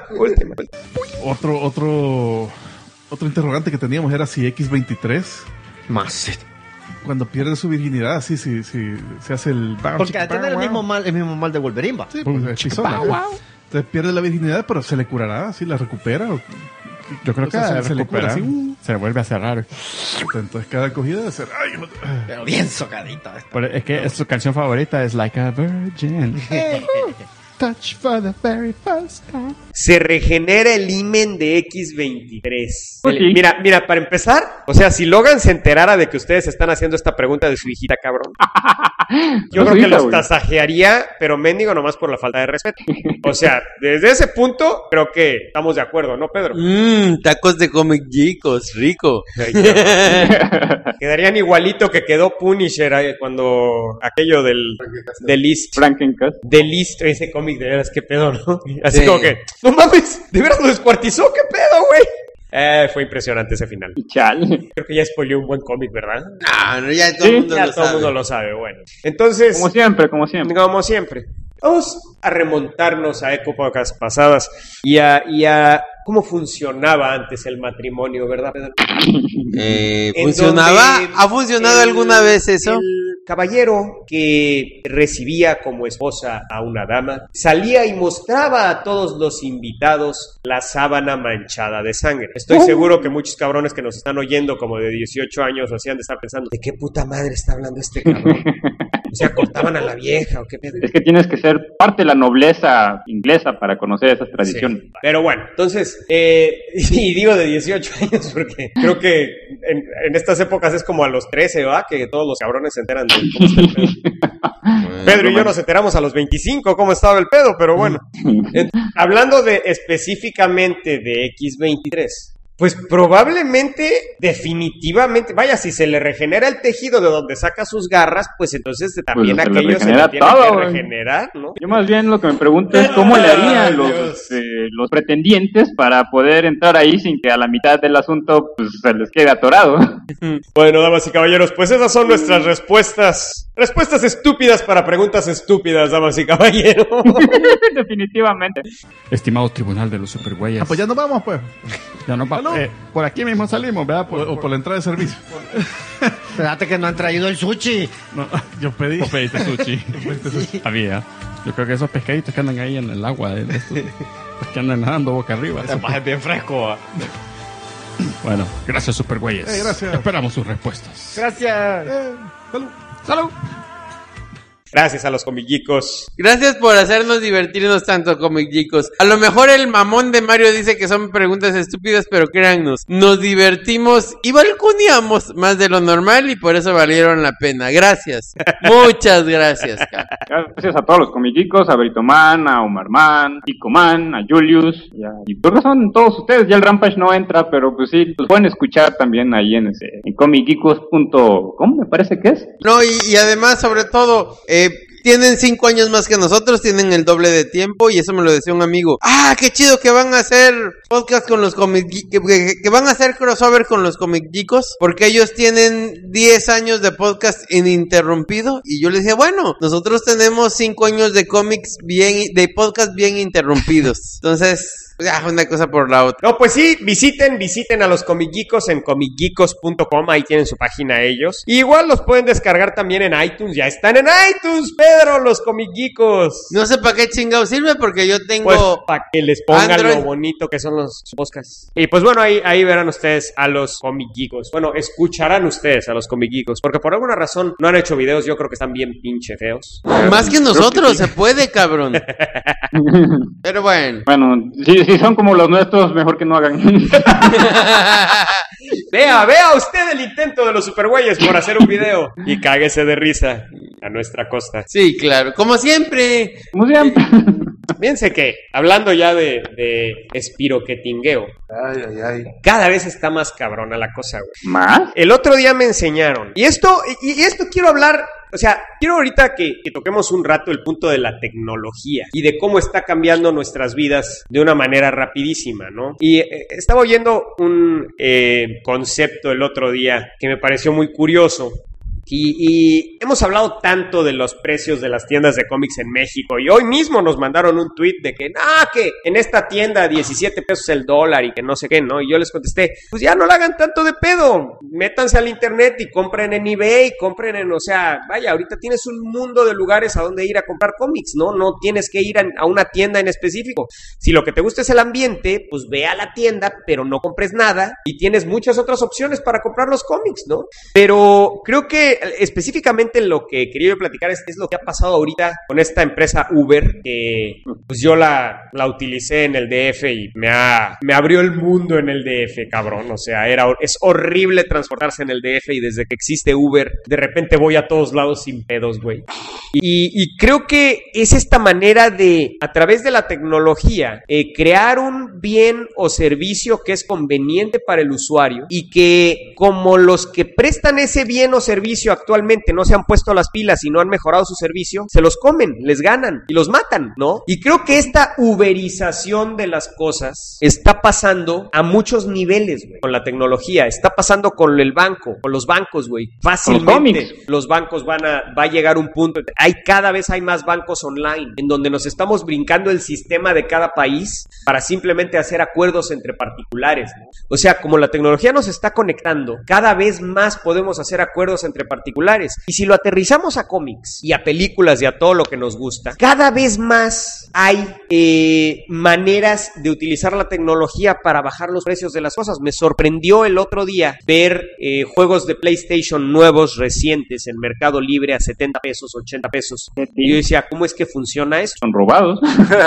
Otro interrogante que teníamos era si X-23 más cuando pierde su virginidad, sí, se hace el... Porque tiene el mismo mal de Wolverine, ¿va? Sí, pues es chizona. Entonces pierde la virginidad, pero se le curará, ¿sí? ¿La recupera? Yo creo que se le cura, se le vuelve a cerrar. Entonces cada cogida debe ser... Pero bien socadita. Es que su canción favorita es Like a Virgin. Touch for the very first time. Se regenera el himen de X-23. Pues sí. Mira, para empezar, o sea, si Logan se enterara de que ustedes están haciendo esta pregunta de su hijita, cabrón, yo creo que los tasajearía, pero mendigo nomás por la falta de respeto. O sea, desde ese punto, creo que estamos de acuerdo, ¿no, Pedro? Tacos de Comic Chicos, rico. Quedarían igualito que quedó Punisher cuando aquello del List. Frankencast. Del List, ese cómic de veras, qué pedo, ¿no? Así como que, no mames, de veras lo descuartizó, qué pedo, güey. Fue impresionante ese final. Chale. Creo que ya spoileó un buen cómic, ¿verdad? No, ya todo el mundo lo sabe. Todo el mundo lo sabe, bueno. Entonces... Como siempre. Vamos a remontarnos a épocas pasadas y a cómo funcionaba antes el matrimonio, ¿verdad, Pedro? ¿Funcionaba? ¿Ha funcionado alguna vez eso? El caballero que recibía como esposa a una dama salía y mostraba a todos los invitados la sábana manchada de sangre. Estoy seguro que muchos cabrones que nos están oyendo como de 18 años o así han de estar pensando, ¿de qué puta madre está hablando este cabrón? O sea, ¿cortaban a la vieja o qué pedo? Es que tienes que ser parte de la nobleza inglesa para conocer esas tradiciones. Sí. Pero bueno, entonces, y digo de 18 años porque creo que en estas épocas es como a los 13, ¿va? Que todos los cabrones se enteran de cómo está el pedo. Pedro y yo nos enteramos a los 25 cómo estaba el pedo, pero bueno. Hablando específicamente de X-23, Pues probablemente, definitivamente, vaya, si se le regenera el tejido de donde saca sus garras, pues entonces también Pues aquello se le tiene que regenerar, ¿no? Yo más bien lo que me pregunto es cómo le harían los pretendientes para poder entrar ahí sin que a la mitad del asunto pues se les quede atorado. Bueno, damas y caballeros, pues esas son nuestras respuestas. Respuestas estúpidas para preguntas estúpidas, damas y caballeros. Definitivamente. Estimado tribunal de los supergüeyes. Pues ya nos vamos, pues. Ya nos vamos. Por aquí mismo salimos, ¿verdad? O por la entrada de servicio. Espérate que no han traído el sushi. No, yo pedí. ¿O pediste sushi? Había. Yo creo que esos pescaditos que andan ahí en el agua, de estos, que andan nadando boca arriba. Ese más es bien fresco. Bueno, gracias, supergüeyes. Gracias. Esperamos sus respuestas. Gracias. Salud. ¡Salud! Gracias a los comillicos. Gracias por hacernos divertirnos tanto, comillicos. A lo mejor el mamón de Mario dice que son preguntas estúpidas, pero créannos, nos divertimos y balconeamos más de lo normal y por eso valieron la pena. Gracias. Muchas gracias, cara. Gracias a todos los comiquicos, a Britoman, a Omarman, Picoman, a Julius, y por razón todos ustedes. Ya el Rampage no entra, pero pues sí, los pueden escuchar también ahí en comicicos.com, me parece que es. No, y además, sobre todo, tienen 5 años más que nosotros, tienen el doble de tiempo y eso me lo decía un amigo. ¡Ah, qué chido que van a hacer podcast con los que van a hacer crossover con los comicicos! Porque ellos tienen 10 años de podcast ininterrumpido y yo les decía, bueno, nosotros tenemos 5 años de cómics de podcast bien interrumpidos. Entonces, ya, una cosa por la otra. No, pues sí, visiten a los comicgeekos en comicgeekos.com, ahí tienen su página ellos. Y igual los pueden descargar también en iTunes, ya están en iTunes, Pedro, los comicgeekos. No sé para qué chingado sirve porque yo tengo... Pues para que les pongan Android. lo bonito que son los podcasts. Y pues bueno, ahí verán ustedes a los comicgeekos. Bueno, escucharán ustedes a los comicgeekos, porque por alguna razón no han hecho videos, yo creo que están bien pinche feos. Más que nosotros, se puede, cabrón. Pero bueno. Bueno, si son como los nuestros, mejor que no hagan. Vea usted el intento de los supergüeyes por hacer un video y cáguese de risa a nuestra costa. Sí, claro, como siempre. Como siempre. Fíjense que, hablando ya de espiroquetingueo, cada vez está más cabrona la cosa, güey. ¿Más? El otro día me enseñaron, y esto quiero hablar, o sea, quiero ahorita que toquemos un rato el punto de la tecnología y de cómo está cambiando nuestras vidas de una manera rapidísima, ¿no? Y estaba oyendo un concepto el otro día que me pareció muy curioso. Y hemos hablado tanto de los precios de las tiendas de cómics en México y hoy mismo nos mandaron un tweet de que en esta tienda 17 pesos el dólar y que no sé qué, ¿no? Y yo les contesté, pues ya no la hagan tanto de pedo, métanse al internet y compren en eBay, o sea, vaya, ahorita tienes un mundo de lugares a donde ir a comprar cómics, ¿no? No tienes que ir a una tienda en específico. Si lo que te gusta es el ambiente, pues ve a la tienda, pero no compres nada y tienes muchas otras opciones para comprar los cómics, ¿no? Pero creo que específicamente lo que quería yo platicar es lo que ha pasado ahorita con esta empresa Uber, que pues yo la utilicé en el DF y me abrió el mundo en el DF, cabrón. O sea, es horrible transportarse en el DF y desde que existe Uber, de repente voy a todos lados sin pedos, güey. Y creo que es esta manera de, a través de la tecnología, crear un bien o servicio que es conveniente para el usuario y que como los que prestan ese bien o servicio actualmente no se han puesto las pilas y no han mejorado su servicio, se los comen, les ganan y los matan, ¿no? Y creo que esta uberización de las cosas está pasando a muchos niveles, güey, con la tecnología. Está pasando con el banco, con los bancos, güey. Fácilmente los bancos va a llegar a un punto. Cada vez hay más bancos online en donde nos estamos brincando el sistema de cada país para simplemente hacer acuerdos entre particulares, ¿no? O sea, como la tecnología nos está conectando, cada vez más podemos hacer acuerdos entre particulares. Y si lo aterrizamos a cómics y a películas y a todo lo que nos gusta, cada vez más hay maneras de utilizar la tecnología para bajar los precios de las cosas. Me sorprendió el otro día ver juegos de PlayStation nuevos, recientes, en Mercado Libre a 70 pesos, 80 pesos. Y yo decía, ¿cómo es que funciona eso? Son robados.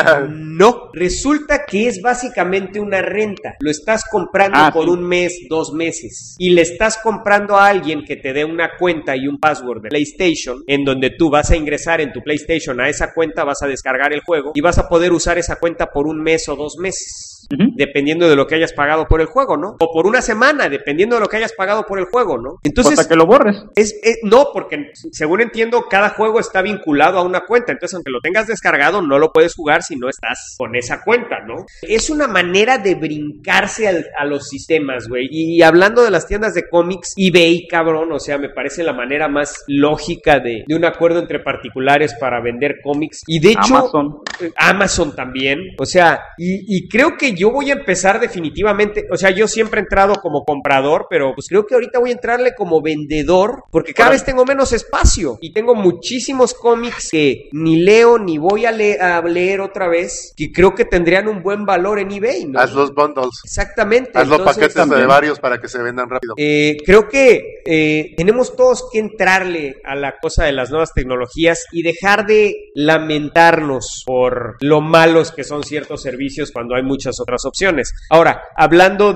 No, resulta que es básicamente una renta. Lo estás comprando por un mes, 2 meses. Y le estás comprando a alguien que te dé una cuenta y un password de PlayStation, en donde tú vas a ingresar en tu PlayStation a esa cuenta, vas a descargar el juego y vas a poder usar esa cuenta por un mes o 2 meses. dependiendo de lo que hayas pagado por el juego, ¿no? O por una semana, dependiendo de lo que hayas pagado por el juego, ¿no? Entonces, hasta que lo borres. No, porque según entiendo, cada juego está vinculado a una cuenta. Entonces, aunque lo tengas descargado, no lo puedes jugar si no estás con esa cuenta, ¿no? Es una manera de brincarse a los sistemas, güey. Y hablando de las tiendas de cómics, eBay, cabrón, o sea, me parece la manera más lógica de un acuerdo entre particulares para vender cómics. Y de hecho, Amazon también. O sea, y creo que yo voy a empezar definitivamente, o sea, yo siempre he entrado como comprador, pero pues creo que ahorita voy a entrarle como vendedor, porque cada vez tengo menos espacio y tengo muchísimos cómics que ni leo ni voy a leer otra vez, que creo que tendrían un buen valor en eBay, ¿no? Haz los bundles. Exactamente. Haz los Entonces, paquetes de varios para que se vendan rápido. Creo que tenemos todos que entrarle a la cosa de las nuevas tecnologías y dejar de lamentarnos por lo malos que son ciertos servicios cuando hay muchas otras opciones. Ahora, hablando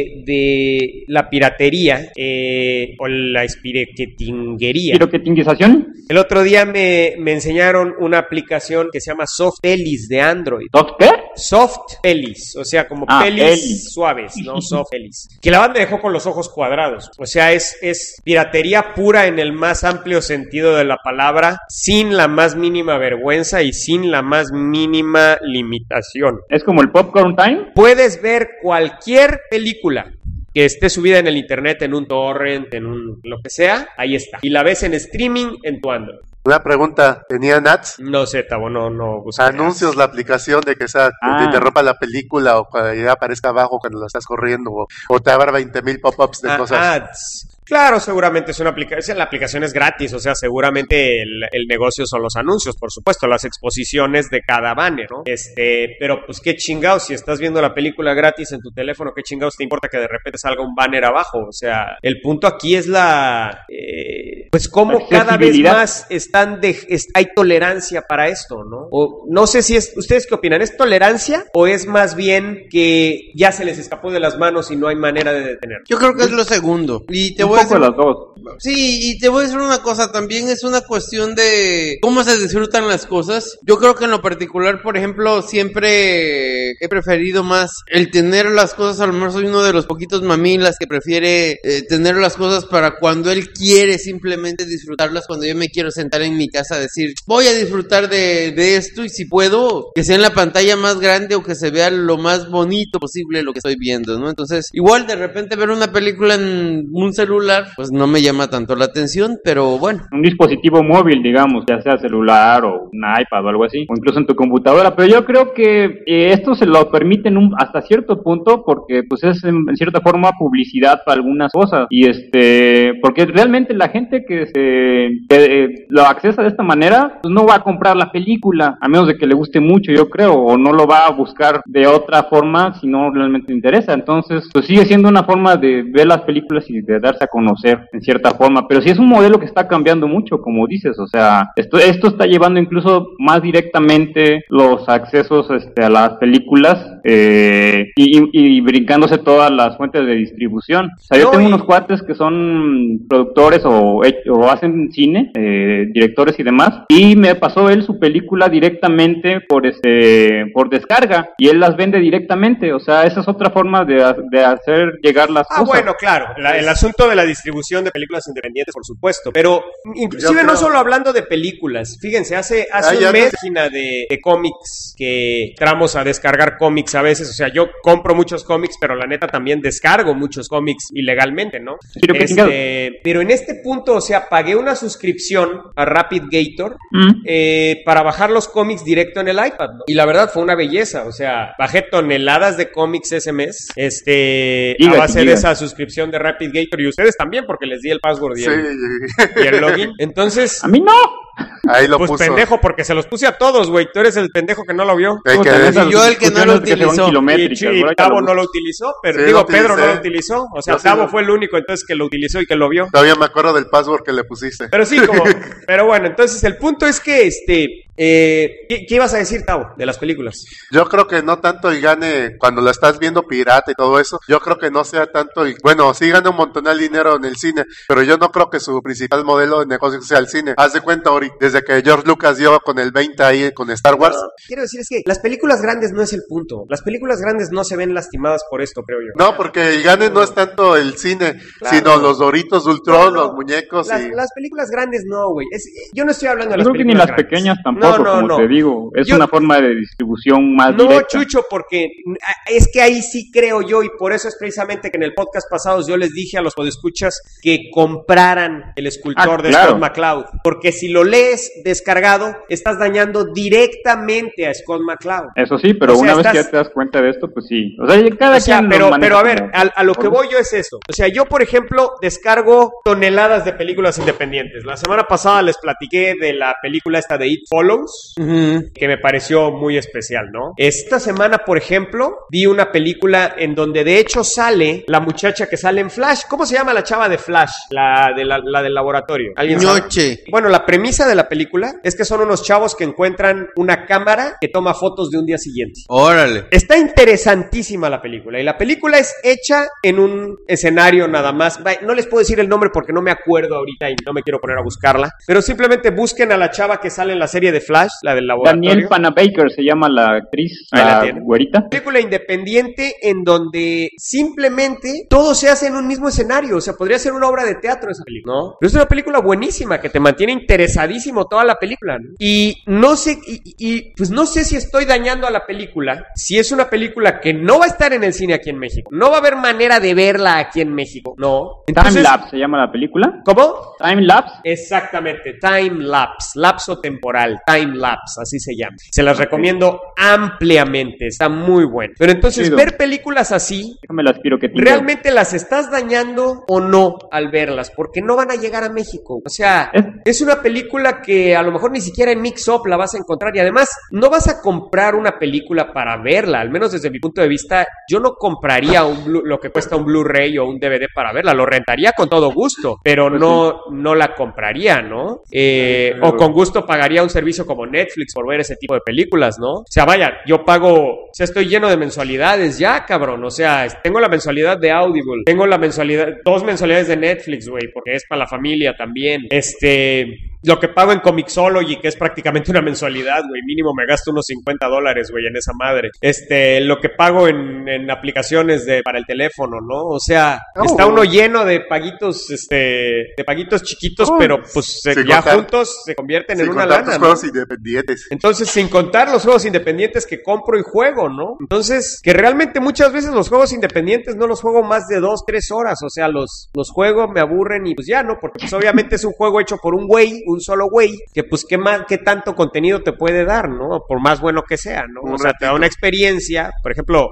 de la piratería o la espirequetinguería. ¿Piroquetinguización? El otro día me enseñaron una aplicación que se llama Soft Pelis de Android. ¿Soft qué? Soft Pelis, o sea, como pelis suaves, ¿no? Soft Pelis. Que la verdad me dejó con los ojos cuadrados. O sea, es piratería pura en el más amplio sentido de la palabra, sin la más mínima vergüenza y sin la más mínima limitación. ¿Es como el Popcorn Time? Puedes ver cualquier película que esté subida en el internet, en un torrent, en un lo que sea, ahí está. Y la ves en streaming en tu Android. Una pregunta, ¿tenía ads? No sé, Tavo, no busqué anuncios, la aplicación de que te interrumpa la película o cuando ya aparezca abajo cuando la estás corriendo o te abra 20,000 pop-ups de cosas. Ads. Claro, seguramente es una aplicación, la aplicación es gratis, o sea, seguramente el negocio son los anuncios, por supuesto, las exposiciones de cada banner, ¿no? Pero pues qué chingados, si estás viendo la película gratis en tu teléfono, qué chingados te importa que de repente salga un banner abajo, o sea, el punto aquí es pues cómo cada vez más hay tolerancia para esto, ¿no? O no sé si ¿ustedes qué opinan? ¿Es tolerancia o es más bien que ya se les escapó de las manos y no hay manera de detenerlo? Yo creo que es lo segundo. Y te voy a decir, las dos. Sí, y te voy a decir una cosa, también es una cuestión de cómo se disfrutan las cosas. Yo creo que en lo particular, por ejemplo, siempre he preferido más el tener las cosas, a lo mejor soy uno de los poquitos mamilas que prefiere tener las cosas para cuando él quiere simplemente disfrutarlas, cuando yo me quiero sentar en mi casa a decir, voy a disfrutar de esto y si puedo, que sea en la pantalla más grande o que se vea lo más bonito posible lo que estoy viendo, ¿no? Entonces, igual de repente ver una película en un celular, pues no me llama tanto la atención, pero bueno. Un dispositivo móvil, digamos, ya sea celular o un iPad o algo así, o incluso en tu computadora, pero yo creo que esto se lo permiten hasta cierto punto porque pues es en cierta forma publicidad para algunas cosas y porque realmente la gente que lo accesa de esta manera pues no va a comprar la película a menos de que le guste mucho, yo creo, o no lo va a buscar de otra forma si no realmente le interesa. Entonces pues sigue siendo una forma de ver las películas y de darse a conocer en cierta forma, pero sí es un modelo que está cambiando mucho, como dices, o sea, esto está llevando incluso más directamente los accesos a las películas y brincándose todas las fuentes de distribución. O sea, yo tengo unos cuates que son productores o hacen cine, directores y demás, y me pasó él su película directamente por descarga, y él las vende directamente, o sea, esa es otra forma de hacer llegar las cosas. Bueno, claro, el asunto de la distribución de películas independientes, por supuesto, pero inclusive no solo hablando de películas, fíjense, hace un mes página de cómics que entramos a descargar cómics a veces, o sea, yo compro muchos cómics, pero la neta también descargo muchos cómics ilegalmente, ¿no? Pero en este punto, o sea, pagué una suscripción a RapidGator para bajar los cómics directo en el iPad, ¿no? Y la verdad fue una belleza, o sea, bajé toneladas de cómics ese mes, a base de esa suscripción de RapidGator, y ustedes también, porque les di el password y el login. Entonces, a mí no. Ahí lo pues puso. Pendejo, porque se los puse a todos, güey. Tú eres el pendejo que no lo vio. Y yo el que no lo utilizó. Y Tavo no lo utilizó, pero digo, Pedro no lo utilizó. O sea, Tavo fue el único entonces que lo utilizó y que lo vio. Todavía me acuerdo del password que le pusiste. Pero sí, pero bueno, entonces el punto es que ¿qué ibas a decir, Tavo, de las películas? Yo creo que no tanto el gane cuando la estás viendo pirata y todo eso. Yo creo que no sea tanto bueno, sí gana un montón de dinero en el cine, pero yo no creo que su principal modelo de negocio sea el cine. Haz de cuenta, ahorita güey. Desde que George Lucas dio con el 20 ahí con Star Wars. No, quiero decir, es que las películas grandes no es el punto. Las películas grandes no se ven lastimadas por esto, creo yo. No, porque el gane no es tanto el cine, Claro. sino los Doritos Ultron, No, los muñecos y... Las películas grandes no, güey. Yo no estoy hablando de Yo las creo que ni películas las grandes. pequeñas tampoco, como te digo. Es una forma de distribución más No, directa. Chucho, porque es que ahí sí creo yo, y por eso es precisamente que en el podcast pasado yo les dije a los podescuchas que compraran el escultor de claro. Scott McCloud. Porque si lo lees descargado, estás dañando directamente a Scott McCloud. Eso sí, pero O sea, una vez que estás- ya te das cuenta de esto, pues sí. O sea, cada O sea, quien lo pero maneja a ver, como- a lo que voy yo es esto. O sea, yo, por ejemplo, descargo toneladas de películas independientes. La semana pasada les platiqué de la película esta de It Follows, que me pareció muy especial, ¿no? Esta semana, por ejemplo, vi una película en donde de hecho sale la muchacha que sale en Flash. ¿Cómo se llama la chava de Flash? La del laboratorio. ¿Alguien sabe? Ñoche. Bueno, la premisa de la película es que son unos chavos que encuentran una cámara que toma fotos de un día siguiente. Órale. Está interesantísima la película, y la película es hecha en un escenario nada más. No les puedo decir el nombre porque no me acuerdo ahorita y no me quiero poner a buscarla, pero simplemente busquen a la chava que sale en la serie de Flash, la del laboratorio. Daniel Panabaker se llama la actriz, Ahí la la tienen. güerita. Película independiente en donde simplemente todo se hace en un mismo escenario. O sea, podría ser una obra de teatro esa película, ¿no? Pero es una película buenísima que te mantiene interesadísimo toda la película, ¿no? Y no sé, pues no sé si estoy dañando a la película, si es una película que no va a estar en el cine aquí en México. No va a haber manera de verla aquí en México, ¿no? Entonces, Time Lapse se llama la película. ¿cómo? Time Lapse. Exactamente, time lapse, lapso temporal, time lapse, así se llama. Se las recomiendo ampliamente, está muy bueno. Pero entonces, Chido. ver películas así, Déjame las aspiro que ¿realmente las estás dañando o no al verlas? Porque no van a llegar a México. O sea, es una película que a lo mejor ni siquiera en Mix Up la vas a encontrar, y además no vas a comprar una película para verla. Al menos desde mi punto de vista, yo no compraría lo que cuesta un Blu-ray o un DVD para verla. Lo rentaría con todo gusto, pero no la compraría, ¿no? O con gusto pagaría un servicio como Netflix por ver ese tipo de películas, ¿no? O sea, vaya, yo pago, o sea, estoy lleno de mensualidades ya, cabrón. O sea, tengo la mensualidad de Audible, tengo la mensualidad, 2 mensualidades de Netflix, güey, porque es para la familia también. Lo que pago en Comixology, que es prácticamente una mensualidad, güey, mínimo me gasto unos $50, güey, en esa madre. Lo que pago en aplicaciones para el teléfono, ¿no? O sea, está uno lleno de paguitos, de paguitos chiquitos, pero pues ya juntos se convierten en una lana, los ¿no? juegos independientes. Entonces, sin contar los juegos independientes que compro y juego, ¿no? Entonces, que realmente muchas veces los juegos independientes no los juego más de 2-3 horas. O sea, los juego, me aburren y pues ya, ¿no? Porque pues obviamente es un juego hecho por un solo güey, que pues qué tanto contenido te puede dar, ¿no? Por más bueno que sea, ¿no? O sea, te da una experiencia, por ejemplo,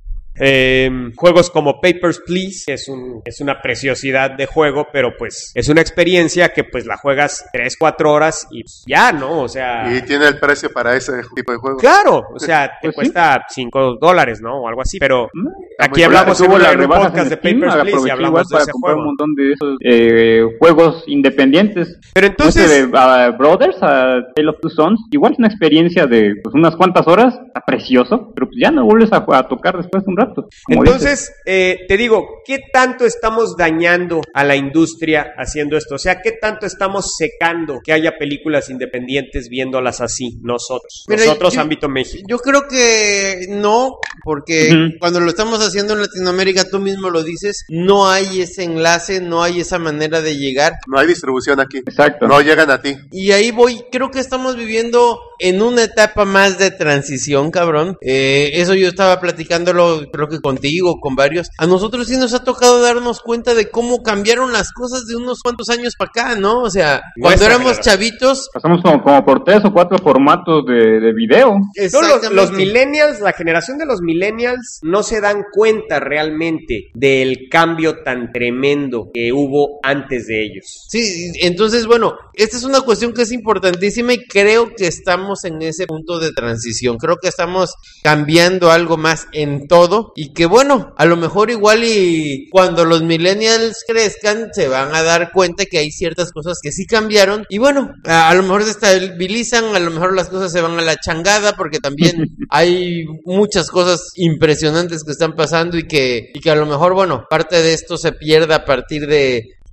juegos como Papers, Please, que es una preciosidad de juego, pero pues es una experiencia que pues la juegas 3-4 horas y pues, ya, ¿no? O sea... Y tiene el precio para ese tipo de juego. Claro, o sea, te Pues cuesta $5, ¿no? O algo así, pero aquí muy hablamos Tuvo las en un rebajas podcast de en Steam, Papers, Please, y aproveché hablamos igual de para ese comprar juego. un montón de esos juegos independientes. Pero entonces... de Brothers, a Tale of Two Sons, igual es una experiencia de pues, unas cuantas horas, está precioso, pero pues ya no vuelves a tocar después de un rato. como Entonces, dices. te digo, ¿qué tanto estamos dañando a la industria haciendo esto? O sea, ¿qué tanto estamos secando que haya películas independientes viéndolas así nosotros? Mira, Nosotros, ámbito México. Yo creo que no, porque cuando lo estamos haciendo en Latinoamérica, tú mismo lo dices, no hay ese enlace, no hay esa manera de llegar. No hay distribución aquí. Exacto. No llegan a ti. Y ahí voy, creo que estamos viviendo en una etapa más de transición, cabrón. Eso yo estaba platicándolo, creo que contigo, con varios. A nosotros sí nos ha tocado darnos cuenta de cómo cambiaron las cosas de unos cuantos años para acá, ¿no? O sea, cuando Nuestra éramos generación. chavitos... Pasamos como por 3 o 4 formatos de video. No, Exactamente. los millennials, la generación de los millennials no se dan cuenta realmente del cambio tan tremendo que hubo antes de ellos. Sí, entonces, bueno, esta es una cuestión que es importantísima y creo que estamos en ese punto de transición. Creo que estamos cambiando algo más en todo y que, bueno, a lo mejor igual y cuando los millennials crezcan se van a dar cuenta que hay ciertas cosas que sí cambiaron y, bueno, a lo mejor se estabilizan, a lo mejor las cosas se van a la changada porque también hay muchas cosas impresionantes que están pasando y que a lo mejor, bueno, parte de esto se pierda a partir de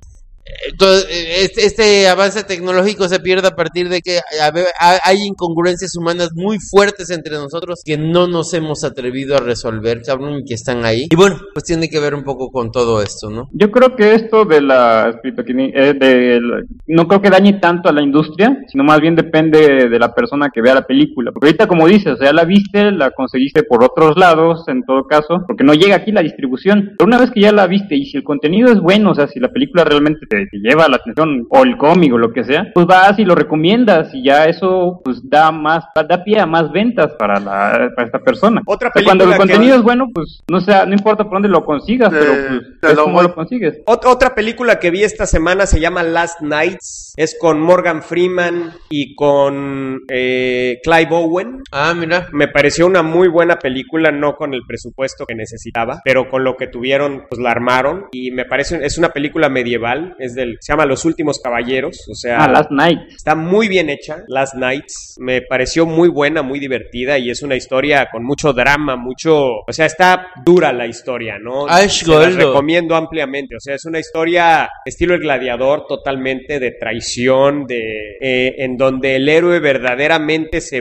Este avance tecnológico se pierde a partir de que hay incongruencias humanas muy fuertes entre nosotros que no nos hemos atrevido a resolver, cabrón, y que están ahí. Y bueno, pues tiene que ver un poco con todo esto, ¿no? Yo creo que esto de no creo que dañe tanto a la industria, sino más bien depende de la persona que vea la película. Porque ahorita, como dices, o sea, la viste, la conseguiste por otros lados, en todo caso, porque no llega aquí la distribución. Pero una vez que ya la viste y si el contenido es bueno, o sea, si la película realmente te lleva la atención, o el cómic o lo que sea, pues vas y lo recomiendas y ya eso pues da pie a más ventas para esta persona. Otra O sea, película cuando el que- contenido es bueno, pues no importa por dónde lo consigas, pero pues es como lo consigues. Otra película que vi esta semana se llama Last Nights. Es con Morgan Freeman y con Clive Owen. Ah, mira. Me pareció una muy buena película, no con el presupuesto que necesitaba, pero con lo que tuvieron, pues la armaron. Y me parece, es una película medieval, se llama Los Últimos Caballeros, o sea... Last Night. Está muy bien hecha, Last Nights. Me pareció muy buena, muy divertida y es una historia con mucho drama, o sea, está dura la historia, ¿no? Ash Se las Goldo. recomiendo ampliamente, o sea, es una historia estilo El Gladiador, totalmente de traición, en donde el héroe verdaderamente se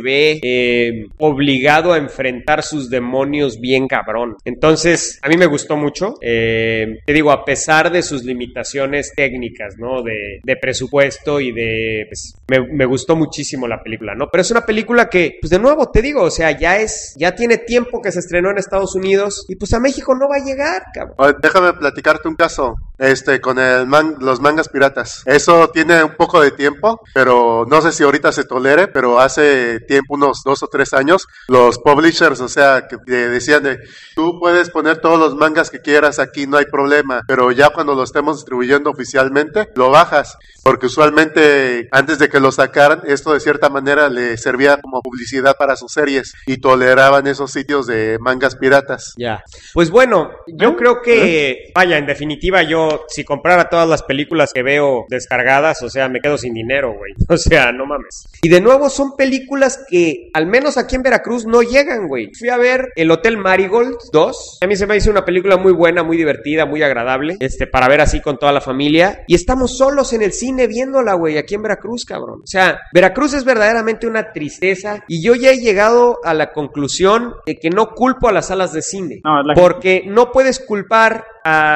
ve obligado a enfrentar sus demonios bien cabrón. Entonces, a mí me gustó mucho, te digo, a pesar de sus limitaciones técnicas, ¿no? De presupuesto y pues, me gustó muchísimo la película, ¿no? Pero es una película que, pues de nuevo, te digo, o sea, ya tiene tiempo que se estrenó en Estados Unidos y pues a México no va a llegar, cabrón. Oye, déjame platicarte un caso, con los mangas piratas. Eso tiene un poco de tiempo, pero no sé si ahorita se tolere, pero hace tiempo, unos 2 o 3 años, los publishers, o sea, que decían tú puedes poner todos los mangas que quieras aquí, no hay problema, pero ya cuando lo estemos distribuyendo oficialmente, lo bajas, porque usualmente antes de que lo sacaran, esto de cierta manera le servía como publicidad para sus series y toleraban esos sitios de mangas piratas. Ya. Pues bueno, yo creo que, vaya, en definitiva, yo, si comprara todas las películas que veo descargadas, o sea, me quedo sin dinero, güey. O sea, no mames. Y de nuevo, son películas que, al menos aquí en Veracruz, no llegan, güey. Fui a ver El Hotel Marigold 2. A mí se me hizo una película muy buena, muy divertida, muy agradable, para ver así con toda la familia. Y estamos solos en el cine viéndola, güey, aquí en Veracruz, cabrón. O sea, Veracruz es verdaderamente una tristeza. Y yo ya he llegado a la conclusión de que no culpo a las salas de cine. No, es la Porque no puedes culpar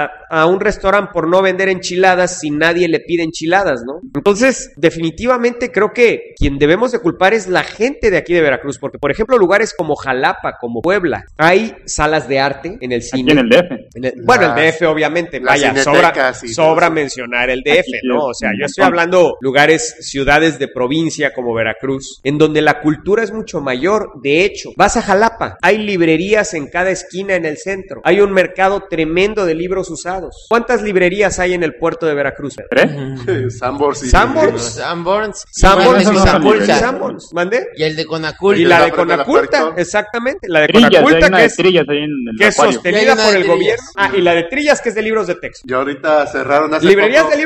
a un restaurante por no vender enchiladas si nadie le pide enchiladas, ¿no? Entonces, definitivamente creo que quien debemos de culpar es la gente de aquí de Veracruz, porque, por ejemplo, lugares como Jalapa, como Puebla, hay salas de arte en el cine. Aquí en el DF. Bueno, el DF, obviamente, las vaya, cinetecas y sobra todo eso. mencionar el DF, Aquí sí, ¿no? O sea, yo estoy hablando lugares, ciudades de provincia como Veracruz, en donde la cultura es mucho mayor. De hecho, vas a Jalapa, hay librerías en cada esquina en el centro, hay un mercado tremendo de libros usados. ¿Cuántas librerías hay en el puerto de Veracruz? 3. Sanborns y... Sanborns. Sanborns. Sanborns Eso y no son Sanborns. librerías. Sanborns. ¿Mande? Y el de Conaculta. Y la de frente a la Conaculta, puerta. exactamente. La de Trillas, hay Conaculta, una que de es, Trillas ahí en el que es acuario. Y sostenida hay una por de el Trillas. gobierno. Y la de Trillas, que es de libros de texto. Y ahorita cerraron hace Librerías poco.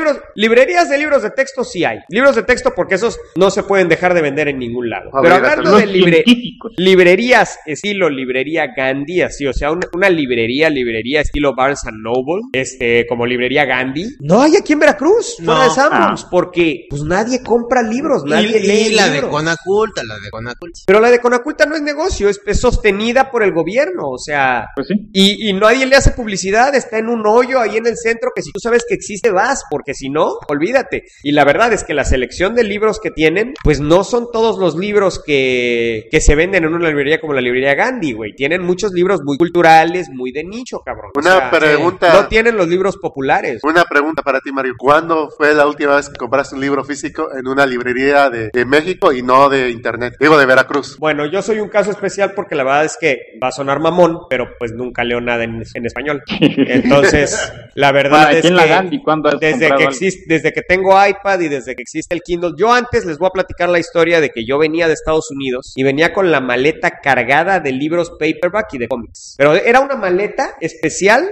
de libros de texto sí hay. Libros de texto porque esos no se pueden dejar de vender en ningún lado. Pero hablando Los de científicos. librerías estilo librería Gandhi, así, o sea, una librería estilo Barnes and Noble, como librería Gandhi. No hay aquí en Veracruz, fuera No. de Sanborns, porque pues nadie compra libros, nadie lee Y la de libros. Conaculta, Pero la de Conaculta no es negocio, es sostenida por el gobierno, o sea, Pues sí. y nadie le hace publicidad, está en un hoyo ahí en el centro que si tú sabes que existe vas, porque si no, olvídate. Y la verdad es que la selección de libros que tienen, pues no son todos los libros que se venden en una librería como la librería Gandhi, güey. Tienen muchos libros muy culturales, muy de nicho, cabrón. O Una sea, pregunta. no tienen los libros populares. Una pregunta para ti, Mario. ¿Cuándo fue la última vez que compraste un libro físico en una librería de México y no de internet? Digo, de Veracruz. Bueno, yo soy un caso especial porque la verdad es que va a sonar mamón, pero pues nunca leo nada en español. Entonces, la verdad Bueno, aquí es en la que Gandhi, ¿cuándo has comprado algo? desde que tengo iPad y desde que existe el Kindle, yo antes les voy a platicar la historia de que yo venía de Estados Unidos y venía con la maleta cargada de libros paperback y de cómics. Pero era una maleta especial para libros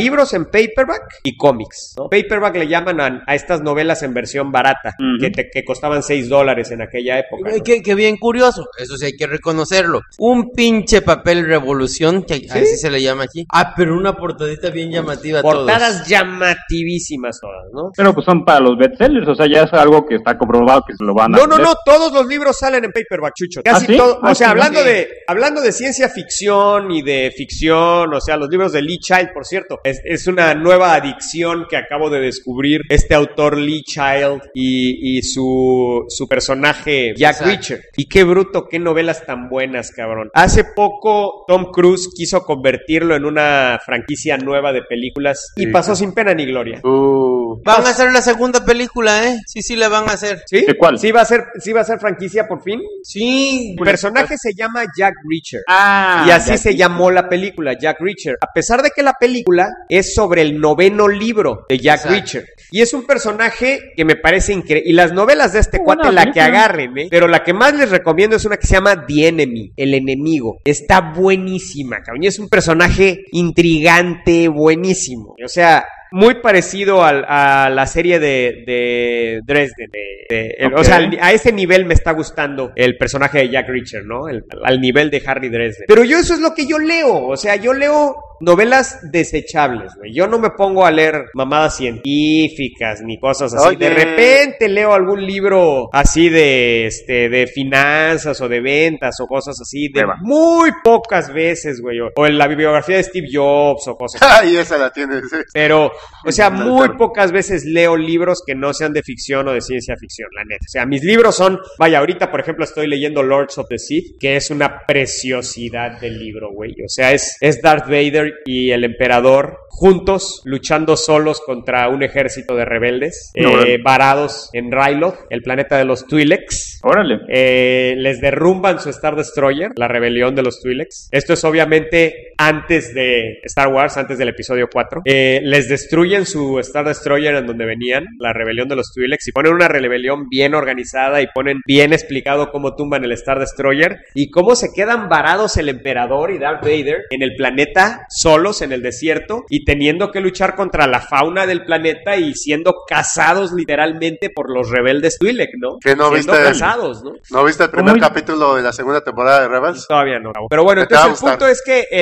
libros en paperback y cómics, ¿no? Paperback le llaman a estas novelas en versión barata, que costaban $6 en aquella época, ¿no? Que bien curioso, eso sí hay que reconocerlo. Un pinche papel revolución, que así se le llama aquí. Pero una portadita bien llamativa. Portadas llamativísimas todas, ¿no? Pero pues son para los bestsellers, o sea, ya es algo que está comprobado que se lo van a No, todos los libros salen en paperback, Chucho. Casi ¿sí? todo, o sea, Sí. hablando de ciencia ficción y de ficción, o sea, los libros de Lee Child, por cierto, es una nueva adicción que acabo de descubrir este autor Lee Child y su personaje Jack Reacher. Y qué bruto, qué novelas tan buenas, cabrón. Hace poco Tom Cruise quiso convertirlo en una franquicia nueva de películas y pasó sin pena ni gloria. Van a hacer la segunda película, Sí, la van a hacer. ¿Sí? ¿De cuál? ¿Sí va a ser franquicia por fin? Sí. El personaje se llama Jack Reacher. Ah, Y así se llamó la película, Jack Reacher. A pesar de que la película es sobre el 9º libro de Jack Reacher. Y es un personaje que me parece increíble. Y las novelas de este cuate, la que agarren, pero la que más les recomiendo es una que se llama The Enemy, el enemigo. Está buenísima, cabrón. Y es un personaje intrigante, buenísimo. O sea, muy parecido a la serie de Dresden. O sea, a ese nivel me está gustando el personaje de Jack Reacher, ¿no? Al nivel de Harry Dresden. Pero eso es lo que yo leo. O sea, yo leo novelas desechables, güey. Yo no me pongo a leer mamadas científicas ni cosas así. Oye. De repente leo algún libro así de finanzas o de ventas o cosas así. De muy pocas veces, güey. O en la bibliografía de Steve Jobs o cosas así. Ay, esa la tienes. Pero, o sea, muy pocas veces leo libros que no sean de ficción o de ciencia ficción, la neta. O sea, mis libros son, vaya, ahorita, por ejemplo, estoy leyendo Lords of the Sith, que es una preciosidad del libro, güey. O sea, es Darth Vader y el emperador juntos, luchando solos contra un ejército de rebeldes, varados en Ryloth, el planeta de los Twi'leks. Órale. Les derrumban su Star Destroyer, la rebelión de los Twi'leks. Esto es obviamente antes de Star Wars, antes del episodio 4. Les destruyen su Star Destroyer en donde venían, la rebelión de los Twi'leks, y ponen una rebelión bien organizada y ponen bien explicado cómo tumban el Star Destroyer y cómo se quedan varados el emperador y Darth Vader en el planeta solos en el desierto y teniendo que luchar contra la fauna del planeta y siendo cazados literalmente por los rebeldes Twi'lek, ¿no? ¿Que no siendo viste cazados, ¿no? ¿No viste el primer capítulo de la segunda temporada de Rebels? Todavía no. Pero bueno, Te va a entonces el gustar. punto es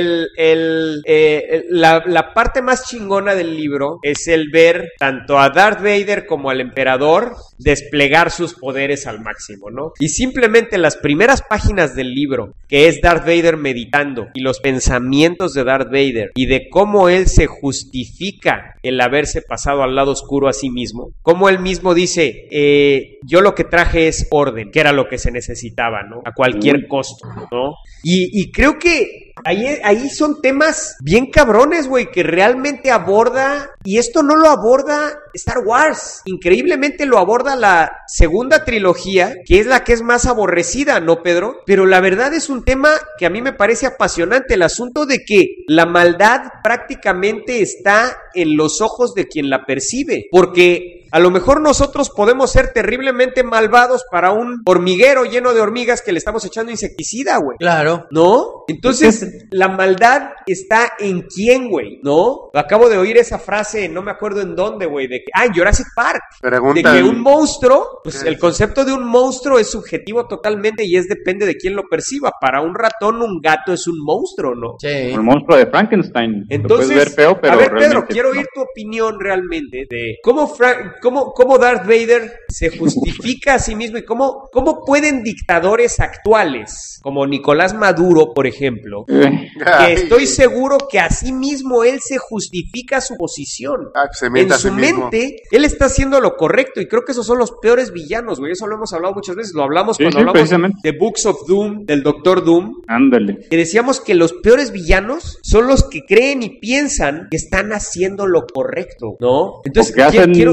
que la parte más chingona del libro es el ver tanto a Darth Vader como al emperador desplegar sus poderes al máximo, ¿no? Y simplemente las primeras páginas del libro, que es Darth Vader meditando y los pensamientos de Darth Vader y de cómo él se justifica el haberse pasado al lado oscuro a sí mismo, cómo él mismo dice, yo lo que traje es orden, que era lo que se necesitaba, ¿no? A cualquier costo, ¿no? Y creo que ahí son temas bien cabrones, güey, que realmente aborda, y esto no lo aborda Star Wars, increíblemente lo aborda la segunda trilogía, que es la que es más aborrecida, ¿no, Pedro? Pero la verdad es un tema que a mí me parece apasionante, el asunto de que la maldad prácticamente está en los ojos de quien la percibe, porque a lo mejor nosotros podemos ser terriblemente malvados para un hormiguero lleno de hormigas que le estamos echando insecticida, güey. Claro. ¿No? Entonces, la maldad está en quién, güey, ¿no? Acabo de oír esa frase, no me acuerdo en dónde, güey, de que, en Jurassic Park. Pregunta. De que un monstruo, pues el concepto de un monstruo es subjetivo totalmente y depende de quién lo perciba. Para un ratón, un gato es un monstruo, ¿no? Sí. El monstruo de Frankenstein. Entonces, lo puedes ver feo, pero a ver, Pedro, realmente quiero no. oír tu opinión realmente de cómo Darth Vader se justifica a sí mismo y cómo pueden dictadores actuales, como Nicolás Maduro, por ejemplo, que estoy seguro que a sí mismo él se justifica su posición. Se miente En a sí su mismo. mente, él está haciendo lo correcto y creo que esos son los peores villanos, güey. Eso lo hemos hablado muchas veces. Lo hablamos Sí, cuando sí, hablamos precisamente. de Books of Doom, del Doctor Doom, Ándale. que decíamos que los peores villanos son los que creen y piensan que están haciendo lo correcto, ¿no? Entonces, Porque hacen, quiero...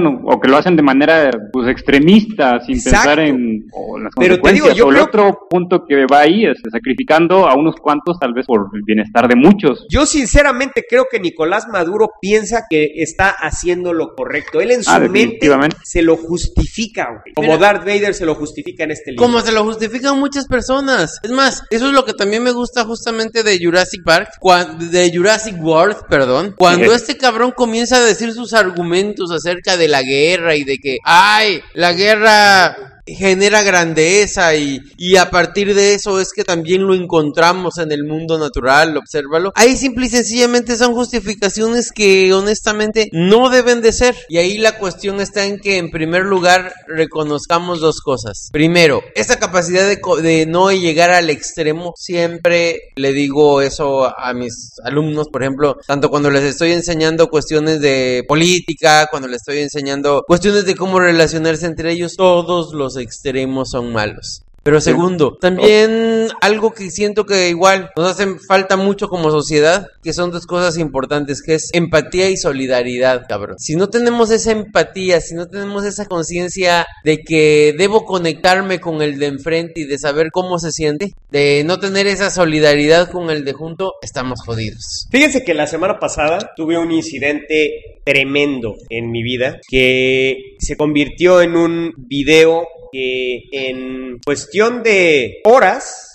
o que lo hacen de manera pues extremista, sin Exacto. pensar en las Pero te digo, consecuencias. yo O el creo- otro punto que va ahí es sacrificando a unos cuantos, tal vez por el bienestar de muchos. Yo sinceramente creo que Nicolás Maduro piensa que está haciendo lo correcto. Él en su mente definitivamente. se lo justifica, güey. Como Mira. Darth Vader se lo justifica en este libro. Como se lo justifican muchas personas. Es más, eso es lo que también me gusta justamente de Jurassic Park, de Jurassic World, perdón. Cuando este cabrón comienza a decir sus argumentos acerca de la guerra y de que, ay, la guerra genera grandeza y a partir de eso es que también lo encontramos en el mundo natural, obsérvalo. Ahí simple y sencillamente son justificaciones que honestamente no deben de ser. Y ahí la cuestión está en que en primer lugar reconozcamos dos cosas. Primero, esa capacidad de no llegar al extremo. Siempre le digo eso a mis alumnos, por ejemplo, tanto cuando les estoy enseñando cuestiones de política, cuando les estoy enseñando cuestiones de cómo relacionarse entre ellos, todos los extremos son malos. Pero segundo, también algo que siento que igual nos hacen falta mucho como sociedad, que son dos cosas importantes, que es empatía y solidaridad, cabrón. Si no tenemos esa empatía, si no tenemos esa conciencia de que debo conectarme con el de enfrente y de saber cómo se siente, de no tener esa solidaridad con el de junto, estamos jodidos. Fíjense que la semana pasada tuve un incidente tremendo en mi vida que se convirtió en un video que en cuestión de horas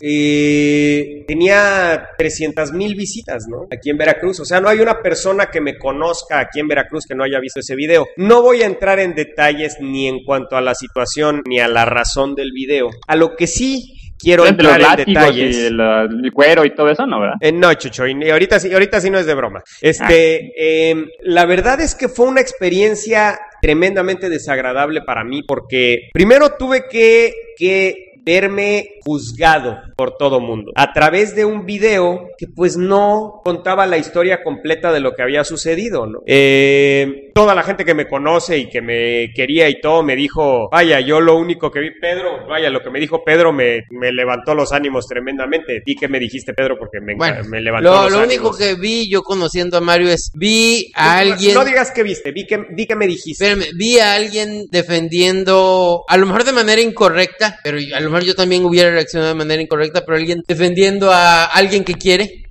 tenía 300,000 visitas, ¿no? Aquí en Veracruz. O sea, no hay una persona que me conozca aquí en Veracruz que no haya visto ese video. No voy a entrar en detalles ni en cuanto a la situación ni a la razón del video. A lo que sí quiero De los entrar en látigos detalles. y el cuero y todo eso, ¿no, verdad? No, Chucho, y ahorita sí no es de broma. La verdad es que fue una experiencia tremendamente desagradable para mí porque primero tuve que verme juzgado por todo mundo a través de un video que pues no contaba la historia completa de lo que había sucedido, ¿no? Toda la gente que me conoce y que me quería y todo me dijo, vaya, yo lo único que vi, Pedro, vaya, lo que me dijo Pedro me levantó los ánimos tremendamente. ¿Y qué me dijiste, Pedro? Porque me levantó los ánimos. Lo único que vi yo conociendo a Mario es, vi a alguien... No digas que viste, vi que me dijiste. Espérame, vi a alguien defendiendo, a lo mejor de manera incorrecta, pero a lo mejor yo también hubiera reaccionado de manera incorrecta, pero alguien defendiendo a alguien que quiere.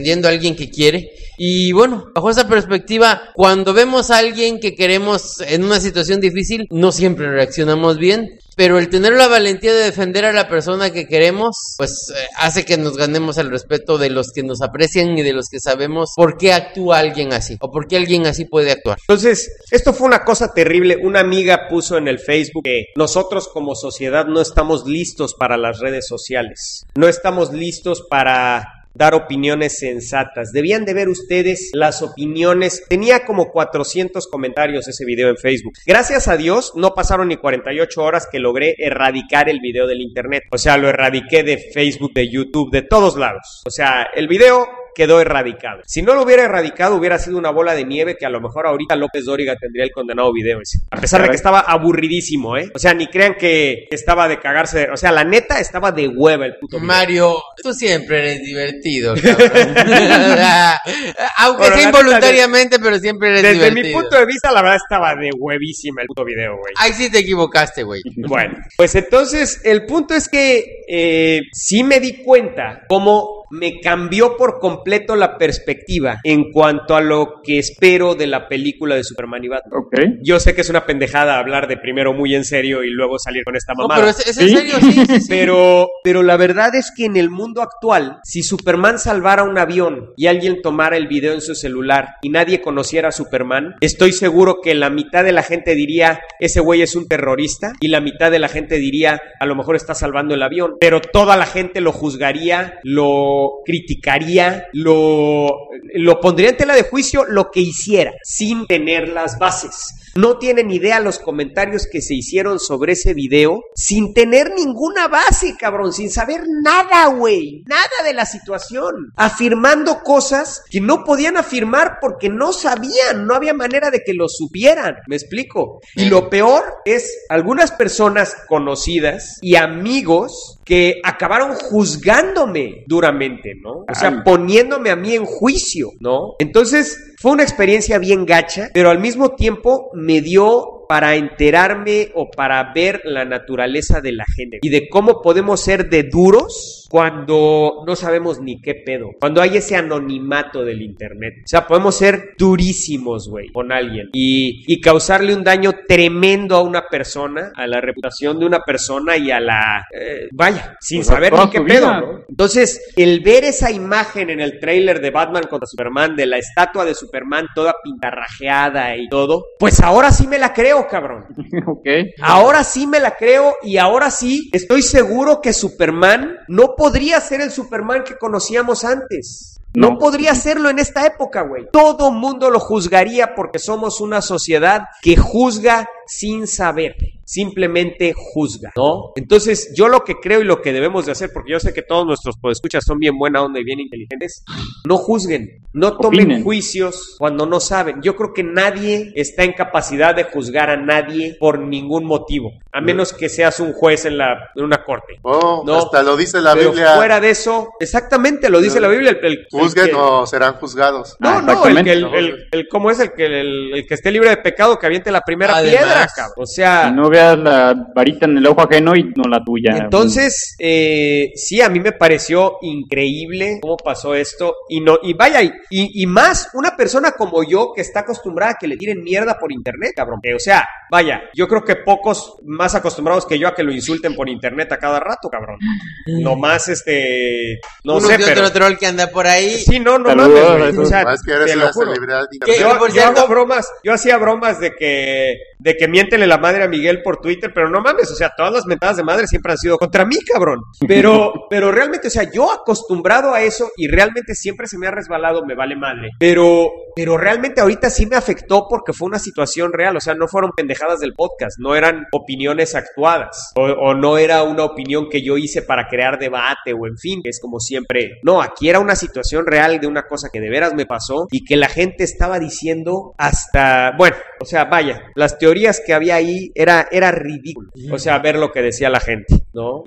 Y bueno, bajo esa perspectiva, cuando vemos a alguien que queremos en una situación difícil, no siempre reaccionamos bien, pero el tener la valentía de defender a la persona que queremos, pues hace que nos ganemos el respeto de los que nos aprecian y de los que sabemos por qué actúa alguien así, o por qué alguien así puede actuar. Entonces, esto fue una cosa terrible. Una amiga puso en el Facebook que nosotros como sociedad no estamos listos para las redes sociales. No estamos listos para dar opiniones sensatas. Debían de ver ustedes las opiniones. Tenía como 400 comentarios ese video en Facebook. Gracias a Dios, no pasaron ni 48 horas que logré erradicar el video del internet. O sea, lo erradiqué de Facebook, de YouTube, de todos lados. O sea, el video quedó erradicado. Si no lo hubiera erradicado, hubiera sido una bola de nieve que a lo mejor ahorita López Dóriga tendría el condenado video ese. A pesar de que estaba aburridísimo, ¿eh? O sea, ni crean que estaba de cagarse. O sea, la neta estaba de hueva el puto video. Mario, tú siempre eres divertido, cabrón. Aunque Bueno, sea la involuntariamente, pero siempre eres Desde divertido. mi punto de vista, la verdad estaba de huevísima el puto video, güey. Ahí sí te equivocaste, güey. Bueno, pues entonces el punto es que sí me di cuenta cómo me cambió por completo la perspectiva en cuanto a lo que espero de la película de Superman y Batman. Ok. Yo sé que es una pendejada hablar de primero muy en serio y luego salir con esta No, mamada. pero es en serio, sí. Pero la verdad es que en el mundo actual, si Superman salvara un avión y alguien tomara el video en su celular y nadie conociera a Superman, estoy seguro que la mitad de la gente diría, ese güey es un terrorista, y la mitad de la gente diría, a lo mejor está salvando el avión. Pero toda la gente lo juzgaría, lo criticaría, lo pondría en tela de juicio lo que hiciera, sin tener las bases. No tienen idea los comentarios que se hicieron sobre ese video sin tener ninguna base, cabrón, sin saber nada, güey, nada de la situación, afirmando cosas que no podían afirmar porque no sabían, no había manera de que lo supieran, ¿me explico? Y lo peor es algunas personas conocidas y amigos que acabaron juzgándome duramente, ¿no? O sea, poniéndome a mí en juicio, ¿no? Entonces, fue una experiencia bien gacha, pero al mismo tiempo me dio para enterarme o para ver la naturaleza de la gente y de cómo podemos ser de duros cuando no sabemos ni qué pedo, cuando hay ese anonimato del internet. O sea, podemos ser durísimos, güey, con alguien y causarle un daño tremendo a una persona, a la reputación de una persona y a la... sin Pues saber a toda ni qué su pedo, vida. ¿no? Entonces, el ver esa imagen en el tráiler de Batman contra Superman, de la estatua de Superman toda pintarrajeada y todo, pues ahora sí me la creo, cabrón. Ok. Ahora sí me la creo y ahora sí estoy seguro que Superman no podría ser el Superman que conocíamos antes. No No. podría serlo en esta época, güey. Todo mundo lo juzgaría porque somos una sociedad que juzga sin saber. Simplemente juzga, ¿no? Entonces, yo lo que creo y lo que debemos de hacer, porque yo sé que todos nuestros podescuchas son bien buena onda y bien inteligentes, no juzguen, no tomen Opinen. juicios cuando no saben. Yo creo que nadie está en capacidad de juzgar a nadie por ningún motivo, a menos que seas un juez en una corte. Oh, No, hasta lo dice la Pero Biblia. fuera de eso, exactamente, lo dice la Biblia. Juzguen que- o serán juzgados. No, no, exactamente. ¿cómo es? El que esté libre de pecado, que aviente la primera Además. piedra, cabrón. O sea... Y no veas la varita en el ojo ajeno y no la tuya. Entonces, sí, a mí me pareció increíble cómo pasó esto. Y vaya, y más una persona como yo que está acostumbrada a que le tiren mierda por internet, cabrón. O sea, vaya, yo creo que pocos más acostumbrados que yo a que lo insulten por internet a cada rato, cabrón. No más, no Uno sé, que pero... otro troll que anda por ahí. Sí, no Saludos, mames, güey. eso. O sea, Más que eres te lo una juro. celebridad de ¿Qué? internet. Por Yo cierto- hago bromas, yo hacía bromas de que miéntele la madre a Miguel por Twitter, pero no mames, o sea, todas las mentadas de madre siempre han sido contra mí, cabrón. Pero realmente, o sea, yo acostumbrado a eso y realmente siempre se me ha resbalado, me vale madre. Pero realmente ahorita sí me afectó porque fue una situación real, o sea, no fueron pendejadas del podcast, no eran opiniones actuadas o no era una opinión que yo hice para crear debate o en fin, es como siempre. No, aquí era una situación real de una cosa que de veras me pasó y que la gente estaba diciendo hasta, bueno, o sea, vaya, las teorías que había ahí era ridículo. O sea, ver lo que decía la gente, ¿no?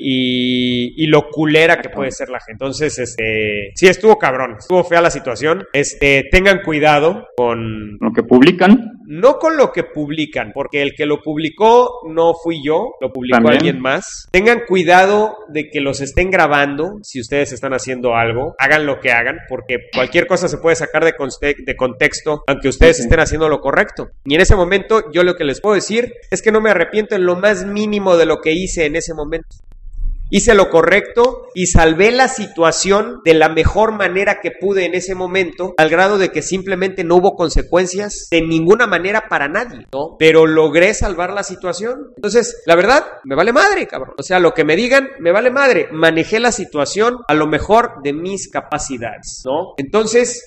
Y lo culera que puede ser la gente. Entonces, sí, estuvo cabrón, estuvo fea la situación. Tengan cuidado con... Lo que publican. No con lo que publican, porque el que lo publicó no fui yo, lo publicó También. alguien más. Tengan cuidado de que los estén grabando si ustedes están haciendo algo. Hagan lo que hagan, porque cualquier cosa se puede sacar de contexto, aunque ustedes estén haciendo lo correcto. Y en ese momento, yo lo que les puedo decir es que no me arrepiento en lo más mínimo de lo que hice en ese momento. Hice lo correcto y salvé la situación de la mejor manera que pude en ese momento, al grado de que simplemente no hubo consecuencias de ninguna manera para nadie, ¿no? Pero logré salvar la situación. Entonces, la verdad, me vale madre, cabrón. O sea, lo que me digan, me vale madre. Manejé la situación a lo mejor de mis capacidades, ¿no? Entonces,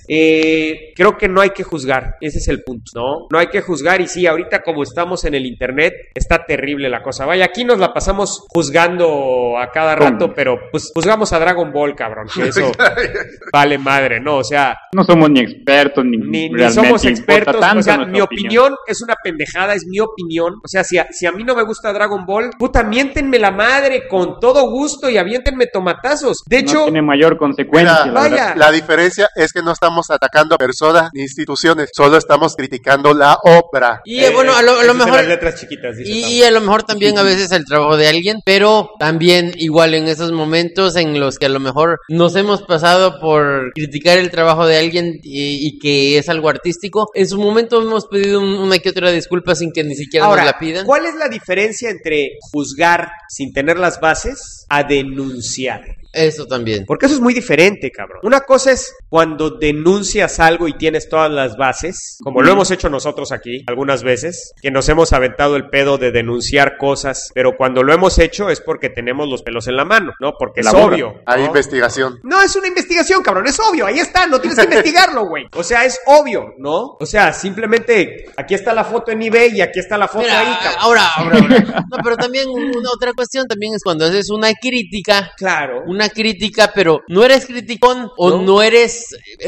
creo que no hay que juzgar. Ese es el punto, ¿no? No hay que juzgar y sí, ahorita como estamos en el internet, está terrible la cosa. Vaya, aquí nos la pasamos juzgando a cada rato, pero pues juzgamos a Dragon Ball, cabrón, que eso vale madre, ¿no? O sea, No somos ni expertos, ni realmente somos importa expertos, tanto o sea, nuestra mi opinión es una pendejada, es mi opinión, o sea, si a mí no me gusta Dragon Ball, puta, miéntenme la madre con todo gusto y aviéntenme tomatazos. De hecho, No tiene mayor consecuencia. Mira, la vaya. verdad. la diferencia es que no estamos atacando a personas ni instituciones, solo estamos criticando la obra. Y bueno, a lo existen mejor... las letras chiquitas, dice Tavo. Y a lo mejor también a veces el trabajo de alguien, pero también igual en esos momentos en los que a lo mejor nos hemos pasado por criticar el trabajo de alguien y que es algo artístico, en su momento hemos pedido una que otra disculpa sin que ni siquiera Ahora, nos la pidan. ¿cuál es la diferencia entre juzgar sin tener las bases a denunciar? Eso también. Porque eso es muy diferente, cabrón. Una cosa es cuando denuncias algo y tienes todas las bases, como lo hemos hecho nosotros aquí algunas veces, que nos hemos aventado el pedo de denunciar cosas, pero cuando lo hemos hecho es porque tenemos los pelos en la mano, ¿no? Porque es Labora. obvio. Hay ¿no? investigación. No, es una investigación, cabrón, es obvio, ahí está, no tienes que investigarlo, güey. O sea, es obvio, ¿no? O sea, simplemente aquí está la foto en eBay y aquí está la foto Mira, ahí, cabrón. ahora. No, pero también una otra cuestión también es cuando haces una crítica. Claro. Una crítica, pero no eres criticón o no eres,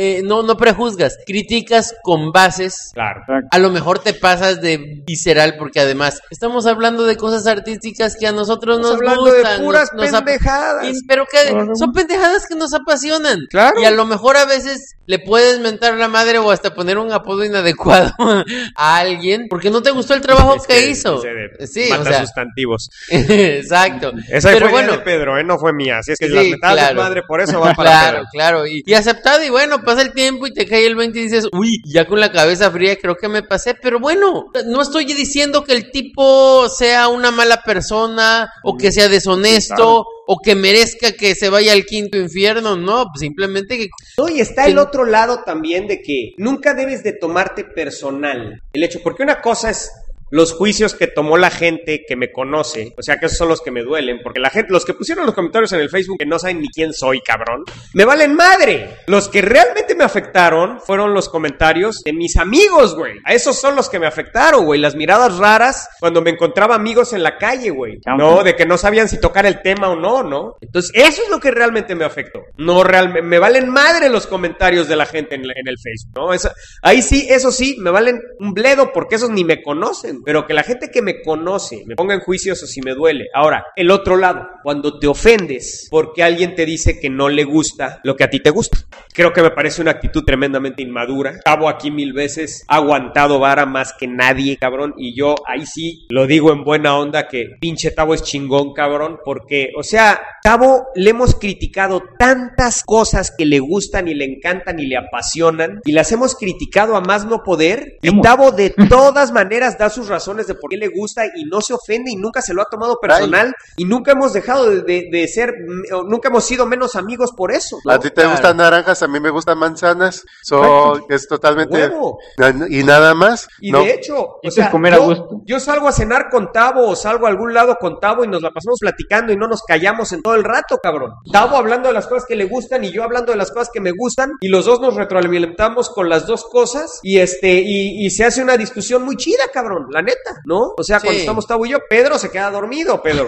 no prejuzgas, criticas con bases. Claro. A lo mejor te pasas de visceral porque además estamos hablando de cosas artísticas que a nosotros nos hablando gustan. de puras pendejadas. Pero que son pendejadas que nos apasionan. Claro. Y a lo mejor a veces le puedes mentar la madre o hasta poner un apodo inadecuado a alguien porque no te gustó el trabajo que hizo. Sí, mata o sea, sustantivos. Exacto. Esa pero fue bueno, de Pedro, no fue mía. Así es que sí, las metadas claro. de madre por eso va para Claro, Pedro. claro. Y aceptado, y bueno, pasa el tiempo y te cae el 20 y dices, uy, ya con la cabeza fría creo que me pasé, pero bueno, no estoy diciendo que el tipo sea una mala persona o que sea deshonesto. Claro. O que merezca que se vaya al quinto infierno, no, simplemente que... No, y está el otro lado también de que nunca debes de tomarte personal el hecho, porque una cosa es los juicios que tomó la gente que me conoce, o sea que esos son los que me duelen, porque la gente, los que pusieron los comentarios en el Facebook que no saben ni quién soy, cabrón, me valen madre. Los que realmente me afectaron fueron los comentarios de mis amigos, güey. A esos son los que me afectaron, güey. Las miradas raras cuando me encontraba amigos en la calle, güey. No, de que no sabían si tocar el tema o no, ¿no? Entonces, eso es lo que realmente me afectó. No realmente, me valen madre los comentarios de la gente en el Facebook, ¿no? Ahí sí, eso sí, me valen un bledo porque esos ni me conocen. Pero que la gente que me conoce me ponga en juicio, eso sí me duele. Ahora, el otro lado, cuando te ofendes porque alguien te dice que no le gusta lo que a ti te gusta. Creo que me parece una actitud tremendamente inmadura. Tavo aquí 1000 veces ha aguantado vara más que nadie, cabrón. Y yo ahí sí lo digo en buena onda que pinche Tavo es chingón, cabrón. Porque, o sea, Tavo le hemos criticado tantas cosas que le gustan y le encantan y le apasionan. Y las hemos criticado a más no poder. Y Tavo de todas maneras da sus razones de por qué le gusta y no se ofende y nunca se lo ha tomado personal. Y nunca hemos dejado de ser, nunca hemos sido menos amigos por eso, ¿no? A ti te gustan naranjas, a mí me gustan manzanas. Es totalmente... Huevo. Y nada más. Y no. de hecho, o Eso sea, es comer a gusto. yo salgo a cenar con Tavo o salgo a algún lado con Tavo y nos la pasamos platicando y no nos callamos en todo el rato, cabrón. Tavo hablando de las cosas que le gustan y yo hablando de las cosas que me gustan y los dos nos retroalimentamos con las dos cosas y se hace una discusión muy chida, cabrón, la neta, ¿no? O sea, cuando estamos Tavo y yo, Pedro se queda dormido, Pedro.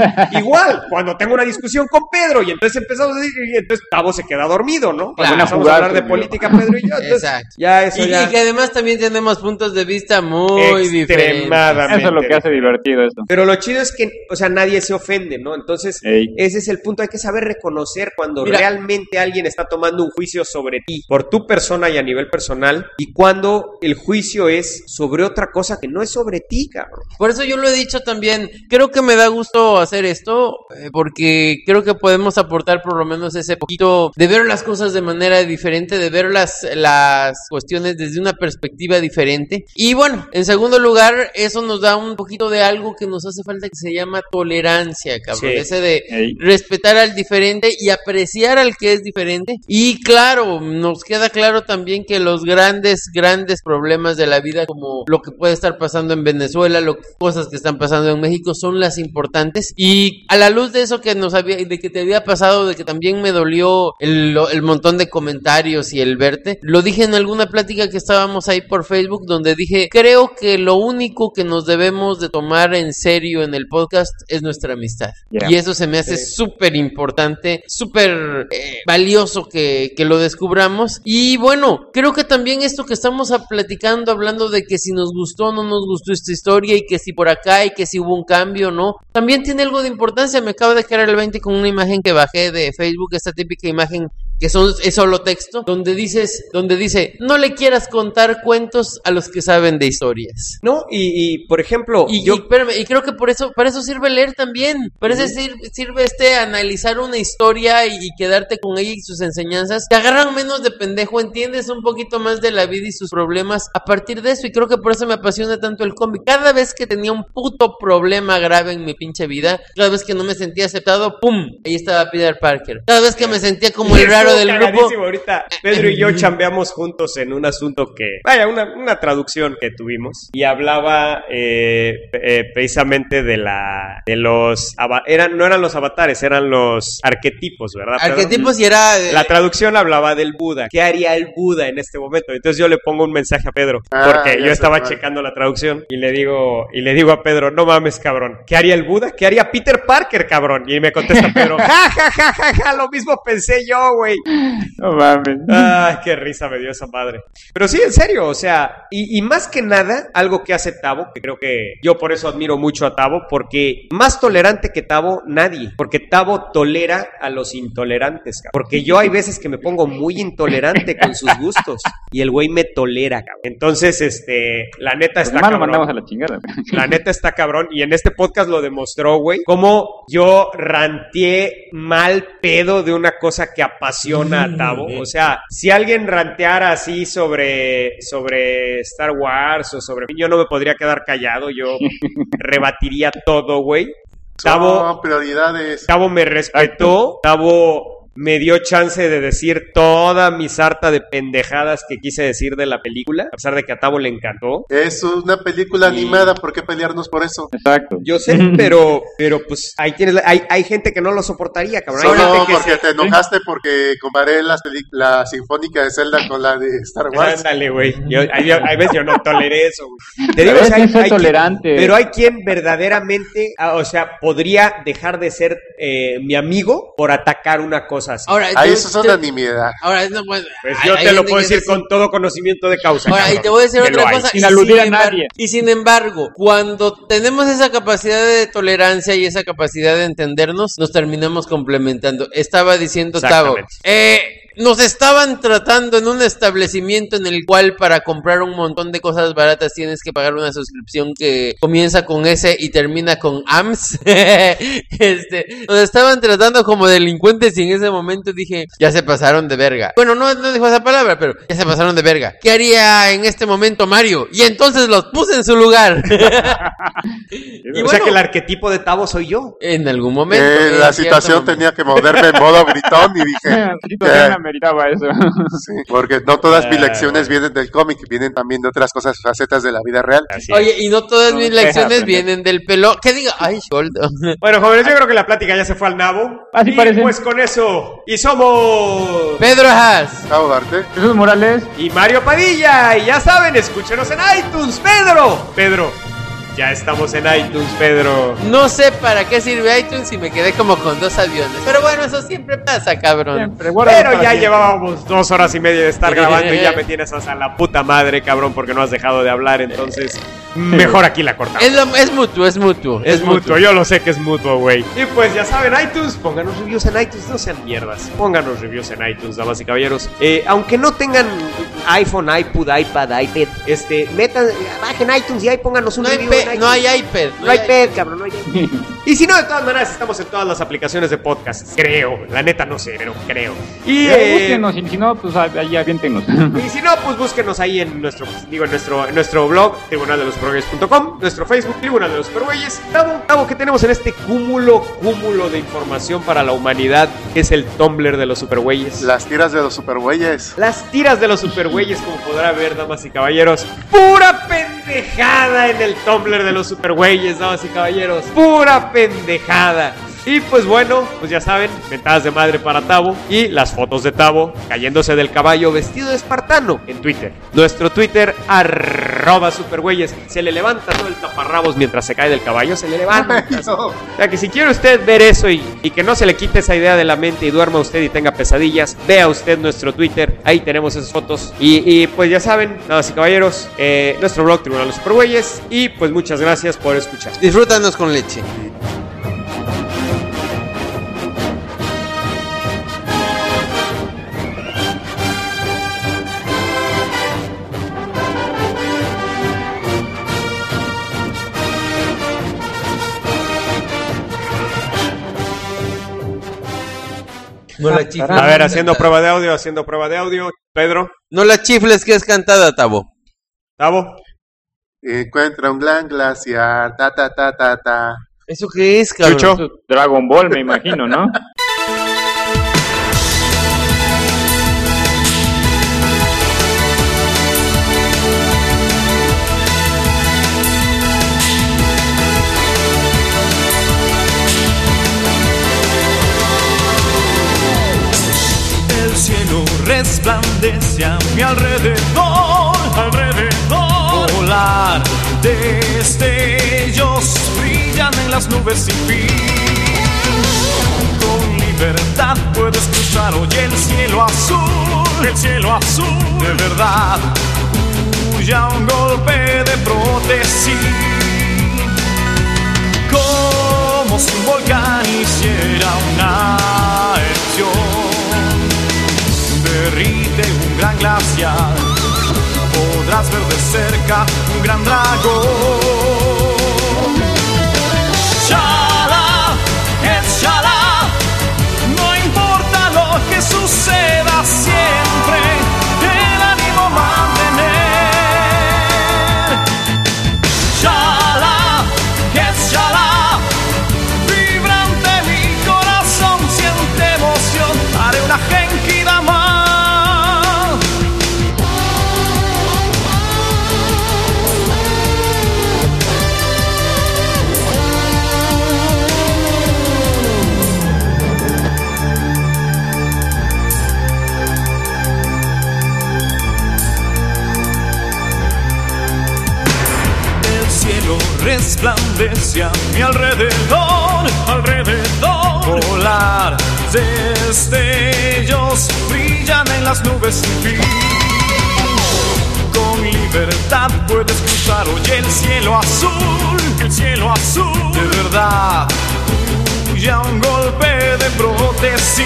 Igual, cuando tengo una discusión con Pedro y entonces empezamos a decir, y entonces Tavo se queda dormido, ¿no? Cuando empezamos a hablar de política, Pedro y yo, entonces, exacto. ya eso ya... Y que además también tenemos puntos de vista muy diferentes. Extremadamente. Eso es lo que hace divertido esto. Pero lo chido es que, o sea, nadie se ofende, ¿no? Entonces, Ey. ese es el punto. Hay que saber reconocer cuando Mira, realmente alguien está tomando un juicio sobre ti, por tu persona y a nivel personal, y cuando el juicio es sobre otra cosa que no es sobre ti, cabrón. Por eso yo lo he dicho también, creo que me da gusto hacer esto, porque creo que podemos aportar por lo menos ese poquito de ver las cosas de manera diferente, de ver las cuestiones desde una perspectiva diferente. Y bueno, en segundo lugar, eso nos da un poquito de algo que nos hace falta que se llama tolerancia, cabrón. Sí. Ese de Ey. respetar al diferente y apreciar al que es diferente. Y claro, nos queda claro también que los grandes problemas de la vida, como lo que puede estar pasando en Venezuela, cosas que están pasando en México, son las importantes. Y a la luz de eso de que te había pasado, de que también me dolió el montón de comentarios y el verte, lo dije en alguna plática que estábamos ahí por Facebook, donde dije, creo que lo único que nos debemos de tomar en serio en el podcast es nuestra amistad. Yeah. Y eso se me hace súper importante, súper valioso que lo descubramos. Y bueno, creo que también esto que estamos platicando, hablando de que si nos gustó o no nos gustó esta historia y que si por acá y que si hubo un cambio o no, también tiene algo de importancia. Me acabo de caer el 20 con una imagen que bajé de Facebook, esta típica imagen que es solo texto, donde dice, no le quieras contar cuentos a los que saben de historias. ¿No? Y por ejemplo, Y creo que para eso sirve leer también. Para eso sirve analizar una historia y quedarte con ella y sus enseñanzas. Te agarran menos de pendejo, entiendes un poquito más de la vida y sus problemas a partir de eso. Y creo que por eso me apasiona tanto el cómic. Cada vez que tenía un puto problema grave en mi pinche vida, cada vez que no me sentía aceptado, ¡pum! Ahí estaba Peter Parker. Cada vez que me sentía como el raro Pedro del grupo. cagadísimo. Ahorita Pedro y yo chambeamos juntos en un asunto que, vaya, una traducción que tuvimos y hablaba precisamente de los no eran los avatares, eran los arquetipos, ¿verdad, Pedro? Arquetipos y era... La traducción hablaba del Buda. ¿Qué haría el Buda en este momento? Entonces yo le pongo un mensaje a Pedro, porque yo estaba checando la traducción y le digo a Pedro, no mames, cabrón, ¿qué haría el Buda? ¿Qué haría Peter Parker, cabrón? Y me contesta Pedro, ja, lo mismo pensé yo, güey. No mames. Ay, qué risa me dio esa madre. Pero sí, en serio, o sea, y más que nada, algo que hace Tavo, que creo que yo por eso admiro mucho a Tavo, porque más tolerante que Tavo, nadie. Porque Tavo tolera a los intolerantes, cabrón. Porque yo hay veces que me pongo muy intolerante con sus gustos y el güey me tolera, cabrón. Entonces, la neta está cabrón. Lo mandamos a la chingada. La neta está cabrón y en este podcast lo demostró, güey, cómo yo ranteé mal pedo de una cosa que apasiona a Tavo. O sea, si alguien ranteara así sobre Star Wars o sobre... Yo no me podría quedar callado, yo rebatiría todo, güey. Son prioridades. Tavo me respetó, Tavo me dio chance de decir toda mi sarta de pendejadas que quise decir de la película, a pesar de que a Tavo le encantó. Es una película animada, ¿por qué pelearnos por eso? Exacto. Yo sé, pero pues ahí tienes, hay gente que no lo soportaría, cabrón. Hay Solo gente que porque te enojaste porque comparé la sinfónica de Zelda con la de Star Wars. Ándale, güey. Hay veces yo no toleré eso, güey. Te digo, Pero o sea, es ser tolerante. pero hay quien verdaderamente, o sea, podría dejar de ser mi amigo por atacar una cosa así. Ahora, Ahí eso es una nimiedad. Ahora, no, bueno, Pues yo te lo puedo decir con todo conocimiento de causa. Ahora, cabrón, y te voy a decir que lo otra hay. cosa. Sin aludir a embar- nadie. Y sin embargo, cuando tenemos esa capacidad de tolerancia y esa capacidad de entendernos, nos terminamos complementando. Estaba diciendo Tavo, nos estaban tratando en un establecimiento en el cual para comprar un montón de cosas baratas tienes que pagar una suscripción que comienza con S y termina con AMS. Nos estaban tratando como delincuentes y en ese momento dije, ya se pasaron de verga. Bueno, no dijo esa palabra, pero ya se pasaron de verga. ¿Qué haría en este momento Mario? Y entonces los puse en su lugar. O sea que el arquetipo de Tavo soy yo. En algún momento. La situación tenía que moverme en modo gritón y dije... La situación ameritaba eso. Sí, porque no todas mis lecciones vienen del cómic, vienen también de otras cosas, facetas de la vida real. Así Oye, y no todas mis deja lecciones aprender. vienen del pelo. ¿Qué diga? Ay, Goldo. Bueno, jóvenes, yo creo que la plática ya se fue al nabo. Así y parece. pues con eso, y somos... Pedro Haas. Chao, Darte. Jesús Morales. Y Mario Padilla, y ya saben, escúchenos en iTunes, Pedro, ya estamos en iTunes, Pedro. No sé para qué sirve iTunes y me quedé como con 2 aviones. Pero bueno, eso siempre pasa, cabrón. Siempre, guárdalo Pero para ya siempre. llevábamos 2 horas y media de estar grabando y ya me tienes hasta la puta madre, cabrón, porque no has dejado de hablar, entonces mejor aquí la cortamos. Es mutuo. Es mutuo, yo lo sé que es mutuo, güey. Y pues ya saben, iTunes, pónganos reviews en iTunes, no sean mierdas. Pónganos reviews en iTunes, damas y caballeros. Aunque no tengan iPhone, iPod, iPad, iPad, bajen iTunes y ahí pónganos un review en iTunes. No hay iPad. No hay iPad, cabrón, no hay iPad. Y si no, de todas maneras, estamos en todas las aplicaciones de podcast. Creo, la neta no sé, pero creo. Y Búsquenos, y si no, pues ahí aviéntenos. y si no, pues búsquenos ahí en nuestro blog, tribunaldelosupergüeyes.com, nuestro Facebook, Tribunal de los Supergüeyes. Tavo, ¿qué tenemos en este cúmulo de información para la humanidad, que es el Tumblr de los Supergüeyes? Las tiras de los supergüeyes. Las tiras de los Supergüeyes, como podrá ver, damas y caballeros. Pura pendejada en el Tumblr de los Supergüeyes, damas y caballeros. Pura pendejada. Y pues bueno, pues ya saben, mentadas de madre para Tavo y las fotos de Tavo cayéndose del caballo vestido de espartano en Twitter. Nuestro Twitter, @supergüeyes. Se le levanta todo el taparrabos mientras se cae del caballo, se le levanta. O sea que si quiere usted ver eso y que no se le quite esa idea de la mente y duerma usted y tenga pesadillas, vea usted nuestro Twitter, ahí tenemos esas fotos. Y pues ya saben, damas y caballeros, nuestro blog Tribunal de los Supergüeyes. Y pues muchas gracias por escuchar. Disfrútanos con leche. No la chifles. A ver, haciendo prueba de audio. Pedro, No la chifles que es cantada, Tavo. Tavo. Encuentra un gran glaciar, ta ta ta ta ta. ¿Eso qué es, cabrón? Chucho. Dragon Ball, me imagino, ¿no? resplandece a mi alrededor, alrededor. Volar, destellos brillan en las nubes sin fin. Con libertad puedes cruzar hoy el cielo azul de verdad. Huya un golpe de prótesis, como si un volcán hiciera una erupción. Derrite un gran glaciar, podrás ver de cerca un gran dragón. Shala, es Shala, no importa lo que suceda, siempre el ánimo mantener. Shala, es Shala, vibrante mi corazón siente emoción, haré una Genki Dama. Resplandece a mi alrededor, alrededor. Volar, destellos brillan en las nubes sin fin. Con libertad puedes cruzar hoy el cielo azul de verdad. Huya un golpe de prótesis,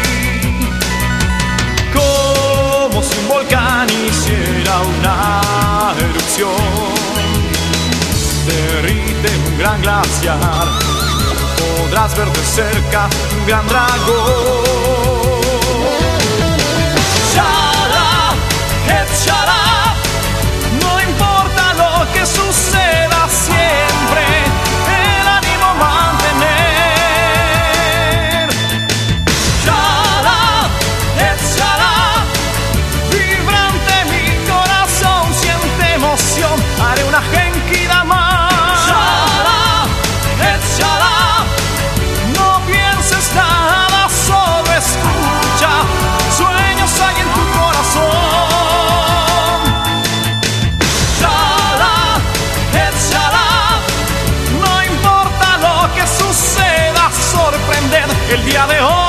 como si un volcán hiciera una erupción. Derrite un gran glaciar, podrás ver de cerca un gran dragón. Shala, es Shala, no importa lo que suceda, siempre el ánimo mantener. Shala, es Shala, vibrante mi corazón siente emoción, haré una Genki Dama. Nada, solo escucha, sueños hay en tu corazón. Shala, es Shala, no importa lo que suceda, sorprender el día de hoy.